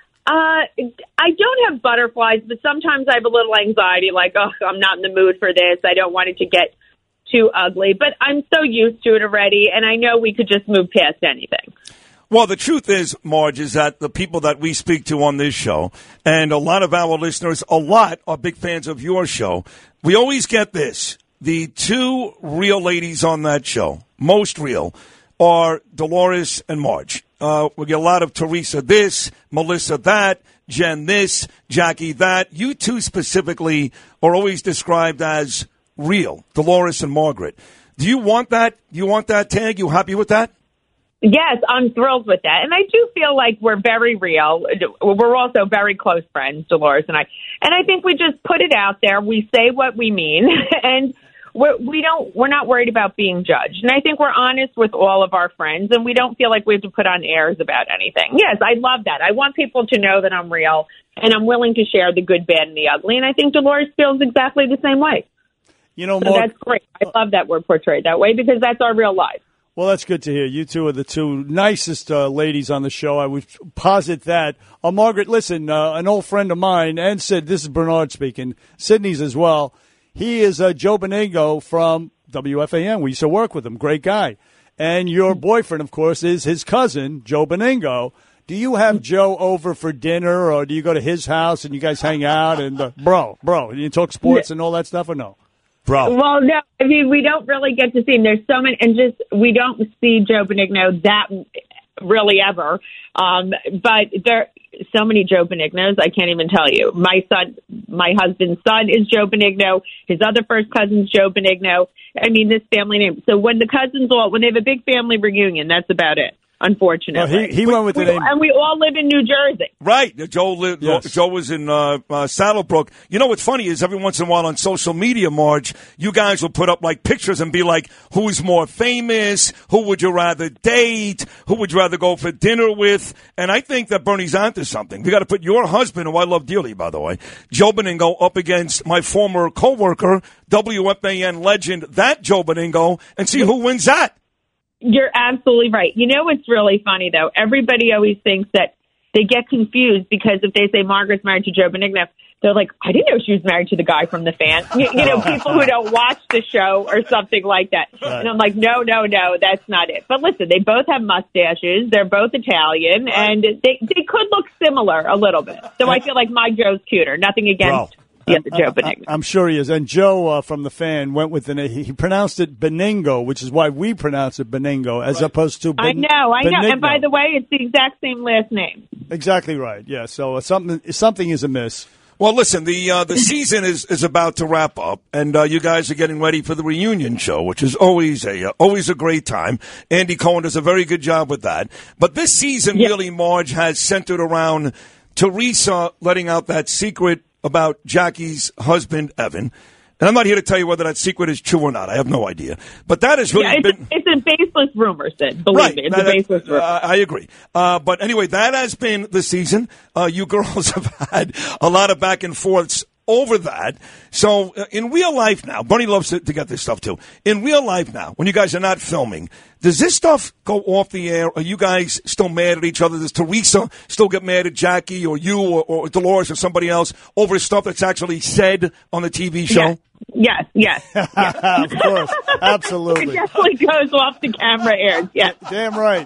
Uh, I don't have butterflies, but sometimes I have a little anxiety, like, oh, I'm not in the mood for this. I don't want it to get too ugly. But I'm so used to it already, and I know we could just move past anything. Well, the truth is, Marge, is that the people that we speak to on this show, and a lot of our listeners, a lot are big fans of your show. We always get this. The two real ladies on that show, most real, are Dolores and Marge. Uh, we get a lot of Teresa this, Melissa that, Jen this, Jackie that. You two specifically are always described as real, Dolores and Margaret. Do you want that? You want that tag? You happy with that? Yes, I'm thrilled with that. And I do feel like we're very real. We're also very close friends, Dolores and I. And I think we just put it out there. We say what we mean. And we're, we don't, we're not worried about being judged. And I think we're honest with all of our friends. And we don't feel like we have to put on airs about anything. Yes, I love that. I want people to know that I'm real. And I'm willing to share the good, bad, and the ugly. And I think Dolores feels exactly the same way. You know, so Mark, that's great. I love that we're portrayed that way because that's our real life. Well, that's good to hear. You two are the two nicest uh, ladies on the show. I would posit that. Uh, Margaret, listen, uh, an old friend of mine, and Sid, this is Bernard speaking, Sydney's as well. He is uh, Joe Beningo from W F A N. We used to work with him. Great guy. And your boyfriend, of course, is his cousin, Joe Beningo. Do you have Joe over for dinner, or do you go to his house and you guys hang out? And uh, Bro, bro, you talk sports and all that stuff, or no? Bro. Well, no, I mean, we don't really get to see him. There's so many, and just, we don't see Joe Benigno that really ever. Um, but there are so many Joe Benignos, I can't even tell you. My son, my husband's son is Joe Benigno. His other first cousin's Joe Benigno. I mean, this family name. So when the cousins all, when they have a big family reunion, that's about it. Unfortunately, well, he, he went with the we, name, and we all live in New Jersey. Right, Joe. Lived, Yes. Joe was in uh, uh, Saddlebrook. You know what's funny is every once in a while on social media, Marge, you guys will put up like pictures and be like, "Who's more famous? Who would you rather date? Who would you rather go for dinner with?" And I think that Bernie's onto something. We got to put your husband, who I love dearly, by the way, Joe Beningo, up against my former coworker, W F A N legend, that Joe Beningo, and see who wins that. You're absolutely right. You know what's really funny, though? Everybody always thinks that they get confused because if they say Margaret's married to Joe Benigno, they're like, I didn't know she was married to the guy from The Fan. You, you know, people who don't watch the show or something like that. Right. And I'm like, no, no, no, that's not it. But listen, they both have mustaches. They're both Italian, and they, they could look similar a little bit. So I feel like my Joe's cuter. Nothing against the other Joe Benigno. I'm sure he is. And Joe uh, from The Fan went with the name. He pronounced it Beningo, which is why we pronounce it Beningo, as opposed to Ben- I know, I know. Benigno. And by the way, it's the exact same last name. Exactly right. Yeah. So uh, something something is amiss. Well, listen, the uh, the season is, is about to wrap up, and uh, you guys are getting ready for the reunion show, which is always a uh, always a great time. Andy Cohen does a very good job with that. But this season, Yep. really, Marge, has centered around Teresa letting out that secret about Jackie's husband, Evan. And I'm not here to tell you whether that secret is true or not. I have no idea. But that has really Yeah, it's, been... it's a baseless rumor, Sid. Believe Right. me, it's That- a baseless rumor. Uh, I agree. Uh, but anyway, that has been the season. Uh, you girls have had a lot of back and forths over that. So uh, in real life now, Bernie loves to, to get this stuff too. In real life now, when you guys are not filming, does this stuff go off the air? Are you guys still mad at each other? Does Teresa still get mad at Jackie or you or, or Dolores or somebody else over stuff that's actually said on the T V show? Yes, yes, yes. Of course. Absolutely. It definitely goes off the camera airs, yes. Damn right.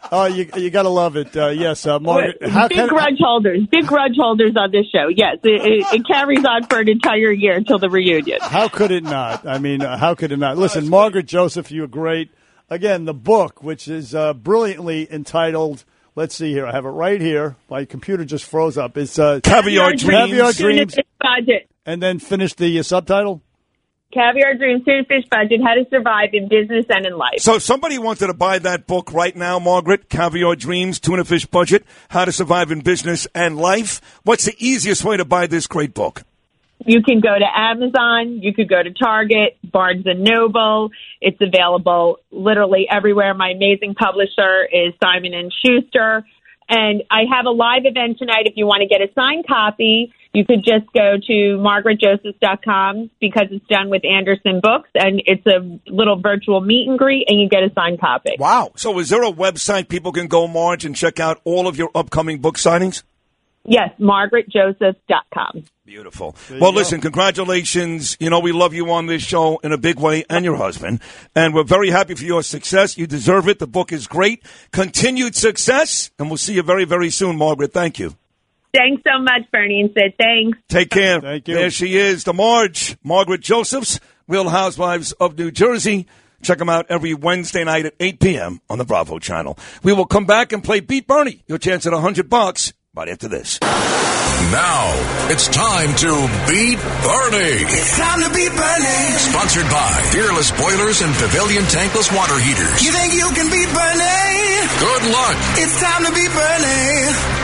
Oh, you you gotta love it. Uh, yes, uh, Margaret. How big can, grudge holders, big grudge holders on this show. Yes, it, it, it carries on for an entire year until the reunion. How could it not? I mean, uh, how could it not? Listen, Margaret Joseph, you were great. Again, the book, which is uh, brilliantly entitled. Let's see here. I have it right here. My computer just froze up. It's uh, Caviar Dreams. Caviar Dreams. Budget. And then finish the uh, subtitle. Caviar Dreams, Tuna Fish Budget, How to Survive in Business and in Life. So if somebody wanted to buy that book right now, Margaret, Caviar Dreams, Tuna Fish Budget, How to Survive in Business and Life, what's the easiest way to buy this great book? You can go to Amazon. You could go to Target, Barnes and Noble. It's available literally everywhere. My amazing publisher is Simon and Schuster. And I have a live event tonight. If you want to get a signed copy, you could just go to margaret joseph dot com because it's done with Anderson Books, and it's a little virtual meet and greet, and you get a signed copy. Wow. So is there a website people can go, Marge, and check out all of your upcoming book signings? Yes, margaret joseph dot com. Beautiful. Well, listen, congratulations. You know, we love you on this show in a big way, and your husband. And we're very happy for your success. You deserve it. The book is great. Continued success, and we'll see you very, very soon, Margaret. Thank you. Thanks so much, Bernie and Sid. Thanks. Take care. Thank you. There she is, the Marge, Margaret Josephs, Real Housewives of New Jersey. Check them out every Wednesday night at eight p.m. on the Bravo channel. We will come back and play Beat Bernie. Your chance at one hundred bucks right after this. Now, it's time to Beat Bernie. It's time to beat Bernie. Sponsored by Fearless Boilers and Pavilion Tankless Water Heaters. You think you can beat Bernie? Good luck. It's time to beat Bernie.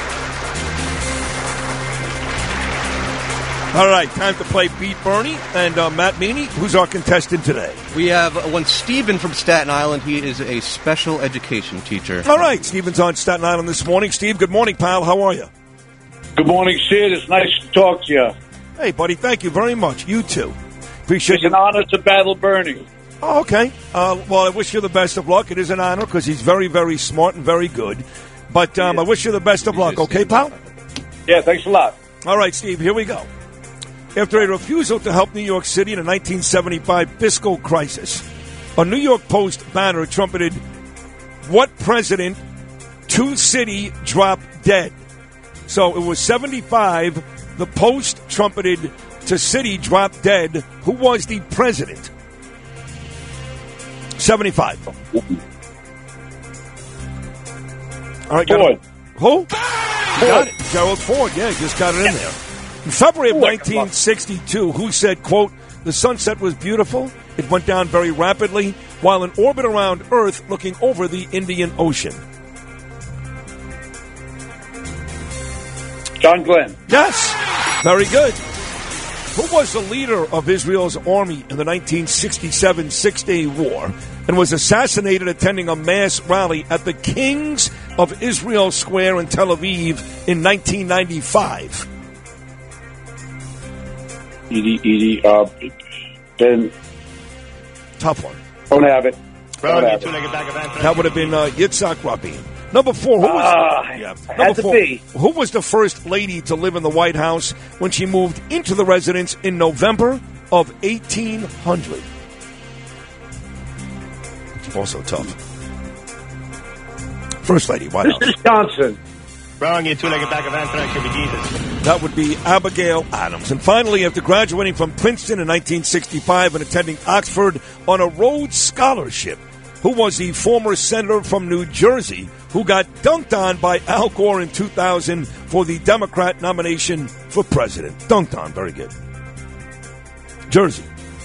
All right, time to play Beat Bernie. And uh, Matt Meany, who's our contestant today? We have uh, one Stephen from Staten Island. He is a special education teacher. All right, Stephen's on Staten Island this morning. Steve, good morning, pal. How are you? Good morning, Sid. It's nice to talk to you. Hey, buddy, thank you very much. You too. Appreciate It's an honor to battle Bernie. Oh, okay. Uh, well, I wish you the best of luck. It is an honor because he's very, very smart and very good. But um, I wish you the best of luck, okay, pal? Yeah, thanks a lot. All right, Steve, here we go. After a refusal to help New York City in the nineteen seventy-five fiscal crisis, a New York Post banner trumpeted, "What president to city drop dead?" So it was seventy-five. The Post trumpeted, "To city drop dead." Who was the president? seventy-five. All right, got it. Who? Got it. Gerald Ford. Yeah, just got it in there. In February of nineteen sixty-two, who said, quote, "The sunset was beautiful. It went down very rapidly while in orbit around Earth looking over the Indian Ocean." John Glenn. Yes. Very good. Who was the leader of Israel's army in the nineteen sixty-seven Six-Day War and was assassinated attending a mass rally at the Kings of Israel Square in Tel Aviv in nineteen ninety-five? Edie, Edie, uh, Ben. Tough one. Don't have it. Don't have it. That would have been uh, Yitzhak Rabin. Number four, who was, Ah, yeah. had Number to four, be. who was the first lady to live in the White House when she moved into the residence in November of eighteen hundred? It's also tough. First lady, White House. Johnson. Wrong, you two-legged bag of anthrax should be Jesus. That would be Abigail Adams. And finally, after graduating from Princeton in nineteen sixty-five and attending Oxford on a Rhodes Scholarship, who was the former senator from New Jersey who got dunked on by Al Gore in two thousand for the Democrat nomination for president? Dunked on. Very good. Jersey.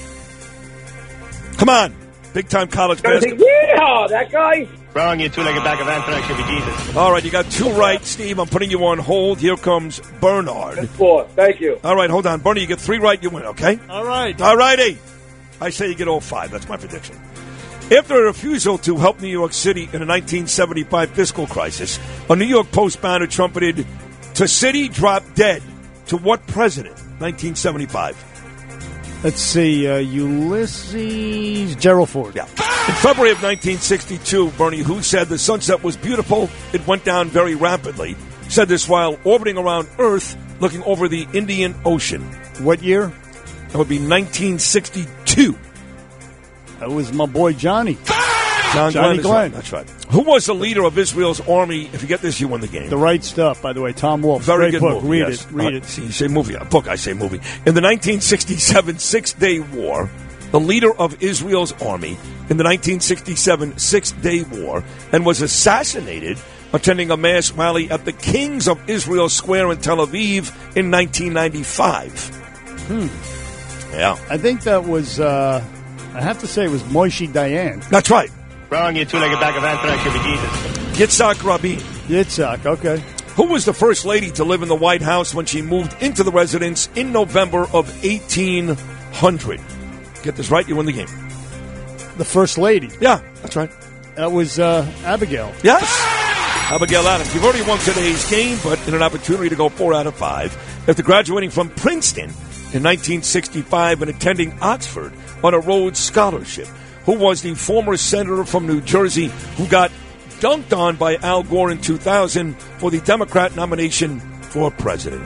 Come on. Big-time college basketball. Yeah, that guy. Wrong, you two-legged bag of anthrax should be Jesus. All right, you got two right, Steve. I'm putting you on hold. Here comes Bernard. Four. Thank you. All right, hold on. Bernie, you get three right, you win, okay? All right. All righty. I say you get all five. That's my prediction. After a refusal to help New York City in the nineteen seventy-five fiscal crisis, a New York Post banner trumpeted, "To city drop dead." To what president? nineteen seventy-five. Let's see, uh, Ulysses Gerald Ford. Yeah. In February of nineteen sixty-two, Bernie, who said the sunset was beautiful, it went down very rapidly, said this while orbiting around Earth, looking over the Indian Ocean. What year? That would be nineteen sixty-two. That was my boy Johnny. John Johnny Glenn. is Glenn. right. That's right. Who was the leader of Israel's army? If you get this, you win the game. The Right Stuff, by the way. Tom Wolfe. Very Great good book. movie. Read yes. it. Read Uh, it. See, you say movie. A book, I say movie. In the nineteen sixty-seven Six-Day War, the leader of Israel's army in the nineteen sixty-seven Six-Day War and was assassinated attending a mass rally at the Kings of Israel Square in Tel Aviv in nineteen ninety-five. Hmm. Yeah. I think that was, uh, I have to say, it was Moshe Dayan. That's right. Wrong, you two-legged bag of anthrax should be Jesus. Yitzhak Rabin. Yitzhak, okay. Who was the first lady to live in the White House when she moved into the residence in November of eighteen hundred? Get this right, you win the game. The First Lady. Yeah, that's right. That was uh, Abigail. Yes. Abigail Adams. You've already won today's game, but in an opportunity to go four out of five after graduating from Princeton in nineteen sixty-five and attending Oxford on a Rhodes Scholarship. Who was the former senator from New Jersey who got dunked on by Al Gore in two thousand for the Democrat nomination for president?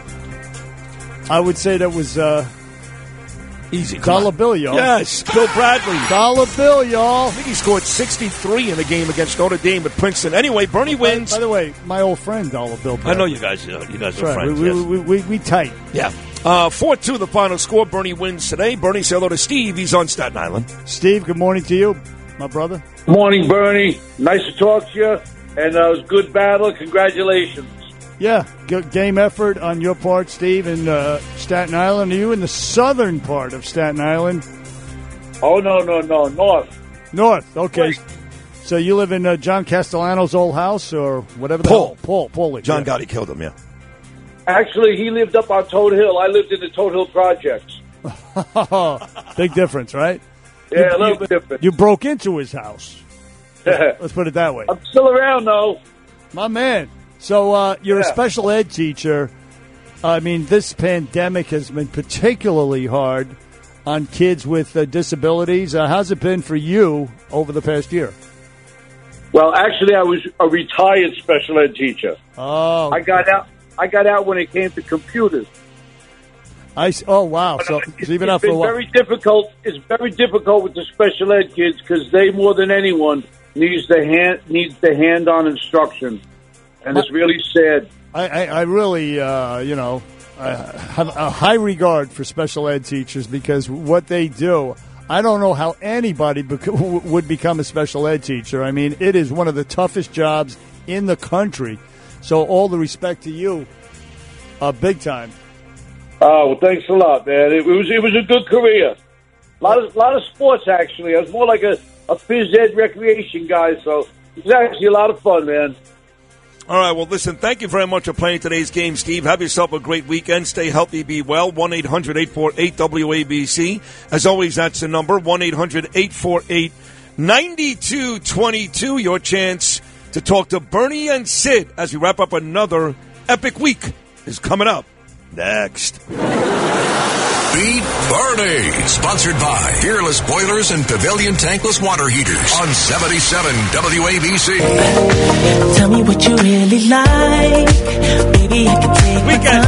I would say that was uh, easy. Dollar Bill, y'all. Yes, Bill Bradley. Dollar Bill, y'all. I think he scored sixty-three in the game against Notre Dame at Princeton. Anyway, Bernie wins. By, by the way, my old friend Dollar Bill Bradley. I know you guys. Uh, you guys That's are right. friends. We, yes. we, we, we, we tight. Yeah. Uh, four two, the final score. Bernie wins today. Bernie, say hello to Steve. He's on Staten Island. Steve, good morning to you, my brother. Morning, Bernie. Nice to talk to you. And uh, it was a good battle. Congratulations. Yeah, good game effort on your part, Steve, in uh, Staten Island. Are you in the southern part of Staten Island? Oh, no, no, no. North. North, okay. Wait. So you live in uh, John Castellano's old house or whatever the Paul. hell? Paul. Paul. John yeah. Gotti killed him, yeah. Actually, he lived up on Toad Hill. I lived in the Toad Hill Projects. Big difference, right? Yeah, you, a little you, bit different. You broke into his house. Let's put it that way. I'm still around, though. My man. So uh, you're yeah. a special ed teacher. I mean, this pandemic has been particularly hard on kids with uh, disabilities. Uh, how's it been for you over the past year? Well, actually, I was a retired special ed teacher. Oh, I got out. I got out when it came to computers. I oh wow! So, so even it's after been a while, very difficult. It's very difficult with the special ed kids because they, more than anyone, needs the hand needs the hand-on instruction, and it's really sad. I, I, I really, uh, you know, I have a high regard for special ed teachers because what they do. I don't know how anybody bec- would become a special ed teacher. I mean, it is one of the toughest jobs in the country. So all the respect to you, uh, big time. Oh, well, thanks a lot, man. It was it was a good career. A lot of lot of sports, actually. I was more like a, a phys ed recreation guy, so it was actually a lot of fun, man. All right, well, listen, thank you very much for playing today's game, Steve. Have yourself a great weekend. Stay healthy, be well. one eight hundred eight four eight W A B C. As always, that's the number, one eight hundred eight four eight nine two two two. Your chance to talk to Bernie and Sid as we wrap up another epic week is coming up next. Beat Bernie. Sponsored by Fearless Boilers and Pavilion Tankless Water Heaters on seventy-seven W A B C. Tell me what you really like. Baby, I can take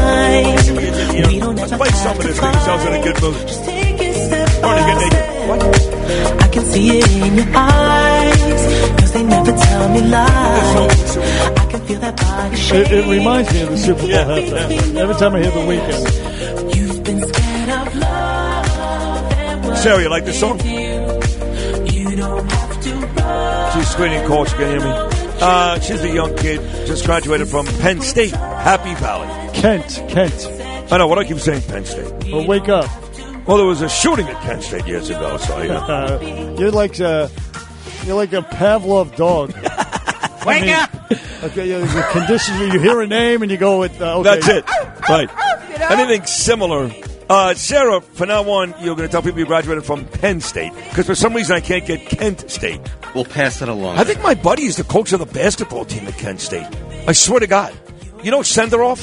my time. We don't Let's play some of this. It sounds like a good movie. Just take it step Bernie, get naked. I can see it in your eyes, cause they never tell me lies. I can feel that body shake. It, it reminds me of the Super Bowl halftime. Every time I hear the Weeknd. You've been scared of love and what Sarah, you like this song? you don't have to run. She's screening call. She can hear me. Uh, she's a young kid, just graduated from Penn State, Happy Valley. Kent, Kent. I know, what do I keep saying, Penn State? Well, wake up. Well, there was a shooting at Kent State years ago, so yeah. Uh, you're like a, you're like a Pavlov dog. Wake I mean, up! Okay, you, the conditions where you hear a name and you go with, uh, okay. That's it. Right. Anything similar. Uh, Sarah, from now on, you're going to tell people you graduated from Penn State, because for some reason I can't get Kent State. We'll pass that along. I think my buddy is the coach of the basketball team at Kent State. I swear to God. You know Senderoff?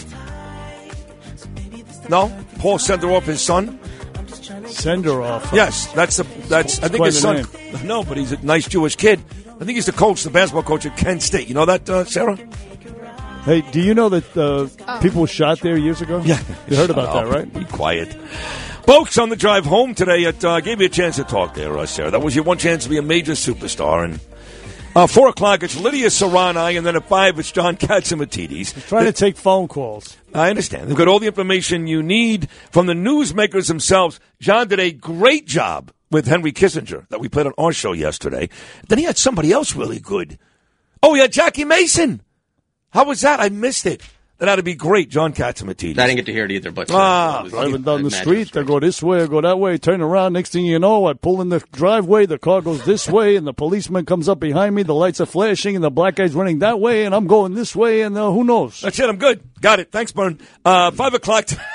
No? Paul Senderoff, his son? Senderoff. Yes, that's the that's. I think quite his the son. No, but he's a nice Jewish kid. I think he's the coach, the basketball coach at Kent State. You know that, uh, Sarah? Hey, do you know that uh, people were shot there years ago? Yeah, you heard about Shut that, up. right? Be quiet, folks. On the drive home today, it uh, gave you a chance to talk there, uh, Sarah. That was your one chance to be a major superstar, and Uh, four o'clock, it's Lydia Serrani, and then at five, it's John Katsimatidis. Trying to take phone calls. I understand. They've got all the information you need from the newsmakers themselves. John did a great job with Henry Kissinger that we played on our show yesterday. Then he had somebody else really good. Oh, he had Jackie Mason. How was that? I missed it. That ought to be great, John Katsimatidis. I didn't get to hear it either, but... Ah, uh, was, driving down the I street, I go this way, I go that way, turn around, next thing you know, I pull in the driveway, the car goes this way, and the policeman comes up behind me, the lights are flashing, and the black guy's running that way, and I'm going this way, and uh, who knows? That's it, I'm good. Got it. Thanks, Bern. Uh, five o'clock... T-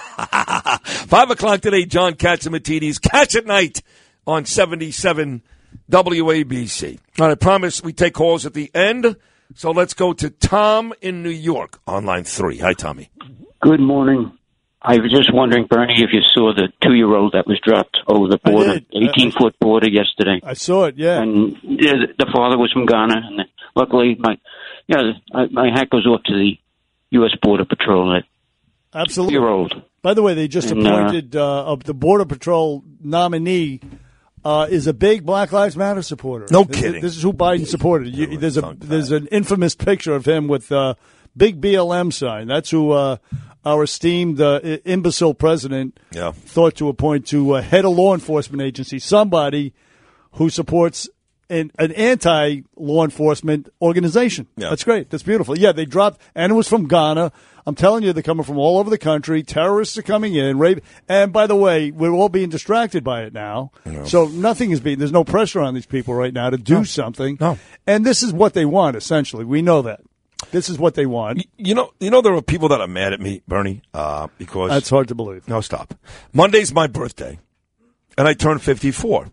five o'clock today, John Katsimatidis. Catch at night on seventy-seven W A B C. All right, I promise we take calls at the end. So let's go to Tom in New York on line three. Hi, Tommy. Good morning. I was just wondering, Bernie, if you saw the two-year-old that was dropped over the border, eighteen-foot border yesterday. I saw it, yeah. And yeah, the father was from Ghana, and luckily, my yeah, my hat goes off to the U S Border Patrol. That Absolutely. Two-year-old. By the way, they just and, appointed uh, uh, the Border Patrol nominee. Uh, is a big Black Lives Matter supporter. No this, kidding. This is who Biden supported. You, there's a there's an infamous picture of him with a uh, big B L M sign. That's who uh, our esteemed uh, imbecile president yeah. thought to appoint to uh, head a law enforcement agency, somebody who supports an, an anti-law enforcement organization. Yeah. That's great. That's beautiful. Yeah, they dropped, and it was from Ghana. I'm telling you, they're coming from all over the country. Terrorists are coming in. Rape, and by the way, we're all being distracted by it now. No. So nothing is being, there's no pressure on these people right now to do No. something. No. And this is what they want, essentially. We know that. This is what they want. You know, you know, there are people that are mad at me, Bernie, uh, because That's hard to believe. No, stop. Monday's my birthday, and I turn fifty-four.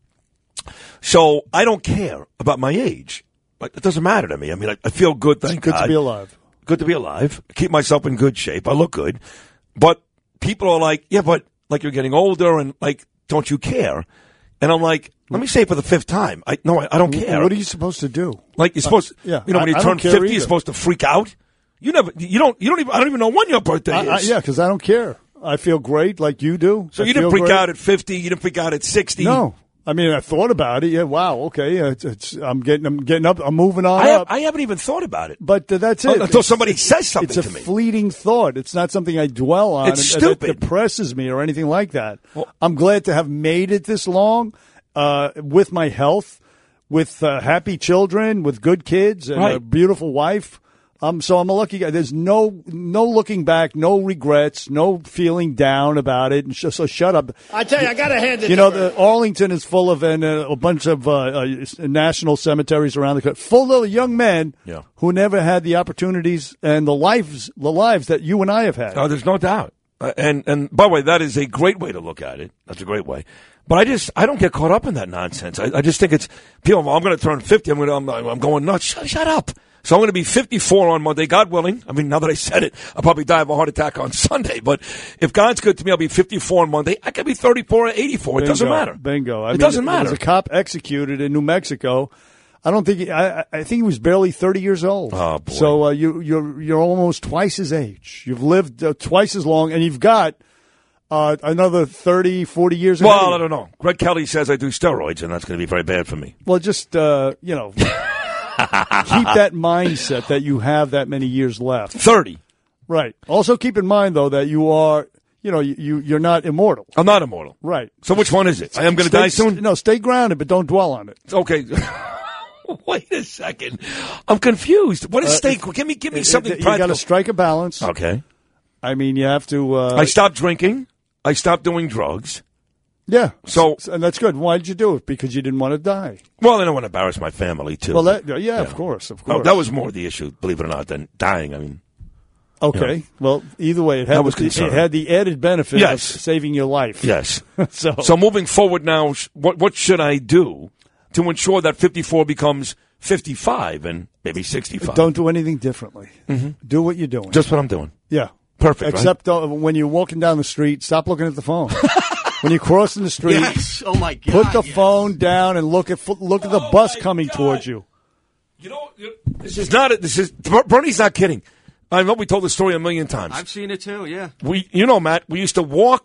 So I don't care about my age. Like, it doesn't matter to me. I mean, I, I feel good. Thank It's good God. to be alive. Good to be alive. Keep myself in good shape. I look good. But people are like, yeah, but like you're getting older and like, don't you care? And I'm like, let me say it for the fifth time. I no, I, I don't care. What are you supposed to do? Like you're supposed, Uh, yeah, you know, when I- you I turn don't care fifty, either. you're supposed to freak out. You never, you don't, you don't even. I don't even know when your birthday I, I, is. yeah, because I don't care. I feel great like you do. So I you didn't feel freak great. out at fifty. You didn't freak out at sixty. No. I mean, I thought about it. Yeah, wow, okay. It's, it's, I'm getting, I'm getting up. I'm moving on I, have, up. I haven't even thought about it. But uh, that's Oh, it. until It's- somebody it's- says something It's a to me. fleeting thought. It's not something I dwell on. It's and- and stupid. It depresses me or anything like that. I'm glad to have made it this long uh, with my health, with uh, happy children, with good kids, and a Right. beautiful wife. Um, so I'm a lucky guy. There's no no looking back, no regrets, no feeling down about it. And sh- so shut up. I tell you, I got to hand it You to know, her. the, Arlington is full of and uh, a bunch of uh, uh, national cemeteries around the country, full of young men Yeah. who never had the opportunities and the lives, the lives that you and I have had. Oh, there's no doubt. Uh, and and by the way, that is a great way to look at it. That's a great way. But I just I don't get caught up in that nonsense. I, I just think it's people. I'm going to turn fifty. I'm going to I'm, I'm going nuts. Shut, shut up. So I'm going to be fifty-four on Monday, God willing. I mean, now that I said it, I'll probably die of a heart attack on Sunday. But if God's good to me, I'll be fifty-four on Monday. I could be thirty-four or eighty-four. It doesn't Bingo, matter. Bingo. I It mean, doesn't there matter. was a cop executed in New Mexico. I don't think he, I, I think he was barely thirty years old. Oh, boy. So uh, you you're you're almost twice his age. You've lived uh, twice as long, and you've got uh, another thirty, forty years. ahead of Well, you. I don't know. Greg Kelly says I do steroids, and that's going to be very bad for me. Well, just uh, you know, keep that mindset that you have that many years left. thirty. Right. Also, keep in mind though that you are, you know, you you're not immortal. I'm not immortal. Right. So which one is it? I am going to Stay- die soon? No, stay grounded, but don't dwell on it. Okay. Wait a second. I'm confused. What is Uh, steak? Give me, give me It- something it- You got practical. to strike a balance. Okay. I mean, you have to. Uh, I stopped drinking. I stopped doing drugs. Yeah. So, and that's good. Why did you do it? Because you didn't want to die. well, I don't want to embarrass my family too. Well, that, yeah, of course, of Oh, course. that was more the issue, believe it or not, than dying. I mean, okay. you know. Well, either way, it had, That was the, it concerning. had the added benefit Yes. of saving your life. Yes. so, So moving forward now, sh- what what should I do to ensure that fifty-four becomes fifty-five and maybe sixty-five? don't do anything differently. Mhm. Do what you're doing. Just what I'm doing. Yeah. Perfect. right? Except uh, when you're walking down the street, stop looking at the phone. When you're crossing the street, Yes. Oh, my God. put the yes. phone down and look at look at the bus coming towards you. You know, this is not. A, this is Bernie's not kidding. I know we told the story a million times. I've seen it too, yeah. We, you know, Matt, we used to walk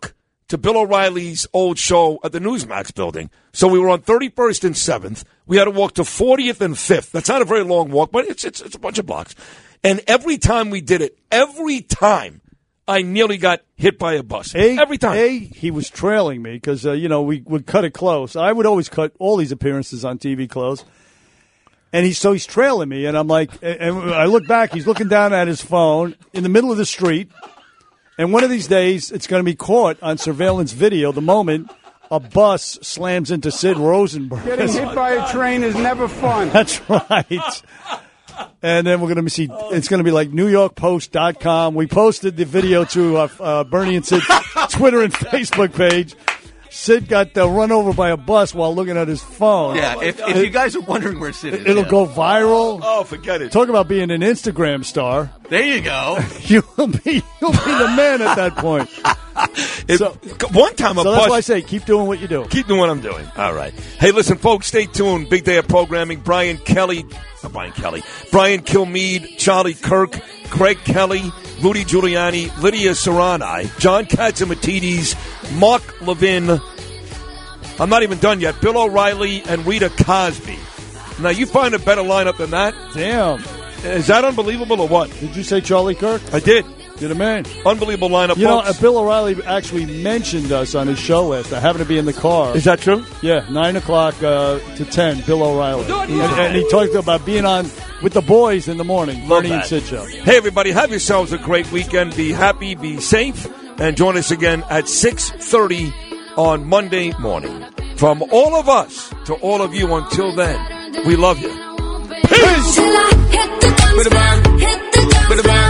to Bill O'Reilly's old show at the Newsmax building. So we were on thirty-first and seventh. We had to walk to fortieth and fifth. That's not a very long walk, but it's it's, it's a bunch of blocks. And every time we did it, every time, I nearly got hit by a bus. A, every time. A, he was trailing me because, uh, you know, we would cut it close. I would always cut all these appearances on T V close. And he's so he's trailing me, and I'm like, and I look back, he's looking down at his phone in the middle of the street. And one of these days, it's going to be caught on surveillance video the moment a bus slams into Sid Rosenberg. Getting hit by a train is never fun. That's right. And then we're going to see, it's going to be like New York Post dot com. We posted the video to uh, uh, Bernie and Sid's Twitter and Facebook page. Sid got uh, run over by a bus while looking at his phone. Yeah, if, if you guys are wondering where Sid is. It'll yeah. go viral. Oh, forget it. Talk about being an Instagram star. There you go. You'll be, you'll be the man at that point. It, so, one time a so bus. that's why I say keep doing what you do. Keep doing what I'm doing. All right. Hey, listen, folks, stay tuned. Big day of programming. Brian Kelly, not Brian Kelly, Brian Kilmeade, Charlie Kirk, Greg Kelly, Rudy Giuliani, Lydia Serrani, John Katsimatidis, Mark Levin. I'm not even done yet. Bill O'Reilly and Rita Cosby. Now, you find a better lineup than that? Damn. Is that unbelievable or what? Did you say Charlie Kirk? I did. You're the man. Unbelievable lineup, You know, folks. uh, Bill O'Reilly actually mentioned us on his show last. I happened to be in the car. Is that true? Yeah, nine o'clock uh, to ten, Bill O'Reilly. And, and he talked about being on with the boys in the morning, Love Bernie and that. Sid show. Hey, everybody, have yourselves a great weekend. Be happy, be safe, and join us again at six thirty on Monday morning. From all of us to all of you, until then, we love you. Peace!